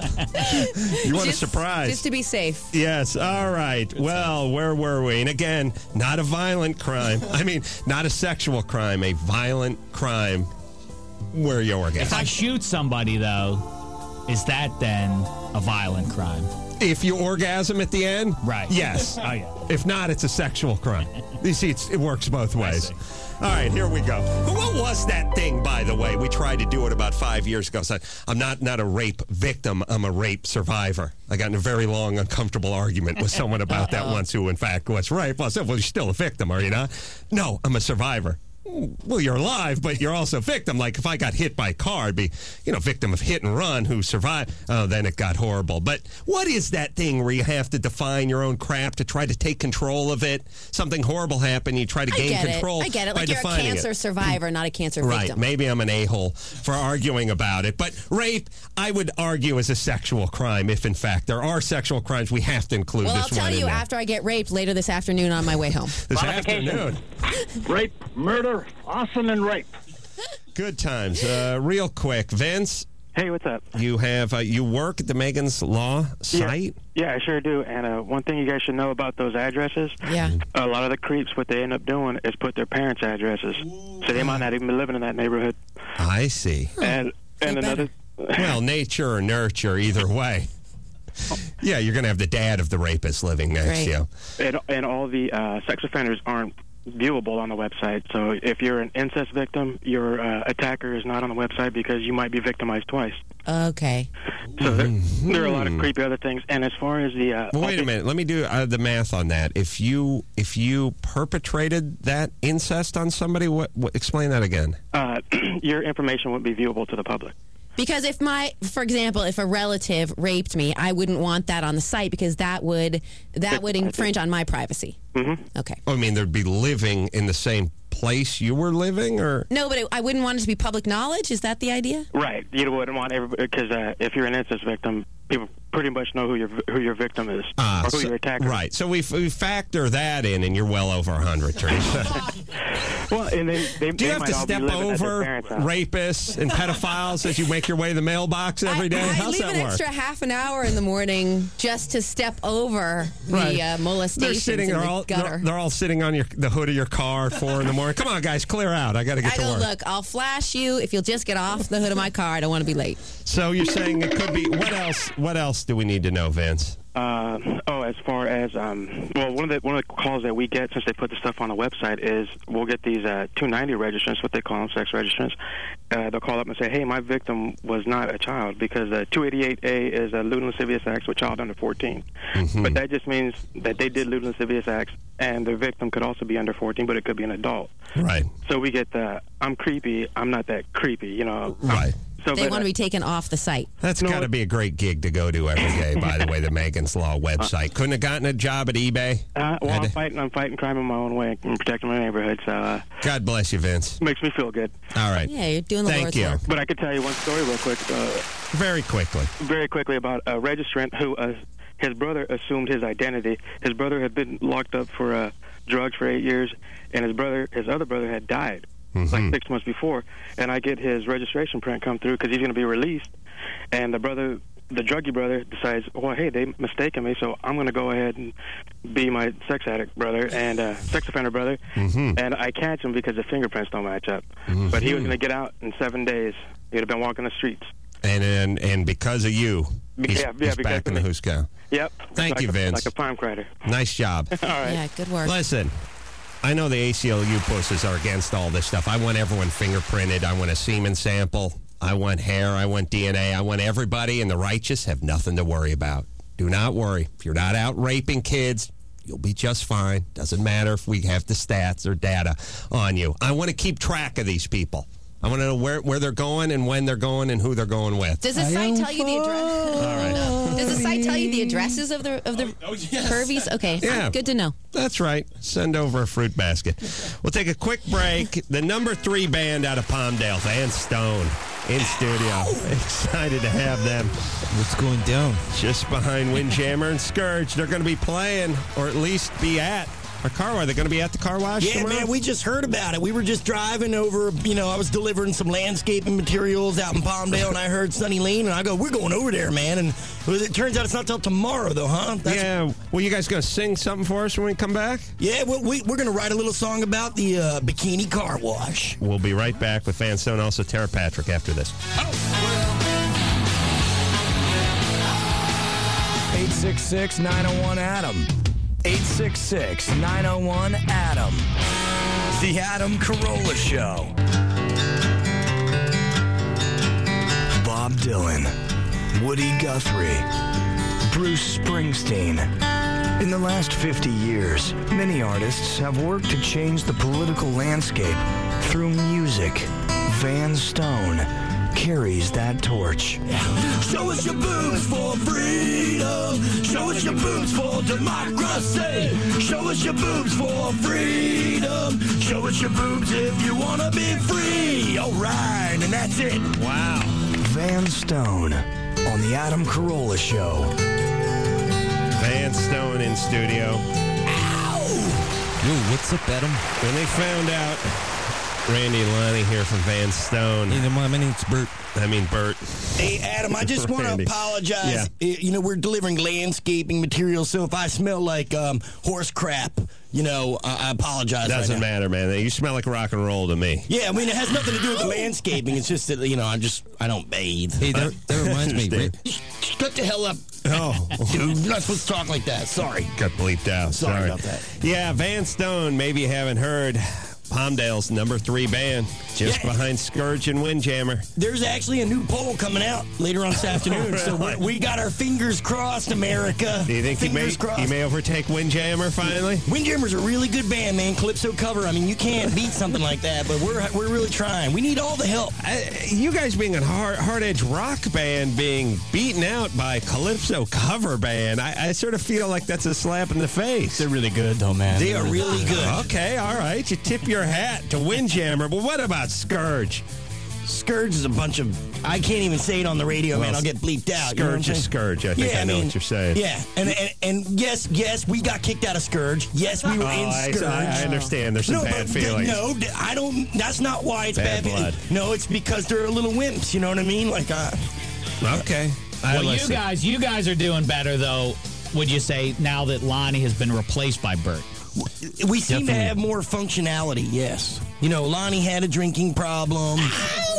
You want a surprise? Just to be safe. Yes. All right. Well, where were we? And again, not a violent crime. I mean, not a sexual crime. A violent crime where you orgasm. If I shoot somebody, though, is that then a violent crime? If you orgasm at the end? Right. Yes. Oh, yeah. If not, it's a sexual crime. You see, it works both ways. All right, here we go. What was that thing, by the way? We tried to do it about 5 years ago. So I'm not a rape victim. I'm a rape survivor. I got in a very long, uncomfortable argument with someone about that once who, in fact, was raped. I said, well, you're still a victim, are you not? No, I'm a survivor. Well, you're alive, but you're also a victim. Like, if I got hit by a car, I'd be, victim of hit and run who survived. Oh, then it got horrible. But what is that thing where you have to define your own crap to try to take control of it? Something horrible happened, you try to gain control. I get it. By Like, you're a cancer survivor, not a cancer right. victim. Maybe I'm an a-hole for arguing about it. But rape, I would argue, is a sexual crime. If, in fact, there are sexual crimes, we have to include Well, this I'll one tell in you there. after I get raped later this afternoon on my way home. This afternoon. Rape, murder, arson, and rape. Good times. Real quick, Vince. Hey, what's up? You have you work at the Megan's Law site? Yeah, I sure do. And one thing you guys should know about those addresses, a lot of the creeps, what they end up doing is put their parents' addresses. So they might not even be living in that neighborhood. I see. And another... Well, nature or nurture, either way. Yeah, you're going to have the dad of the rapist living next to you. And all the sex offenders aren't viewable on the website. So if you're an incest victim, your attacker is not on the website because you might be victimized twice. Okay. So there are a lot of creepy other things. And as far as the... Well, wait a minute. Let me do the math on that. If you perpetrated that incest on somebody, what explain that again. Your information wouldn't be viewable to the public. Because for example, if a relative raped me, I wouldn't want that on the site because that would infringe on my privacy. Mm-hmm. Okay. I mean, they'd be living in the same place you were living, or no? But I wouldn't want it to be public knowledge. Is that the idea? Right. You wouldn't want everybody because if you're an incest victim, people pretty much know who your victim is or who your attacker is. Right. So we factor that in, and you're well over 100, Teresa. Well, and they do you have to step over rapists and pedophiles as you make your way to the mailbox every day? I How's leave that an work? extra half an hour in the morning just to step over the molestations in the gutter. They're all sitting on the hood of your car at 4 in the morning. Come on, guys, clear out. I got to get to work. Look, I'll flash you if you'll just get off the hood of my car. I don't want to be late. So you're saying it could be what else? What else do we need to know, Vince? As far as one of the calls that we get since they put the stuff on the website is we'll get these 290 registrants, what they call them, sex registrants. They'll call up and say, "Hey, my victim was not a child," because 288A is a lewd and lascivious acts with child under 14. Mm-hmm. But that just means that they did lewd and lascivious acts, and the victim could also be under 14, but it could be an adult. Right. So we get the "I'm creepy, I'm not that creepy," you know. Right. So, they want to be taken off the site. That's got to be a great gig to go to every day, by the way, the Megan's Law website. Couldn't have gotten a job at eBay? I'm fighting crime in my own way and protecting my neighborhood. So God bless you, Vince. Makes me feel good. All right. Yeah, you're doing the Lord's work. But I could tell you one story real quick. Very quickly about a registrant who his brother assumed his identity. His brother had been locked up for drugs for 8 years, and his other brother had died. Like 6 months before, and I get his registration print come through because he's going to be released, and the druggy brother decides, well, hey, they mistaken me, so I'm going to go ahead and be my sex addict brother and sex offender brother, and I catch him because the fingerprints don't match up. But he was going to get out in 7 days. He'd have been walking the streets. And because of you, he's back in the Huskow. Yep. Thank you, Vince. Like a palm crider. Nice job. All right. Yeah, good work. Listen, I know the ACLU pusses are against all this stuff. I want everyone fingerprinted. I want a semen sample. I want hair. I want DNA. I want everybody, and the righteous have nothing to worry about. Do not worry. If you're not out raping kids, you'll be just fine. Doesn't matter if we have the stats or data on you. I want to keep track of these people. I want to know where they're going and when they're going and who they're going with. Does the site tell you the address? All right. Does the site tell you the addresses of the pervies? Okay, Yeah. good to know. That's right. Send over a fruit basket. We'll take a quick break. The number 3 band out of Palmdale, Van Stone, in studio. Excited to have them. What's going down? Just behind Windjammer and Scourge. They're going to be playing, or at least be at, our car wash. They're going to be at the car wash Yeah, tomorrow? man, we just heard about it. We were just driving over, I was delivering some landscaping materials out in Palmdale, and I heard Sonny Lean, and I go, we're going over there, man. And it turns out it's not till tomorrow, though, huh? Yeah. Well, you guys going to sing something for us when we come back? Yeah, we're going to write a little song about the bikini car wash. We'll be right back with Van Stone, also Tara Patrick after this. 866-901-ADAM. 866-901-ADAM. The Adam Carolla Show. Bob Dylan, Woody Guthrie, Bruce Springsteen. In the last 50 years, many artists have worked to change the political landscape through music. Van Stone carries that torch. Show us your boobs for freedom. Show us your boobs for democracy. Show us your boobs for freedom. Show us your boobs if you want to be free. All right, and that's it. Wow. Van Stone on the Adam Carolla Show. Van Stone in studio. Yo, what's up, Adam? When they found out, Randy and Lonnie here from Van Stone. Hey, my name's Bert. Bert. Hey, Adam, I just want to Randy. apologize. Yeah. We're delivering landscaping materials, so if I smell like horse crap, I apologize. Doesn't right now. matter, man. You smell like rock and roll to me. Yeah, I mean, it has nothing to do with the landscaping. It's just that, I don't bathe. Hey, that reminds me. Shut the hell up. Oh. Dude, you're not supposed to talk like that. Sorry. Got bleeped out. Sorry about that. Yeah, Van Stone, maybe you haven't heard. Palmdale's number 3 band, just behind Scourge and Windjammer. There's actually a new poll coming out later on this afternoon, so we got our fingers crossed, America. Do you think he may overtake Windjammer finally? Windjammer's a really good band, man. Calypso cover. I mean, you can't beat something like that, but we're really trying. We need all the help. You guys being a hard edge rock band being beaten out by Calypso cover band, I sort of feel like that's a slap in the face. They're really good, though, man. They are really good. Okay, all right. You tip your hat to Windjammer, but what about Scourge? Scourge is a bunch of... I can't even say it on the radio, man. I'll get bleeped out. Scourge is Scourge. I think I know what you're saying. Yeah, and yes, we got kicked out of Scourge. Yes, we were in Scourge. I understand. There's some bad feelings. No, I don't... That's not why it's bad blood. No, it's because they're little wimps, you know what I mean? Like, Okay. Well, you guys are doing better, though, would you say, now that Lonnie has been replaced by Bert? We seem to have more functionality, yes. Lonnie had a drinking problem.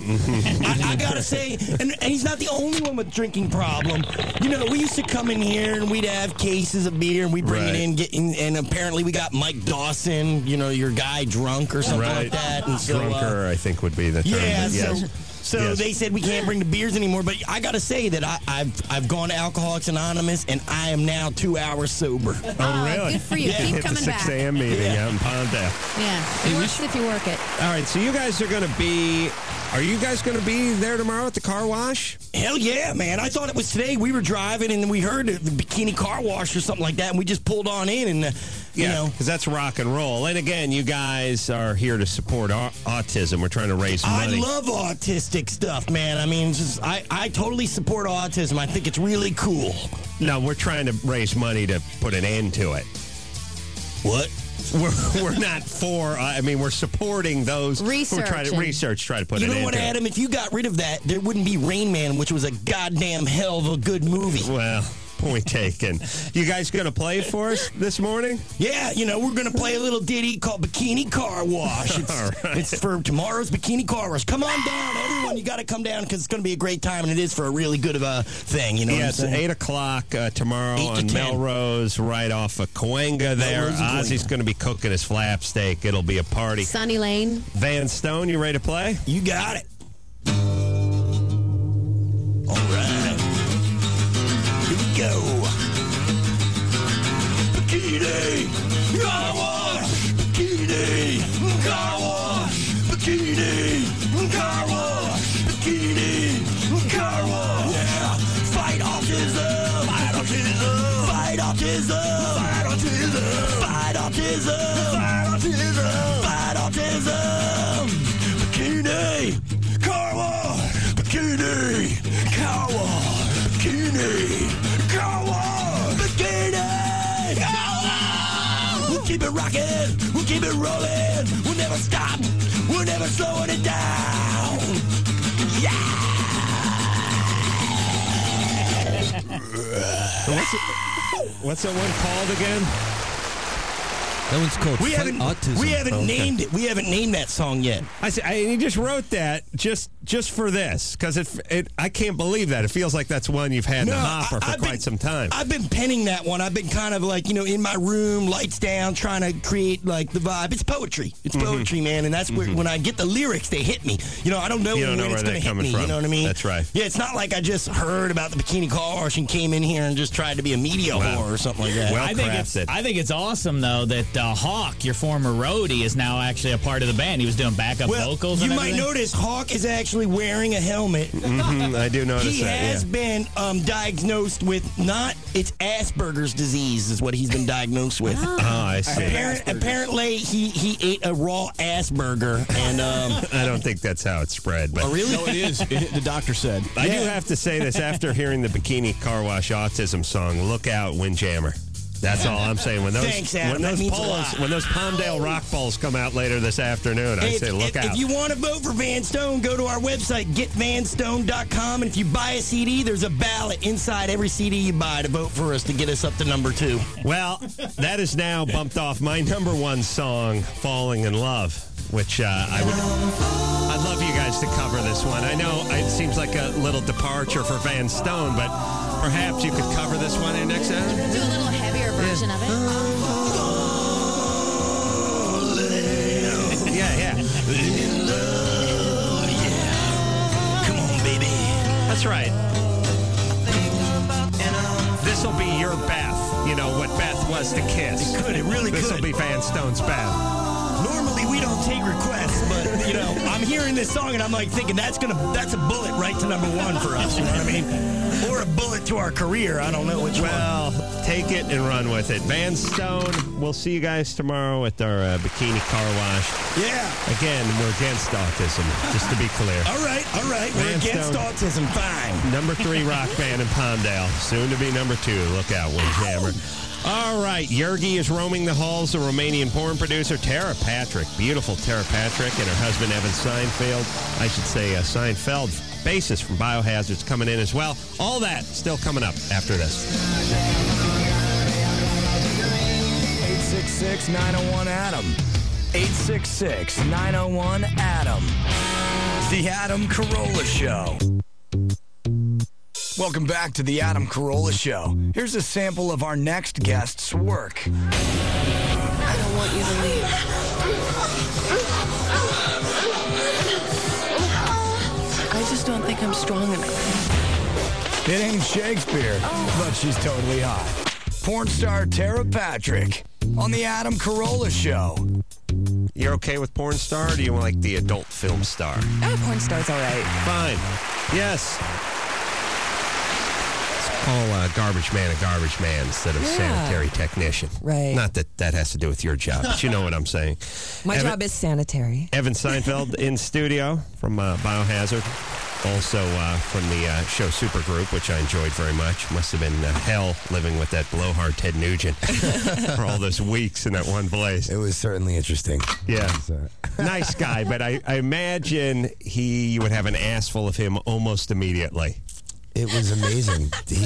I gotta say, and he's not the only one with a drinking problem. You know, we used to come in here and we'd have cases of beer and we bring it in, and apparently we got Mike Dawson, you know, your guy drunk or something like that. And so, Drunker, I think, would be the term. Yeah, Yes. so they said we can't bring the beers anymore. But I got to say that I've gone to Alcoholics Anonymous, and I am now 2 hours sober. Oh, really? Good for you. Keep At the coming 6 back. a.m. meeting out in Palmdale. Yeah, it works if you work it. All right, so you guys are going to be... Are you guys going to be there tomorrow at the car wash? Hell yeah, man. I thought it was today. We were driving, and we heard the Bikini Car Wash or something like that, and we just pulled on in, and, you know. Because that's rock and roll. And again, you guys are here to support autism. We're trying to raise money. I love autistic stuff, man. I mean, just I totally support autism. I think it's really cool. No, we're trying to raise money to put an end to it. What? We're not for. We're supporting those who are trying to try to put you an know end what, to it. Adam? If you got rid of that, there wouldn't be Rain Man, which was a goddamn hell of a good movie. Well, point taken. You guys going to play for us this morning? Yeah, you know, we're going to play a little ditty called Bikini Car Wash. It's for tomorrow's Bikini Car Wash. Come on down, everyone. You got to come down because it's going to be a great time, and it is for a really good of a thing. You know what I'm Yes, saying? 8 o'clock tomorrow 8 to on 10. Melrose, right off of Cahuenga there. Melrose and Ozzy's going to be cooking his flap steak. It'll be a party. Sunny Lane. Van Stone, you ready to play? You got it. All right. Here we go. Bikini Car Wash. Bikini Car Wash. Bikini Car Wash. Bikini Car Wash. Yeah. Fight autism. Fight autism. Fight autism. Fight autism. Fight autism. Fight autism. Fight autism. Bikini Car Wash. Bikini Car Wash. Bikini Car Wash. Bikini Car Wash. We'll keep it rocking. We'll keep it rolling. We'll never stop. We're never slowing it down. Yeah. What's that one called again? That one's called We Fight haven't Autism. we haven't Okay. named it. We haven't named that song yet. He just wrote that just for this because I can't believe that. It feels like that's one you've had in the hopper for quite some time. I've been penning that one. I've been kind of like, you know, in my room, lights down, trying to create like the vibe. It's poetry. It's poetry, man. And that's where when I get the lyrics, they hit me. You know, I don't know You don't know when it's where going to they're hit me. coming from. You know what I mean? That's right. Yeah, it's not like I just heard about the Bikini Car Wash and came in here and just tried to be a media whore or something like that. Well I think it's awesome though that Hawk, your former roadie, is now actually a part of the band. He was doing backup vocals. You and might everything. notice Hawk is actually wearing a helmet. I do notice He that. has Yeah. been diagnosed with it's Asperger's disease is what he's been diagnosed with. Oh, I see. Apparently, he ate a raw Asperger, and I don't think that's how it's spread. But Oh, really? No, it is. The doctor said. I do have to say this after hearing the Bikini Car Wash Autism song. Look out, Windjammer. That's all I'm saying. When those Thanks, Adam. when That those means a polls, lot. when those Palmdale Rock Balls come out later this afternoon, I say look out. If you want to vote for Van Stone, go to our website, getvanstone.com, and if you buy a CD, there's a ballot inside every CD you buy to vote for us to get us up to number 2. Well, that is now bumped off my number one song, "Falling in Love," which I'd love you guys to cover this one. I know it seems like a little departure for Van Stone, but perhaps you could cover this one in next hour. Do a little heavier version of it. Yeah. Come on, baby. That's right. This will be your Beth. You know what Beth was to Kiss. It could. It really This could. will be Van Stone's Beth. Normally we don't take requests, but you know, I'm hearing this song and I'm like thinking that's a bullet right to number 1 for us. You know what I mean? Or a bullet to our career. I don't know which one. Well, take it and run with it. Van Stone, we'll see you guys tomorrow at our Bikini Car Wash. Yeah. Again, we're against autism, just to be clear. All right. We're Van against Stone, autism. Fine. Number 3 rock band in Palmdale. Soon to be number 2. Look out, Windjammer. All right, Yergi is roaming the halls. The Romanian porn producer, Tara Patrick. Beautiful Tara Patrick and her husband, Evan Seinfeld. I should say Seinfeld, bassist from Biohazard's, coming in as well. All that still coming up after this. 866-901-ADAM. 866-901-ADAM. The Adam Carolla Show. Welcome back to the Adam Carolla Show. Here's a sample of our next guest's work. I don't want you to leave. I just don't think I'm strong enough. It ain't Shakespeare, but she's totally hot. Porn star Tara Patrick on the Adam Carolla Show. You're okay with porn star, or do you like the adult film star? Porn star's all right. Fine. Yes. Call garbage man a garbage man instead of sanitary technician. Right. Not that that has to do with your job, but you know what I'm saying. My job is sanitary. Evan Seinfeld in studio from Biohazard. Also from the show Supergroup, which I enjoyed very much. Must have been hell living with that blowhard Ted Nugent for all those weeks in that one place. It was certainly interesting. Yeah. Nice guy, but I imagine you would have an ass full of him almost immediately. It was amazing.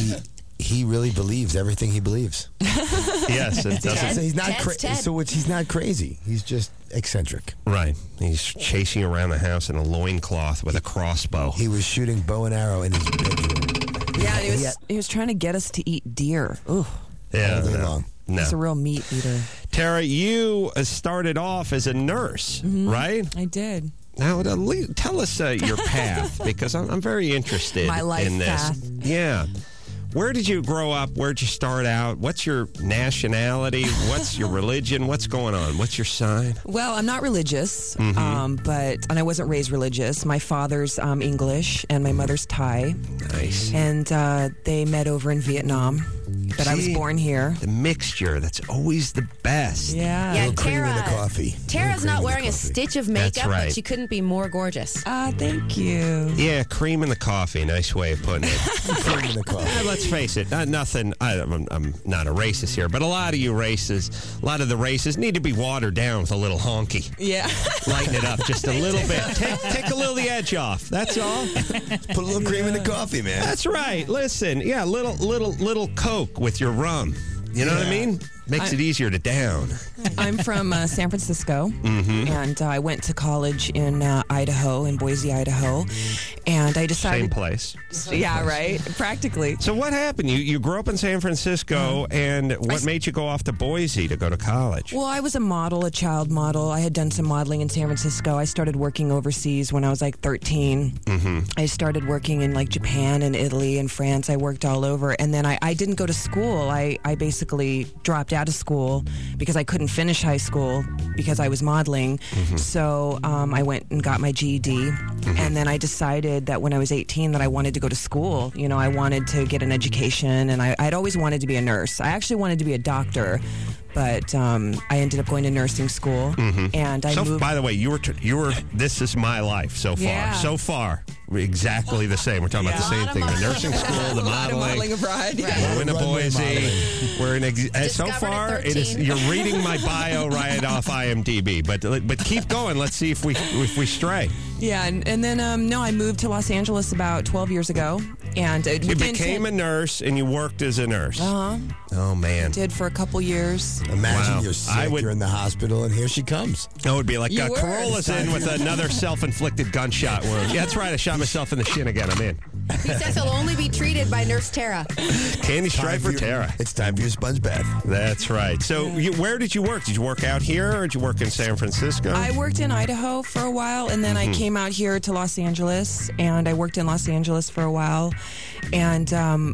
He really believes everything he believes. Yes, it doesn't. He's not he's not crazy. He's just eccentric. Right. He's chasing around the house in a loincloth with a crossbow. He was shooting bow and arrow in his bedroom. Yeah, he was trying to get us to eat deer. Ooh. Yeah, all day long. No. He's a real meat eater. Tara, you started off as a nurse, right? I did. Now, tell us your path, because I'm very interested My life in this. path. Yeah. Where did you grow up? Where'd you start out? What's your nationality? What's your religion? What's going on? What's your sign? Well, I'm not religious, and I wasn't raised religious. My father's English and my mother's Thai. Nice. And they met over in Vietnam, but I was born here. The mixture, that's always the best. Yeah. Cream in the coffee. Tara's not wearing a stitch of makeup, That's right. but she couldn't be more gorgeous. Thank you. Yeah, cream in the coffee. Nice way of putting it. Cream in the coffee. Let's face it, nothing. I'm not a racist here, but a lot of the races need to be watered down with a little honky. Yeah. Lighten it up just a little bit. Take a little of the edge off. That's all. Put a little cream in the coffee, man. That's right. Listen, little Coke with your rum. You know what I mean? Makes it easier to down. I'm from San Francisco, and I went to college in Idaho, in Boise, Idaho, and I decided... Same place. Yeah, right? Practically. So what happened? You grew up in San Francisco, and what made you go off to Boise to go to college? Well, I was a model, a child model. I had done some modeling in San Francisco. I started working overseas when I was like 13. I started working in like Japan and Italy and France. I worked all over, and then I didn't go to school. I basically dropped out of school because I couldn't finish high school because I was modeling. So I went and got my GED, and then I decided that when I was 18 that I wanted to go to school. You know, I wanted to get an education, and I'd always wanted to be a nurse. I actually wanted to be a doctor, but I ended up going to nursing school, and I moved. By the way, you were. This is my life so far. Yeah. So far, exactly the same. We're talking about the same thing: the nursing school, the modeling abroad. We're in Boise. We're in. So far, it is. You're reading my bio right off IMDb, but keep going. Let's see if we stray. Yeah, and then I moved to Los Angeles about 12 years ago, and you became a nurse, and you worked as a nurse. Oh man, did for a couple years. Imagine you're sick, you're in the hospital, and here she comes. That would be like Carolla's in with another self-inflicted gunshot wound. Yeah, that's right. I shot myself in the shin again. I'm in. He says he'll only be treated by Nurse Tara. Candy stripe for Tara. It's time for your sponge bath. That's right. So where did you work? Did you work out here, or did you work in San Francisco? I worked in Idaho for a while, and then I came out here to Los Angeles, and I worked in Los Angeles for a while. And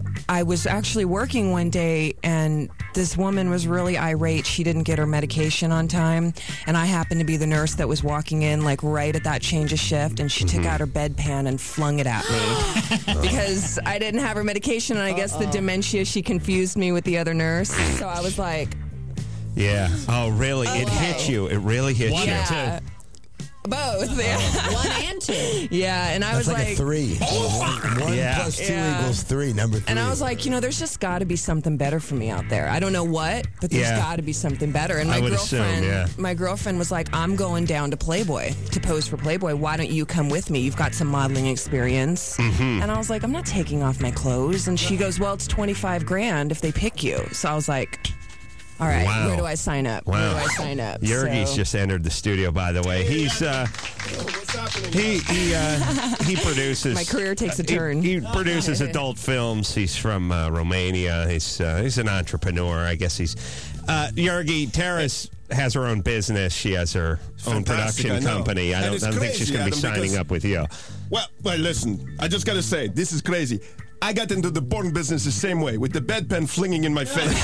I was actually working one day, and this woman was really irate. She didn't get her medication on time, and I happened to be the nurse that was walking in like right at that change of shift, and she took out her bedpan and flung it at me because I didn't have her medication, and I guess the dementia, she confused me with the other nurse. So I was like... Yeah. Oh, really? It hit you. It really hit you. Yeah. Both. Yeah. 1 and 2. Yeah, and I That's was like a 3. 1 plus 2 equals 3, number 3. And I was like, there's just got to be something better for me out there. I don't know what, but there's got to be something better. And my girlfriend was like, I'm going down to Playboy to pose for Playboy. Why don't you come with me? You've got some modeling experience. And I was like, I'm not taking off my clothes. And she goes, well, it's $25,000 if they pick you. So I was like... All right, Wow. where do I sign up? Wow. Where do I sign up? Yergie's So- just entered the studio, by the way. He's he produces. My career takes a turn. He produces adult films. He's from Romania. He's an entrepreneur. I guess he's Yergie. Tara's has her own business. She has her own Fantastic, production I know. company. I And don't it's think she's crazy, going to be Adam, signing because- up with you. Well, listen. I just gotta say, this is crazy. I got into the porn business the same way, with the bedpan flinging in my face.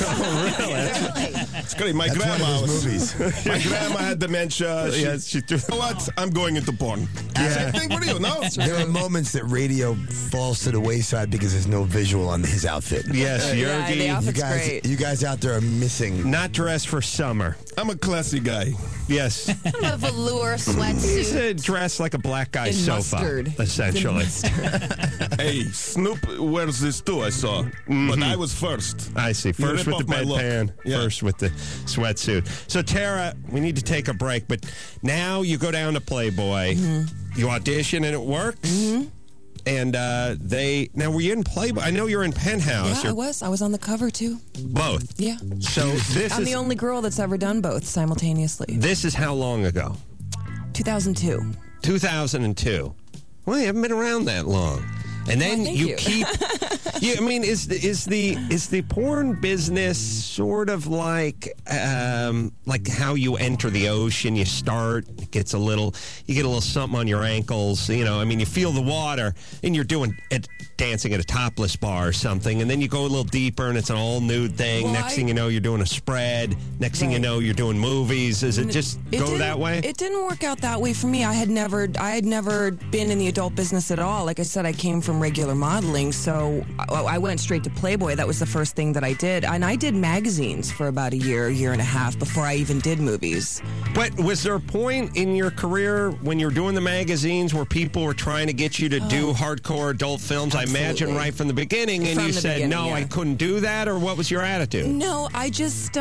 It's great. My That's grandma one of his was. My grandma had dementia. Yes, she You know what? I'm going into porn. Same thing for you, no? There are moments that radio falls to the wayside because there's no visual on his outfit. Yes, Yergie. You guys out there are missing. Not dressed for summer. I'm a classy guy. Yes. Kind of a velour He's sweatsuit. dressed like a black guy's In sofa, mustard. essentially. Hey, Snoop wears this too, I saw. But I was first. I see. You First rip with the off my look. bedpan, Yeah. first with the sweatsuit. So, Tara, we need to take a break, but now you go down to Playboy. You audition and it works. And now were you in Playboy? I know you're in Penthouse. Yeah, I You're was on the cover too. both. Yeah. So I'm the only girl that's ever done both simultaneously. This is how long ago? 2002. 2002. Well, you haven't been around that long. And then thank you you. keep. I mean, is the porn business sort of like how you enter the ocean? You start, you get a little something on your ankles. You know, I mean, you feel the water, and you're dancing at a topless bar or something, and then you go a little deeper, and it's an all nude thing. Well, Next thing you know, you're doing a spread. Next thing you know, you're doing movies. Does it just go didn't- that way? It didn't work out that way for me. I had never been in the adult business at all. Like I said, I came from regular modeling, so I went straight to Playboy. That was the first thing that I did. And I did magazines for about a year and a half before I even did movies. But was there a point in your career when you were doing the magazines where people were trying to get you to do hardcore adult films? I imagine right from the beginning, and From you the said, beginning, no, yeah. I couldn't do that, or what was your attitude? No, I just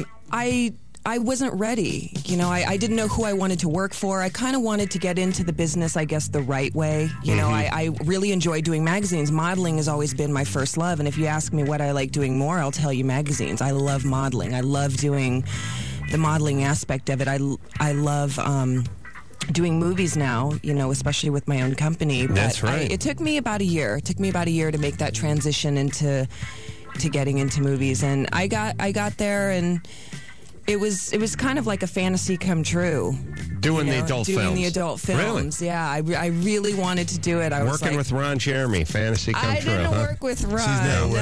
I wasn't ready. You know, I didn't know who I wanted to work for. I kind of wanted to get into the business, I guess, the right way. You know, I really enjoy doing magazines. Modeling has always been my first love. And if you ask me what I like doing more, I'll tell you magazines. I love modeling. I love doing the modeling aspect of it. I love doing movies now, you know, especially with my own company. But That's right. It took me about a year. It took me about a year to make that transition into getting into movies. And I got there, and it was kind of like a fantasy come true. Doing the adult films. Doing the adult films. Really? Yeah, I really wanted to do it. I was Working like, with Ron Jeremy, fantasy come I true, didn't huh? work with Ron.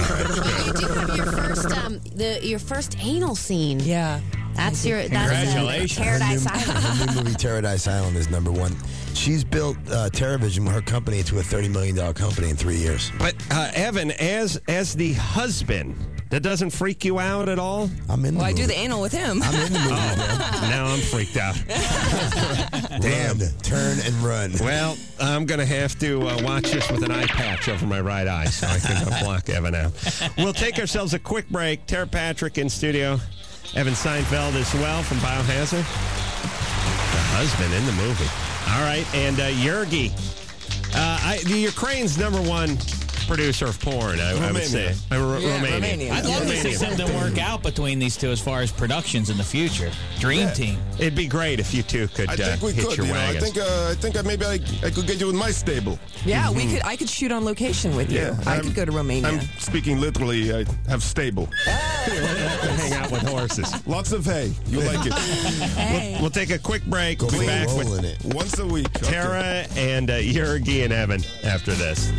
Your first anal scene. Yeah. That's Congratulations. Paradise Island. Her new movie, Paradise Island, is number one. She's built TerraVision, her company, into a $30 million company in 3 years. But, Evan, as the husband, that doesn't freak you out at all? I'm in the Well, I movie. do the anal with him. I'm in the movie, man. Now I'm freaked out. Damn. Turn and run. Well, I'm going to have to watch this with an eye patch over my right eye so I can block Evan out. We'll take ourselves a quick break. Tara Patrick in studio. Evan Seinfeld as well from Biohazard. The husband in the movie. All right, and Yergie. The Ukraine's number one producer of porn, I would say. Romania. I'd love to see something work out between these two as far as productions in the future. Dream team. It'd be great if you two could I think we hit could. your You know, wagons. I think maybe I could get you in my stable. Yeah, I could shoot on location with you. Yeah, I could go to Romania. I'm speaking literally. I have stable. Hang out with horses. Lots of hay. You like it. We'll take a quick break. We'll be back with once a week. Tara and Yergie and Evan after this.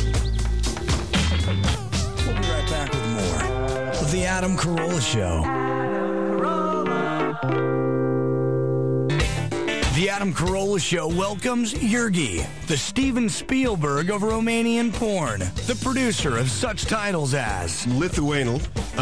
We'll be right back with more of The Adam Carolla Show. The Adam Carolla Show welcomes Yergie, the Steven Spielberg of Romanian porn, the producer of such titles as Lithuanian.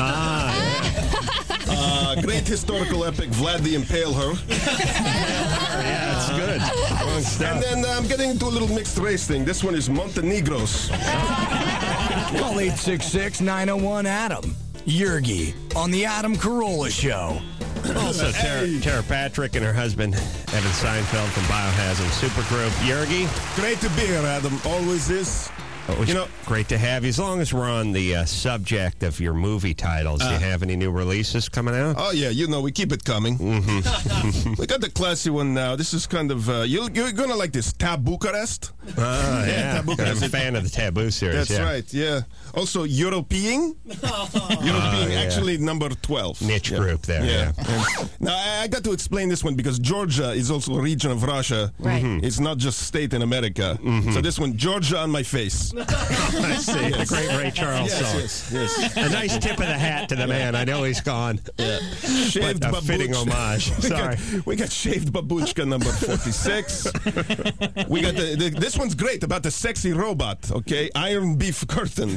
Great historical epic, Vlad the Impaler. Yeah, it's good. Wrong stuff. And then I'm getting into a little mixed race thing. This one is Montenegros. Call 866-901-ADAM. Yergie on The Adam Carolla Show. Also, Tara Patrick and her husband, Evan Seinfeld from Biohazard Supergroup. Yergie? Great to be here, Adam. Always is. Always great to have you. As long as we're on the subject of your movie titles, do you have any new releases coming out? Oh, yeah, we keep it coming. Mm-hmm. We got the classy one now. This is kind of, you're going to like this, Tabucharest. Yeah. Tabucharest. I'm a fan of the Taboo series. That's right, yeah. Also, European. European, actually number 12. Niche group there. Yeah. Now, I got to explain this one because Georgia is also a region of Russia. Right. It's not just state in America. So this one, Georgia on my face. I see. The great Ray Charles song. Yes. A nice tip of the hat to the man. I know he's gone. Yeah. Shaved But a fitting babushka. homage. Sorry. We got Shaved Babushka number 46. We got this one's great about the sexy robot, okay? Iron Beef Curtain.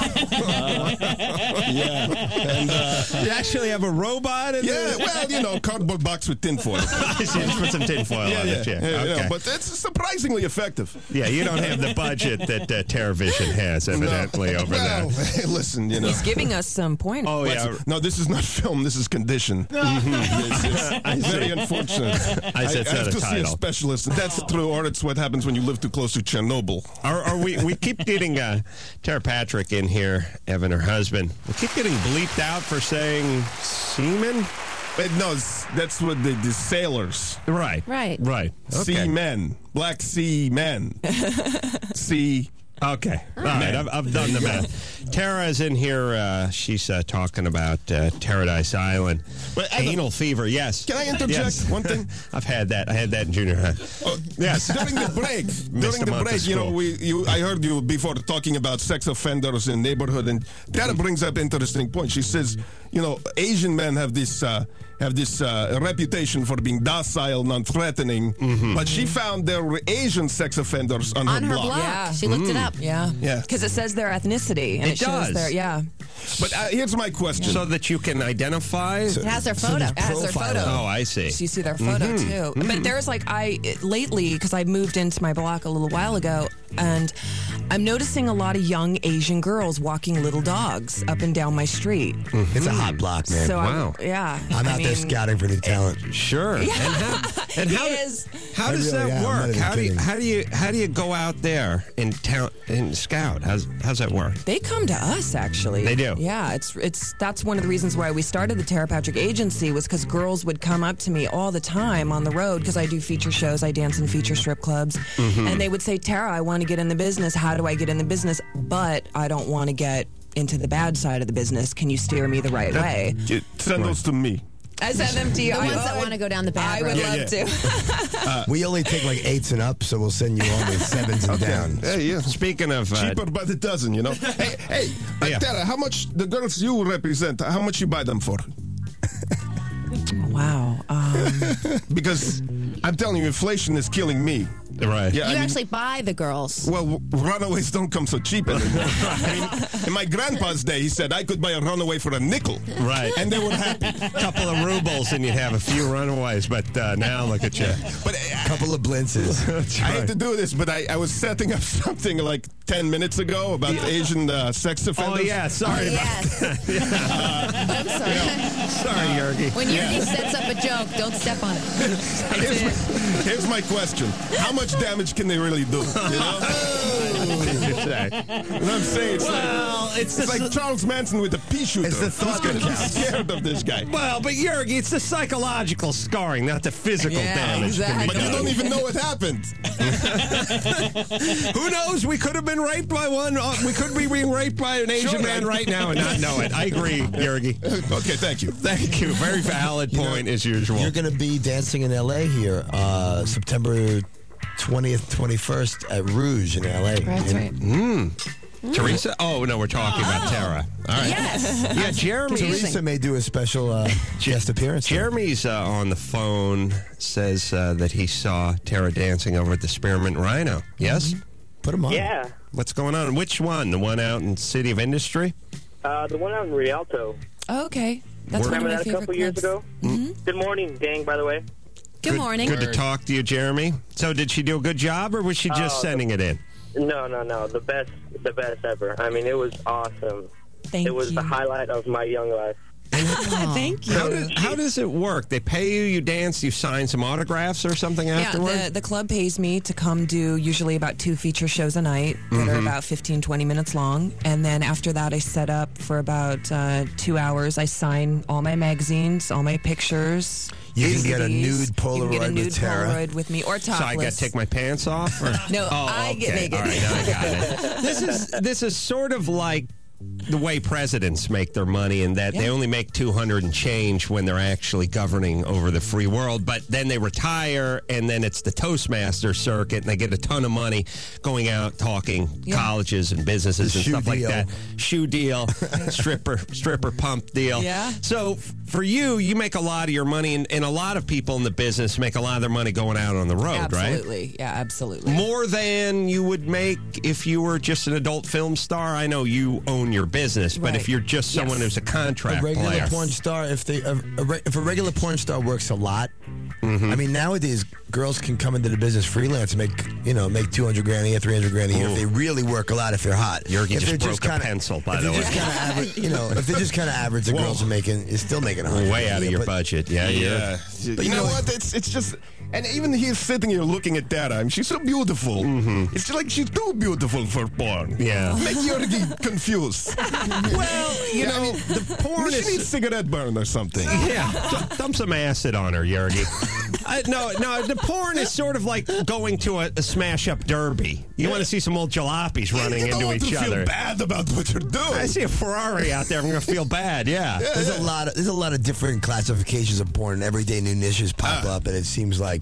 Yeah. And, you actually have a robot in there? Yeah, well, cardboard box with tinfoil. Just put some tinfoil on it, okay. But it's surprisingly effective. Yeah, you don't have the budget that TerraVision has, evidently, over there. Hey, listen, He's giving us some pointers. Oh, yeah. No, this is not film. This is condition. It's very unfortunate. I said I have the to see a title. specialist. That's true, or it's what happens when you live too close to Chernobyl. We keep getting Tara Patrick in here, Evan, her husband. We keep getting bleeped out for saying semen. No, that's what the sailors. Right. Okay. Seamen. Black sea men. Sea. Okay. All right. I've done the math. Tara's in here. She's talking about Paradise Island. Anal fever, yes. Can I interject one thing? I've had that. I had that in junior high. Yes. During the break, I heard you before talking about sex offenders in neighborhood, and Tara brings up an interesting point. She says, Asian men have this reputation for being docile, non-threatening, but she found there were Asian sex offenders on her block. Yeah. She looked it up. Yeah. Because it says their ethnicity. And it shows does. But here's my question. So that you can identify? It has their photo. It has their photo. Oh, I see. So you see their photo, too. But there's lately, because I moved into my block a little while ago, and I'm noticing a lot of young Asian girls walking little dogs up and down my street. It's a hot block, man. So wow. I'm out there scouting for new talent. Sure. Yeah. And how does that work? How do you go out there in town and scout? How's that work? They come to us, actually. They do. Yeah, that's one of the reasons why we started the Tara Patrick Agency, was because girls would come up to me all the time on the road, because I do feature shows, I dance in feature strip clubs, and they would say, Tara, I want to get in the business. How do I get in the business? But I don't want to get into the bad side of the business. Can you steer me the right way? Send those to me. I send them to you. The ones that want to go down the bad road. I would love to. We only take like 8s and up, so we'll send you on with 7s and down. Hey, yeah. Speaking of cheaper by the dozen, Hey, Tara, how much the girls you represent? How much you buy them for? Wow. Because I'm telling you, inflation is killing me. Right. Yeah, You actually buy the girls. Well, runaways don't come so cheap anymore. In my grandpa's day, he said I could buy a runaway for a nickel. Right. And they were happy. A couple of rubles and you'd have a few runaways, but now look at you. But a couple of blintzes. I hate to do this, but I was setting up something like 10 minutes ago about Asian sex offenders. Oh, yeah. Sorry about that. I'm sorry. Sorry, Yergi. When Yergi sets up a joke, don't step on it. Here's my question. How much damage can they really do? You know? What I'm saying, it's like Charles Manson with a pea shooter. It's the thought Who's that gonna be counts. scared of this guy? Well, but Yergi, it's the psychological scarring, not the physical damage. exactly. But you don't even know what happened. Who knows? We could have been raped by one. We could be being raped by an Asian man right now and not know it. I agree, Yergi. Okay, thank you. Thank you. Very valid point, as usual. You're going to be dancing in L.A. here September 20th, 21st at Rouge in L.A. That's right. Teresa? Oh, no, we're talking about Tara. All right. Yes. Yeah, Jeremy. Teresa may do a special guest appearance. Jeremy's on the phone, says that he saw Tara dancing over at the Spearmint Rhino. Yes? Put him on. Yeah. What's going on? Which one? The one out in City of Industry? The one out in Rialto. Oh, okay. That's one of Remember my that a favorite couple years clubs. ago? Good morning, gang, by the way. Good morning. Good to talk to you, Jeremy. So did she do a good job, or was she just sending it in? No. The best ever. I mean, it was awesome. Thank It was you. the highlight of my young life. Thank you. How does it work? They pay you, you dance, you sign some autographs or something afterward? Yeah, the club pays me to come do usually about 2 feature shows a night that are about 15, 20 minutes long. And then after that, I set up for about 2 hours. I sign all my magazines, all my pictures. You can get a CDs. nude Polaroid You can get a nude with Tara. Polaroid with me, or topless. So I got to take my pants off? Or? No, I get naked. All right, now I got it. This is sort of like the way presidents make their money, in that they only make 200 and change when they're actually governing over the free world, but then they retire, and then it's the Toastmaster circuit, and they get a ton of money going out talking colleges and businesses and stuff like that. Shoe deal, stripper pump deal. Yeah. So for you, you make a lot of your money, and a lot of people in the business make a lot of their money going out on the road, right? Absolutely. Yeah, absolutely. More than you would make if you were just an adult film star. I know you own your business, but if you're just someone who's a contract a regular player. porn star, if a regular porn star works a lot, I mean, nowadays girls can come into the business freelance and make 200 grand a year, 300 grand a year if they really work a lot. If they're hot, Jurgi just broke a pencil, by the way. If they're just kind of average, the girls is still making 100. Way out of your budget, yeah. But you know what? It's just, and even he's sitting here looking at Tara. I mean, she's so beautiful. It's just like she's too beautiful for porn. Yeah, make Jurgi confused. Well, the porn she needs cigarette burn or something. Yeah, dump some acid on her, Jurgi. No, the porn is sort of like going to a smash-up derby. You want to see some old jalopies running into each other. Feel bad about what you're doing. I see a Ferrari out there, I'm going to feel bad. Yeah. There's a lot of different classifications of porn. Every day new niches pop up, and it seems like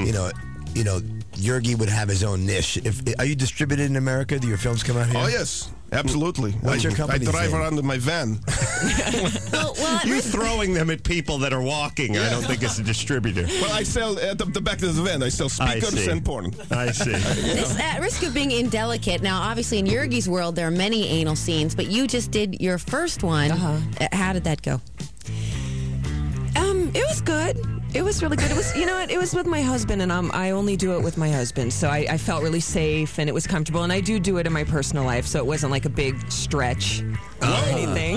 Jurgi would have his own niche. Are you distributed in America? Do your films come out here? Oh yes, absolutely. What's your company? I drive around in my van. You throwing them at people that are walking, I don't think it's a distributor. Well, I sell at the back of the van. I sell speakers and porn. I see. It's at risk of being indelicate. Now, obviously, in Jurgi's world, there are many anal scenes, but you just did your first one. How did that go? It was good. It was really good. It was, it was with my husband, and I only do it with my husband, so I felt really safe, and it was comfortable, and I do it in my personal life, so it wasn't like a big stretch or anything.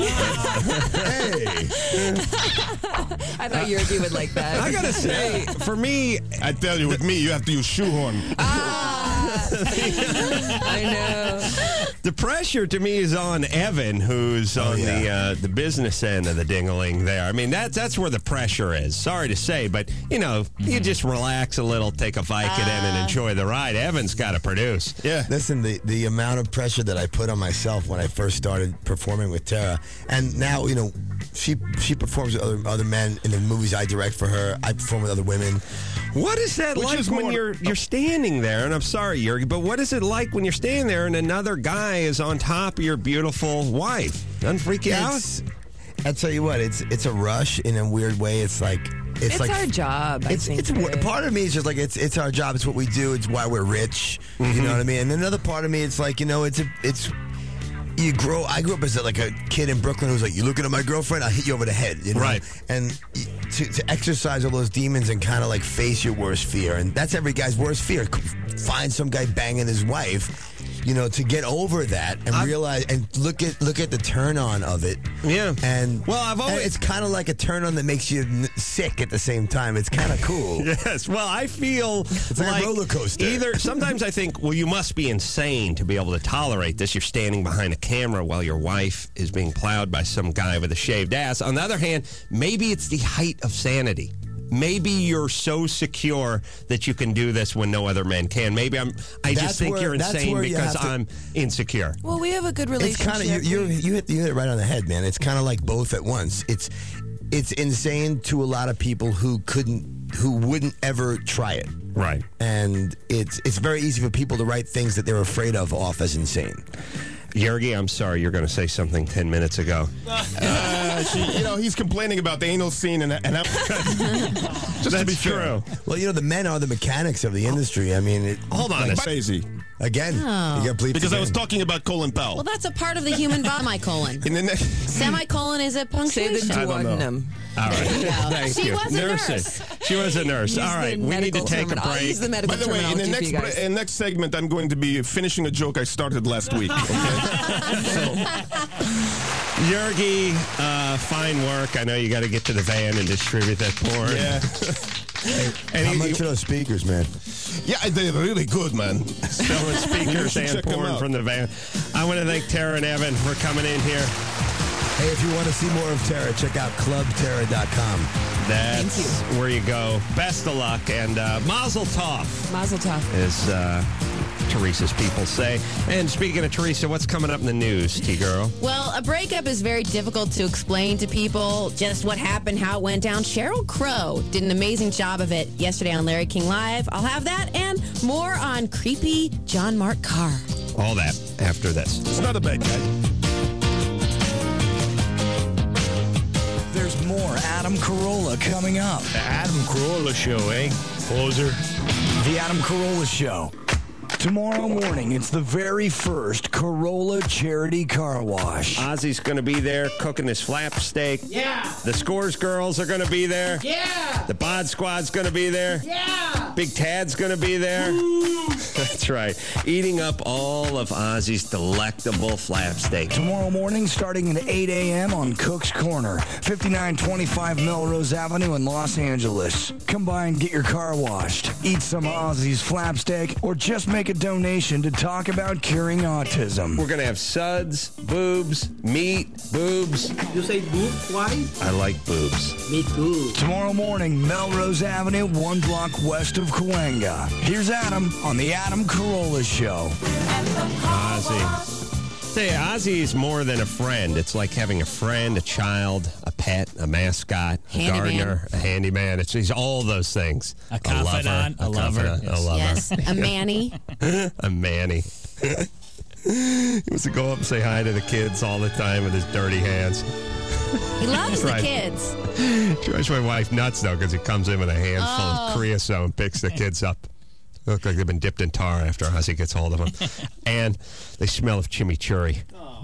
I thought Jurgi would like that. I gotta say, for me, I tell you, with me, you have to use shoehorn. I know. The pressure to me is on Evan, who's on the business end of the ding-a-ling there. I mean, that's where the pressure is. Sorry to say, but, you just relax a little, take a Vicodin, and enjoy the ride. Evan's got to produce. Yeah. Listen, the amount of pressure that I put on myself when I first started performing with Tara, and now, she performs with other men in the movies I direct for her. I perform with other women. What is that like when you're standing there? And I'm sorry, Jurgi, but what is it like when you're standing there and another guy is on top of your beautiful wife? Doesn't freak you out? I tell you what, it's a rush in a weird way. It's like it's like our job. I think part of me is just like it's our job. It's what we do. It's why we're rich. You know what I mean? And another part of me, it's like it's. I grew up as like a kid in Brooklyn who was like, "You looking at my girlfriend? I'll hit you over the head." Right. And to exercise all those demons and kind of like face your worst fear, and that's every guy's worst fear. Find some guy banging his wife. To get over that and realize and look at the turn on of it. Yeah. And it's kind of like a turn on that makes you sick at the same time. It's kind of cool. Yes. Well, I feel it's like a roller coaster. Sometimes I think, well, you must be insane to be able to tolerate this. You're standing behind a camera while your wife is being plowed by some guy with a shaved ass. On the other hand, maybe it's the height of sanity. Maybe you're so secure that you can do this when no other men can. Maybe I just think you're insane because I'm insecure. Well, we have a good relationship. It's kind of you hit it right on the head, man. It's kind of like both at once. It's insane to a lot of people who wouldn't ever try it. Right. And it's very easy for people to write things that they're afraid of off as insane. Jurgi, I'm sorry, you're going to say something 10 minutes ago. He's complaining about the anal scene, and I'm just to be true. Well, the men are the mechanics of the industry. I mean, hold on, it's crazy. Again, you got bleeped because again. I was talking about Colin Powell. Well, that's a part of the human body. Semicolon. Semicolon is a punctuation. Say the duodenum. All right. Thank She you. was a nurse. She was a nurse. All right. We need to take a break. I'll use the medical By the way, in the next segment, I'm going to be finishing a joke I started last week. Okay? Yergy, fine work. I know you got to get to the van and distribute that porn. Yeah. How much are those speakers, man? Yeah, they're really good, man. Selling speakers and check them porn out. from the van. I want to thank Tara and Evan for coming in here. Hey, if you want to see more of Tara, check out clubtara.com. That's where you go. Best of luck and mazel tov. Mazel tov. As Teresa's people say. And speaking of Teresa, what's coming up in the news, T-Girl? Well, a breakup is very difficult to explain to people just what happened, how it went down. Sheryl Crow did an amazing job of it yesterday on Larry King Live. I'll have that and more on creepy John Mark Carr. All that after this. It's not a bad guy. There's more Adam Carolla coming up. The Adam Carolla Show, eh? Poser. The Adam Carolla Show. Tomorrow morning, it's the very first Carolla Charity Car Wash. Ozzy's going to be there cooking his flap steak. Yeah. The Scores girls are going to be there. Yeah. The Bod Squad's going to be there. Yeah. Big Tad's going to be there. That's right. Eating up all of Ozzy's delectable flap steak. Tomorrow morning, starting at 8 a.m. on Cook's Corner, 5925 Melrose Avenue in Los Angeles. Come by and get your car washed, eat some Ozzy's flap steak, or just make a donation to talk about curing autism. We're going to have suds, boobs, meat, boobs. You say boob? Why? I like boobs. Me too. Tomorrow morning, Melrose Avenue, 1 block west of Cahuenga. Here's Adam on the Adam Carolla Show. Ozzy. Say, Ozzy is more than a friend. It's like having a friend, a child, a pet, a mascot, a gardener, a handyman. He's all those things. A confidant, a lover. A lover. Yes, a Manny. A Manny. He wants to go up and say hi to the kids all the time with his dirty hands. He loves Right. the kids. Drives my wife nuts, though, because he comes in with a handful of creosote and picks the kids up. They look like they've been dipped in tar after Ozzy gets hold of them. And they smell of chimichurri.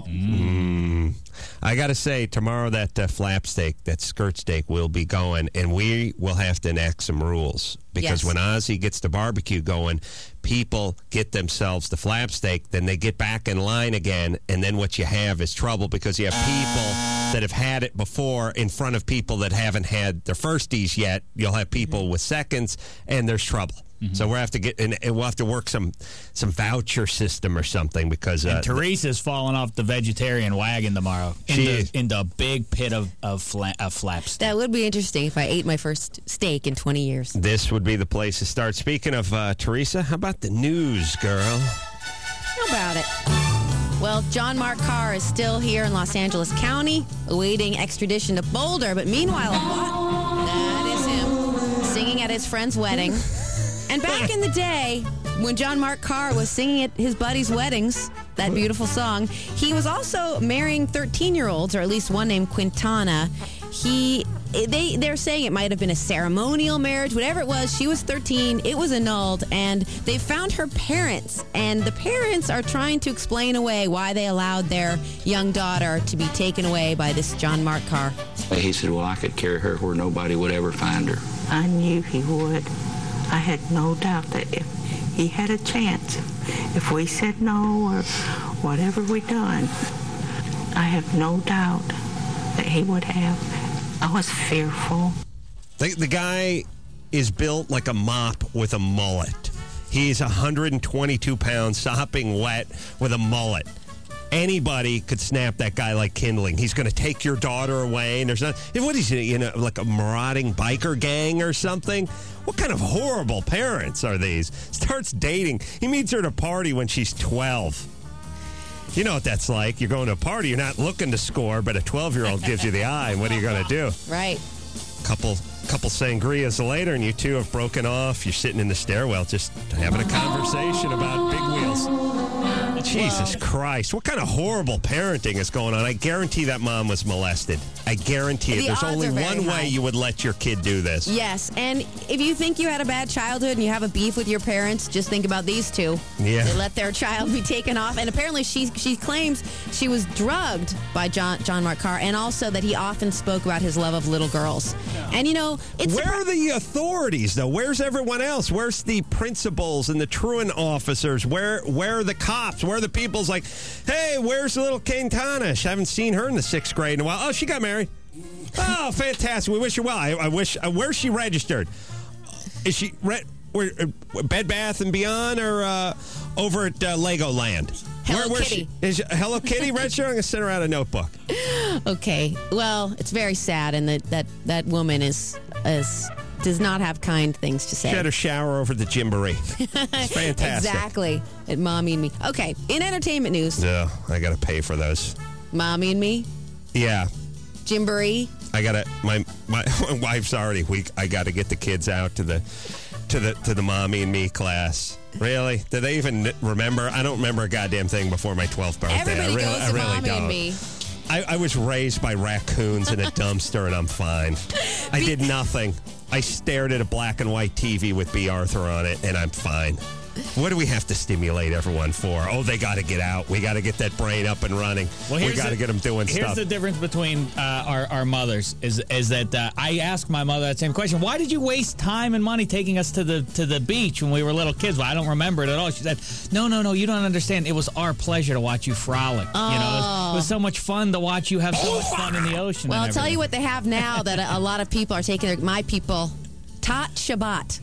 I got to say, tomorrow that flap steak, that skirt steak will be going, and we will have to enact some rules. Because when Ozzy gets the barbecue going, people get themselves the flap steak, then they get back in line again, and then what you have is trouble because you have people that have had it before in front of people that haven't had their firsties yet. You'll have people with seconds, and there's trouble. So we'll have to get, and we'll have to work some voucher system or something because Teresa's falling off the vegetarian wagon tomorrow in the big pit of flaps. That would be interesting if I ate my first steak in 20 years. this would be the place to start. Speaking of Teresa, how about the news, girl? How about it? Well, John Mark Carr is still here in Los Angeles County, awaiting extradition to Boulder. But meanwhile, that is him singing at his friend's wedding. And back in the day, when John Mark Carr was singing at his buddies' weddings, that beautiful song, he was also marrying 13-year-olds, or at least one named Quintana. They're saying it might have been a ceremonial marriage, whatever it was. She was 13, it was annulled, and they found her parents. And the parents are trying to explain away why they allowed their young daughter to be taken away by this John Mark Carr. He said, well, I could carry her where nobody would ever find her. I knew he would. I had no doubt that if he had a chance, if we said no or whatever we done, I have no doubt that he would have. I was fearful. The guy is built like a mop with a mullet. He's 122 pounds, sopping wet with a mullet. Anybody could snap that guy like kindling. He's going to take your daughter away, and there's not. What is he, like a marauding biker gang or something? What kind of horrible parents are these? Starts dating. He meets her at a party when she's 12. You know what that's like. You're going to a party, you're not looking to score, but a 12-year-old gives you the eye. What are you going to do? Right. Couple sangrias later, and you two have broken off. You're sitting in the stairwell just having a conversation about big wheels. Jesus Christ. What kind of horrible parenting is going on? I guarantee that mom was molested. I guarantee it. The There's odds only are very one high. way you would let your kid do this. Yes, and if you think you had a bad childhood and you have a beef with your parents, just think about these two. Yeah. They let their child be taken off, and apparently she claims she was drugged by John Mark Carr, and also that he often spoke about his love of little girls. And it's where are the authorities, though? Where's everyone else? Where's the principals and the truant officers? Where are the cops? We're the people's like, hey, where's little Kane Tanish? I haven't seen her in the 6th grade in a while. Oh, she got married. Oh, fantastic. We wish her well. I wish. Where's she registered? Is she Bed Bath & Beyond or over at Legoland? Hello Kitty. Is Hello Kitty registered? I'm going to send her out a notebook. Okay. Well, it's very sad, and that woman does not have kind things to say. She had a shower over the Gymboree. It's fantastic. Exactly. At Mommy and Me. Okay. In entertainment news. No, I got to pay for those. Mommy and Me. Yeah. Gymboree. I got to. My wife's already weak. I got to get the kids out to the Mommy and Me class. Really? Do they even remember? I don't remember a goddamn thing before my 12th birthday. Everybody goes to Mommy and Me. I was raised by raccoons in a dumpster, and I'm fine. I did nothing. I stared at a black and white TV with B. Arthur on it, and I'm fine. What do we have to stimulate everyone for? Oh, they got to get out. We got to get that brain up and running. Well, we got to get them doing stuff. Here's the difference between our mothers is that I asked my mother that same question. Why did you waste time and money taking us to the beach when we were little kids? Well, I don't remember it at all. She said, no, you don't understand. It was our pleasure to watch you frolic. Oh. You know, it was so much fun to watch you have so much fun in the ocean. Well, and I'll tell you everything. what they have now that a lot of people are taking my people, Tot Shabbat.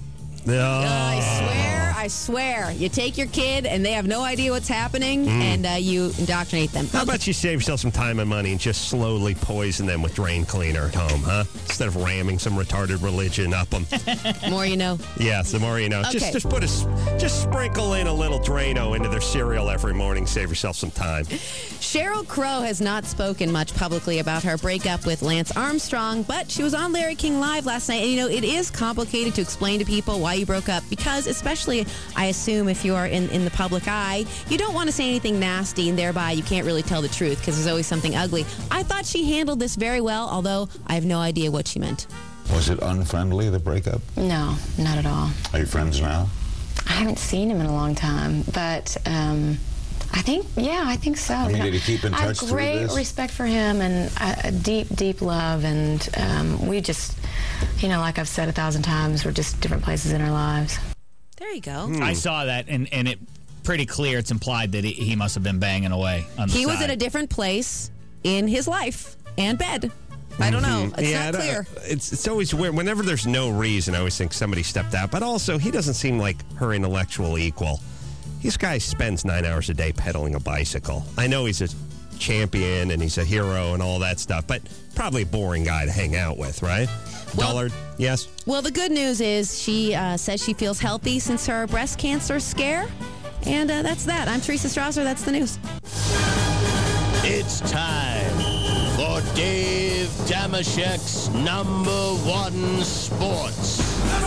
I swear. You take your kid, and they have no idea what's happening, and you indoctrinate them. How about you save yourself some time and money and just slowly poison them with drain cleaner at home, huh? Instead of ramming some retarded religion up them. More you know. Yes, the more you know. Okay. Just sprinkle in a little Drano into their cereal every morning. Save yourself some time. Sheryl Crow has not spoken much publicly about her breakup with Lance Armstrong, but she was on Larry King Live last night, and it is complicated to explain to people why you broke up, because especially, I assume, if you are in the public eye, you don't want to say anything nasty, and thereby you can't really tell the truth because there's always something ugly. I thought she handled this very well, although I have no idea what she meant. Was it unfriendly, the breakup? No, not at all. Are you friends now? I haven't seen him in a long time, but I think so. I mean, did he keep in touch through I have this? great respect for him and a deep, deep love, and we just, like I've said 1,000 times, we're just different places in our lives. There you go. I saw that, and it pretty clear. It's implied that he must have been banging away on the He was side. at a different place in his life and bed. I don't know. It's not clear. It's always weird. Whenever there's no reason, I always think somebody stepped out. But also, he doesn't seem like her intellectual equal. This guy spends 9 hours a day pedaling a bicycle. I know he's a champion and he's a hero and all that stuff, but probably a boring guy to hang out with, right? Dullard, yes? Well, the good news is she says she feels healthy since her breast cancer scare. And that's that. I'm Teresa Strasser. That's the news. It's time for Dave Damashek's #1 sports.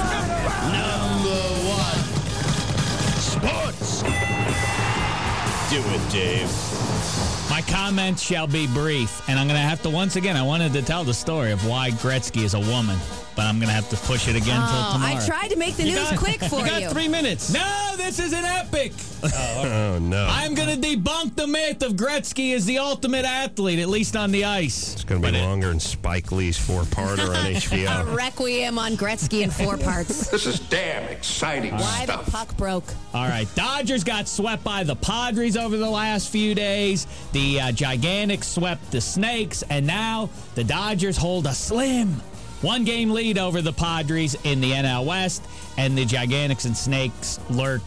#1 sports. Do it, Dave. My comments shall be brief, and I'm going to have to, once again, I wanted to tell the story of why Gretzky is a woman, but I'm going to have to push it again until tomorrow. I tried to make the news quick for you. You got 3 minutes. No, this is an epic. Oh, no. I'm going to debunk the myth of Gretzky as the ultimate athlete, at least on the ice. It's going to be longer than Spike Lee's 4-parter on A HBO. requiem on Gretzky in 4 parts. This is damn exciting Why stuff. the puck broke. All right, Dodgers got swept by the Padres over the last few days. The Gigantics swept the Snakes, and now the Dodgers hold a slim 1-game lead over the Padres in the NL West, and the Gigantics and Snakes lurk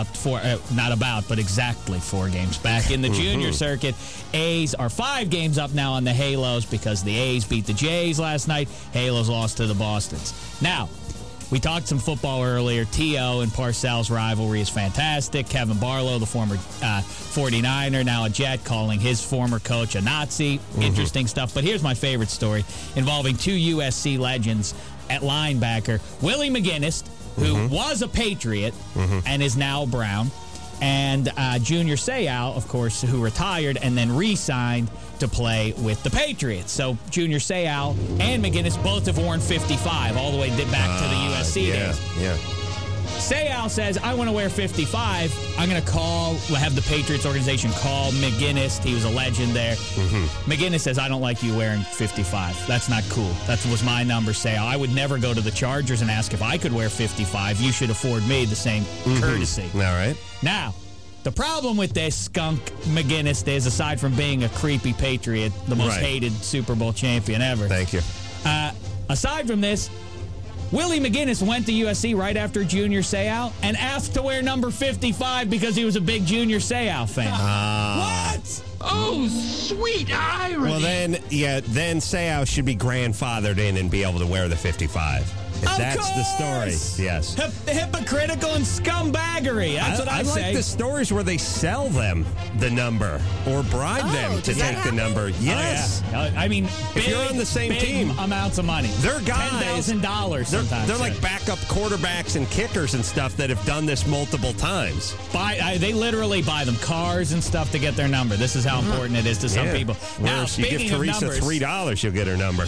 exactly 4 games back in the junior circuit. A's are 5 games up now on the Halos because the A's beat the Jays last night. Halos lost to the Bostons. Now, we talked some football earlier. T.O. and Parcells' rivalry is fantastic. Kevin Barlow, the former 49er, now a Jet, calling his former coach a Nazi. Interesting stuff. But here's my favorite story involving 2 USC legends at linebacker. Willie McGinnis, who was a Patriot and is now a Brown, and Junior Seau, of course, who retired and then re-signed to play with the Patriots. So Junior Seau and McGinnis both have worn 55 all the way back to the USC days. Yeah. Seau says, I want to wear 55. I'm going to have the Patriots organization call McGinnis. He was a legend there. McGinnis says, I don't like you wearing 55. That's not cool. That was my number, Seau. I would never go to the Chargers and ask if I could wear 55. You should afford me the same courtesy. All right. Now, The problem with this Skunk McGinnis is, aside from being a creepy Patriot, the most hated Super Bowl champion ever. Thank you. Aside from this, Willie McGinnis went to USC right after Junior Seau and asked to wear number 55 because he was a big Junior Seau fan. What? Oh, sweet irony. Well, then Seau should be grandfathered in and be able to wear the 55. If that's the story, yes. Hypocritical and scumbaggery. That's what I say. like the stories where they sell them the number or bribe them to take the number. Yes. Oh, yeah. I mean, if you're on the same team, amounts of money. They're guys. $10,000 sometimes. They're like backup quarterbacks and kickers and stuff that have done this multiple times. They literally buy them cars and stuff to get their number. This is how important it is to some people. Now, you give Teresa $3, you'll get her number.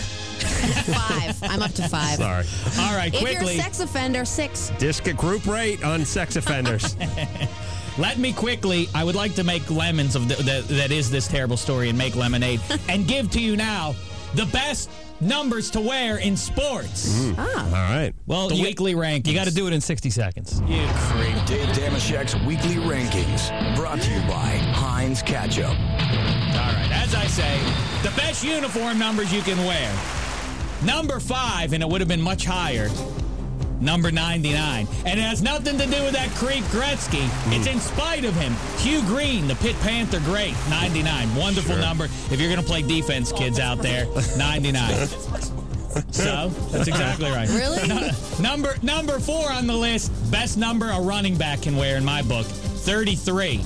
5. I'm up to 5. Sorry. All right, quickly. If you're a sex offender, 6. Disc group rate on sex offenders. Let me quickly, I would like to make lemons of that is this terrible story and make lemonade and give to you now the best numbers to wear in sports. All right. Well, the weekly rankings. You got to do it in 60 seconds. You creep. Dave Damashek's weekly rankings, brought to you by Heinz Ketchup. All right, as I say, the best uniform numbers you can wear. Number 5, and it would have been much higher, number 99. And it has nothing to do with that creep Gretzky. It's in spite of him. Hugh Green, the Pitt Panther great, 99. Wonderful number. If you're going to play defense, kids out there, 99. So, that's exactly right. Really? Number 4 on the list, best number a running back can wear in my book, 33.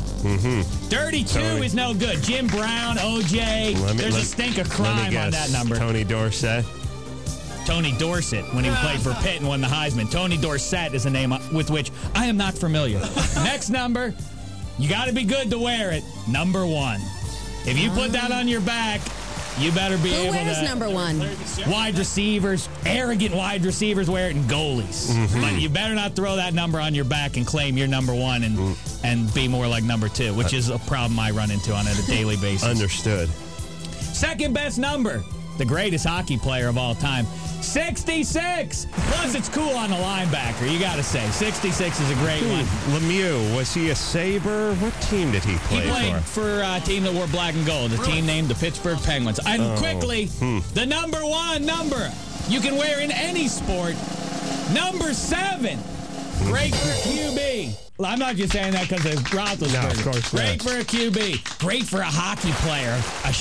32 is no good. Jim Brown, OJ, there's a stink of crime on that number. Tony Dorsett. Tony Dorsett, when he played for Pitt and won the Heisman. Tony Dorsett is a name with which I am not familiar. Next number, you got to be good to wear it. Number 1. If you put that on your back, you better be able to. Who wears number 1? Wide receivers, arrogant wide receivers wear it, and goalies. But you better not throw that number on your back and claim you're number 1 and be more like number 2, which is a problem I run into on a daily basis. Understood. Second best number, the greatest hockey player of all time, 66. Plus, it's cool on a linebacker, you got to say. 66 is a great one. Lemieux, was he a Sabre? What team did he play for? He played for a team that wore black and gold, a team named the Pittsburgh Penguins. And quickly, the number 1 number you can wear in any sport, number 7. Great for a QB. Well, I'm not just saying that because of Roethlisberger. No, of course not. Great for a QB. Great for a hockey player.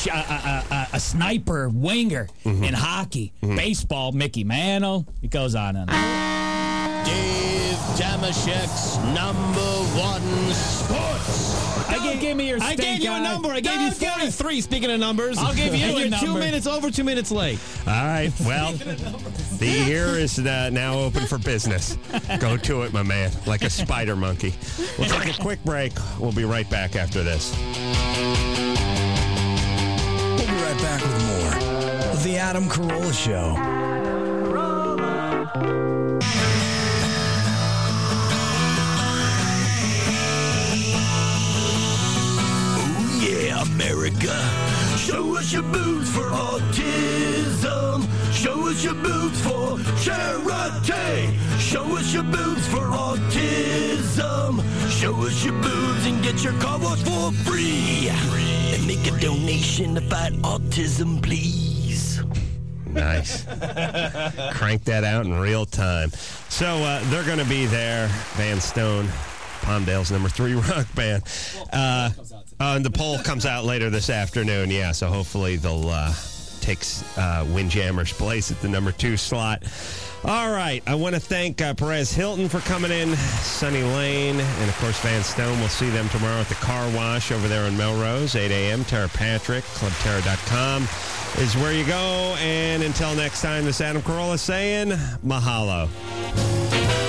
A sniper winger in hockey. Baseball, Mickey Mantle. It goes on and on. Dave Damashek's number 1 sports. Give me your I gave you a number. I gave you 43, speaking of numbers. I'll give you a you're number. 2 minutes over, 2 minutes late. All right. Well, the year is now open for business. Go to it, my man, like a spider monkey. We'll take a quick break. We'll be right back after this. We'll be right back with more of The Adam Carolla Show. America, show us your boobs for autism. Show us your boobs for charity. Show us your boobs for autism. Show us your boobs and get your car wash for free. And make a donation to fight autism, please. Nice. Crank that out in real time. So they're going to be there. Van Stone, Palmdale's number 3 rock band. And the poll comes out later this afternoon, yeah, so hopefully they'll take Windjammer's place at the number 2 slot. All right, I want to thank Perez Hilton for coming in, Sunny Lane, and, of course, Van Stone. We'll see them tomorrow at the Car Wash over there in Melrose, 8 a.m. Tara Patrick, ClubTara.com is where you go. And until next time, this is Adam Carolla saying mahalo.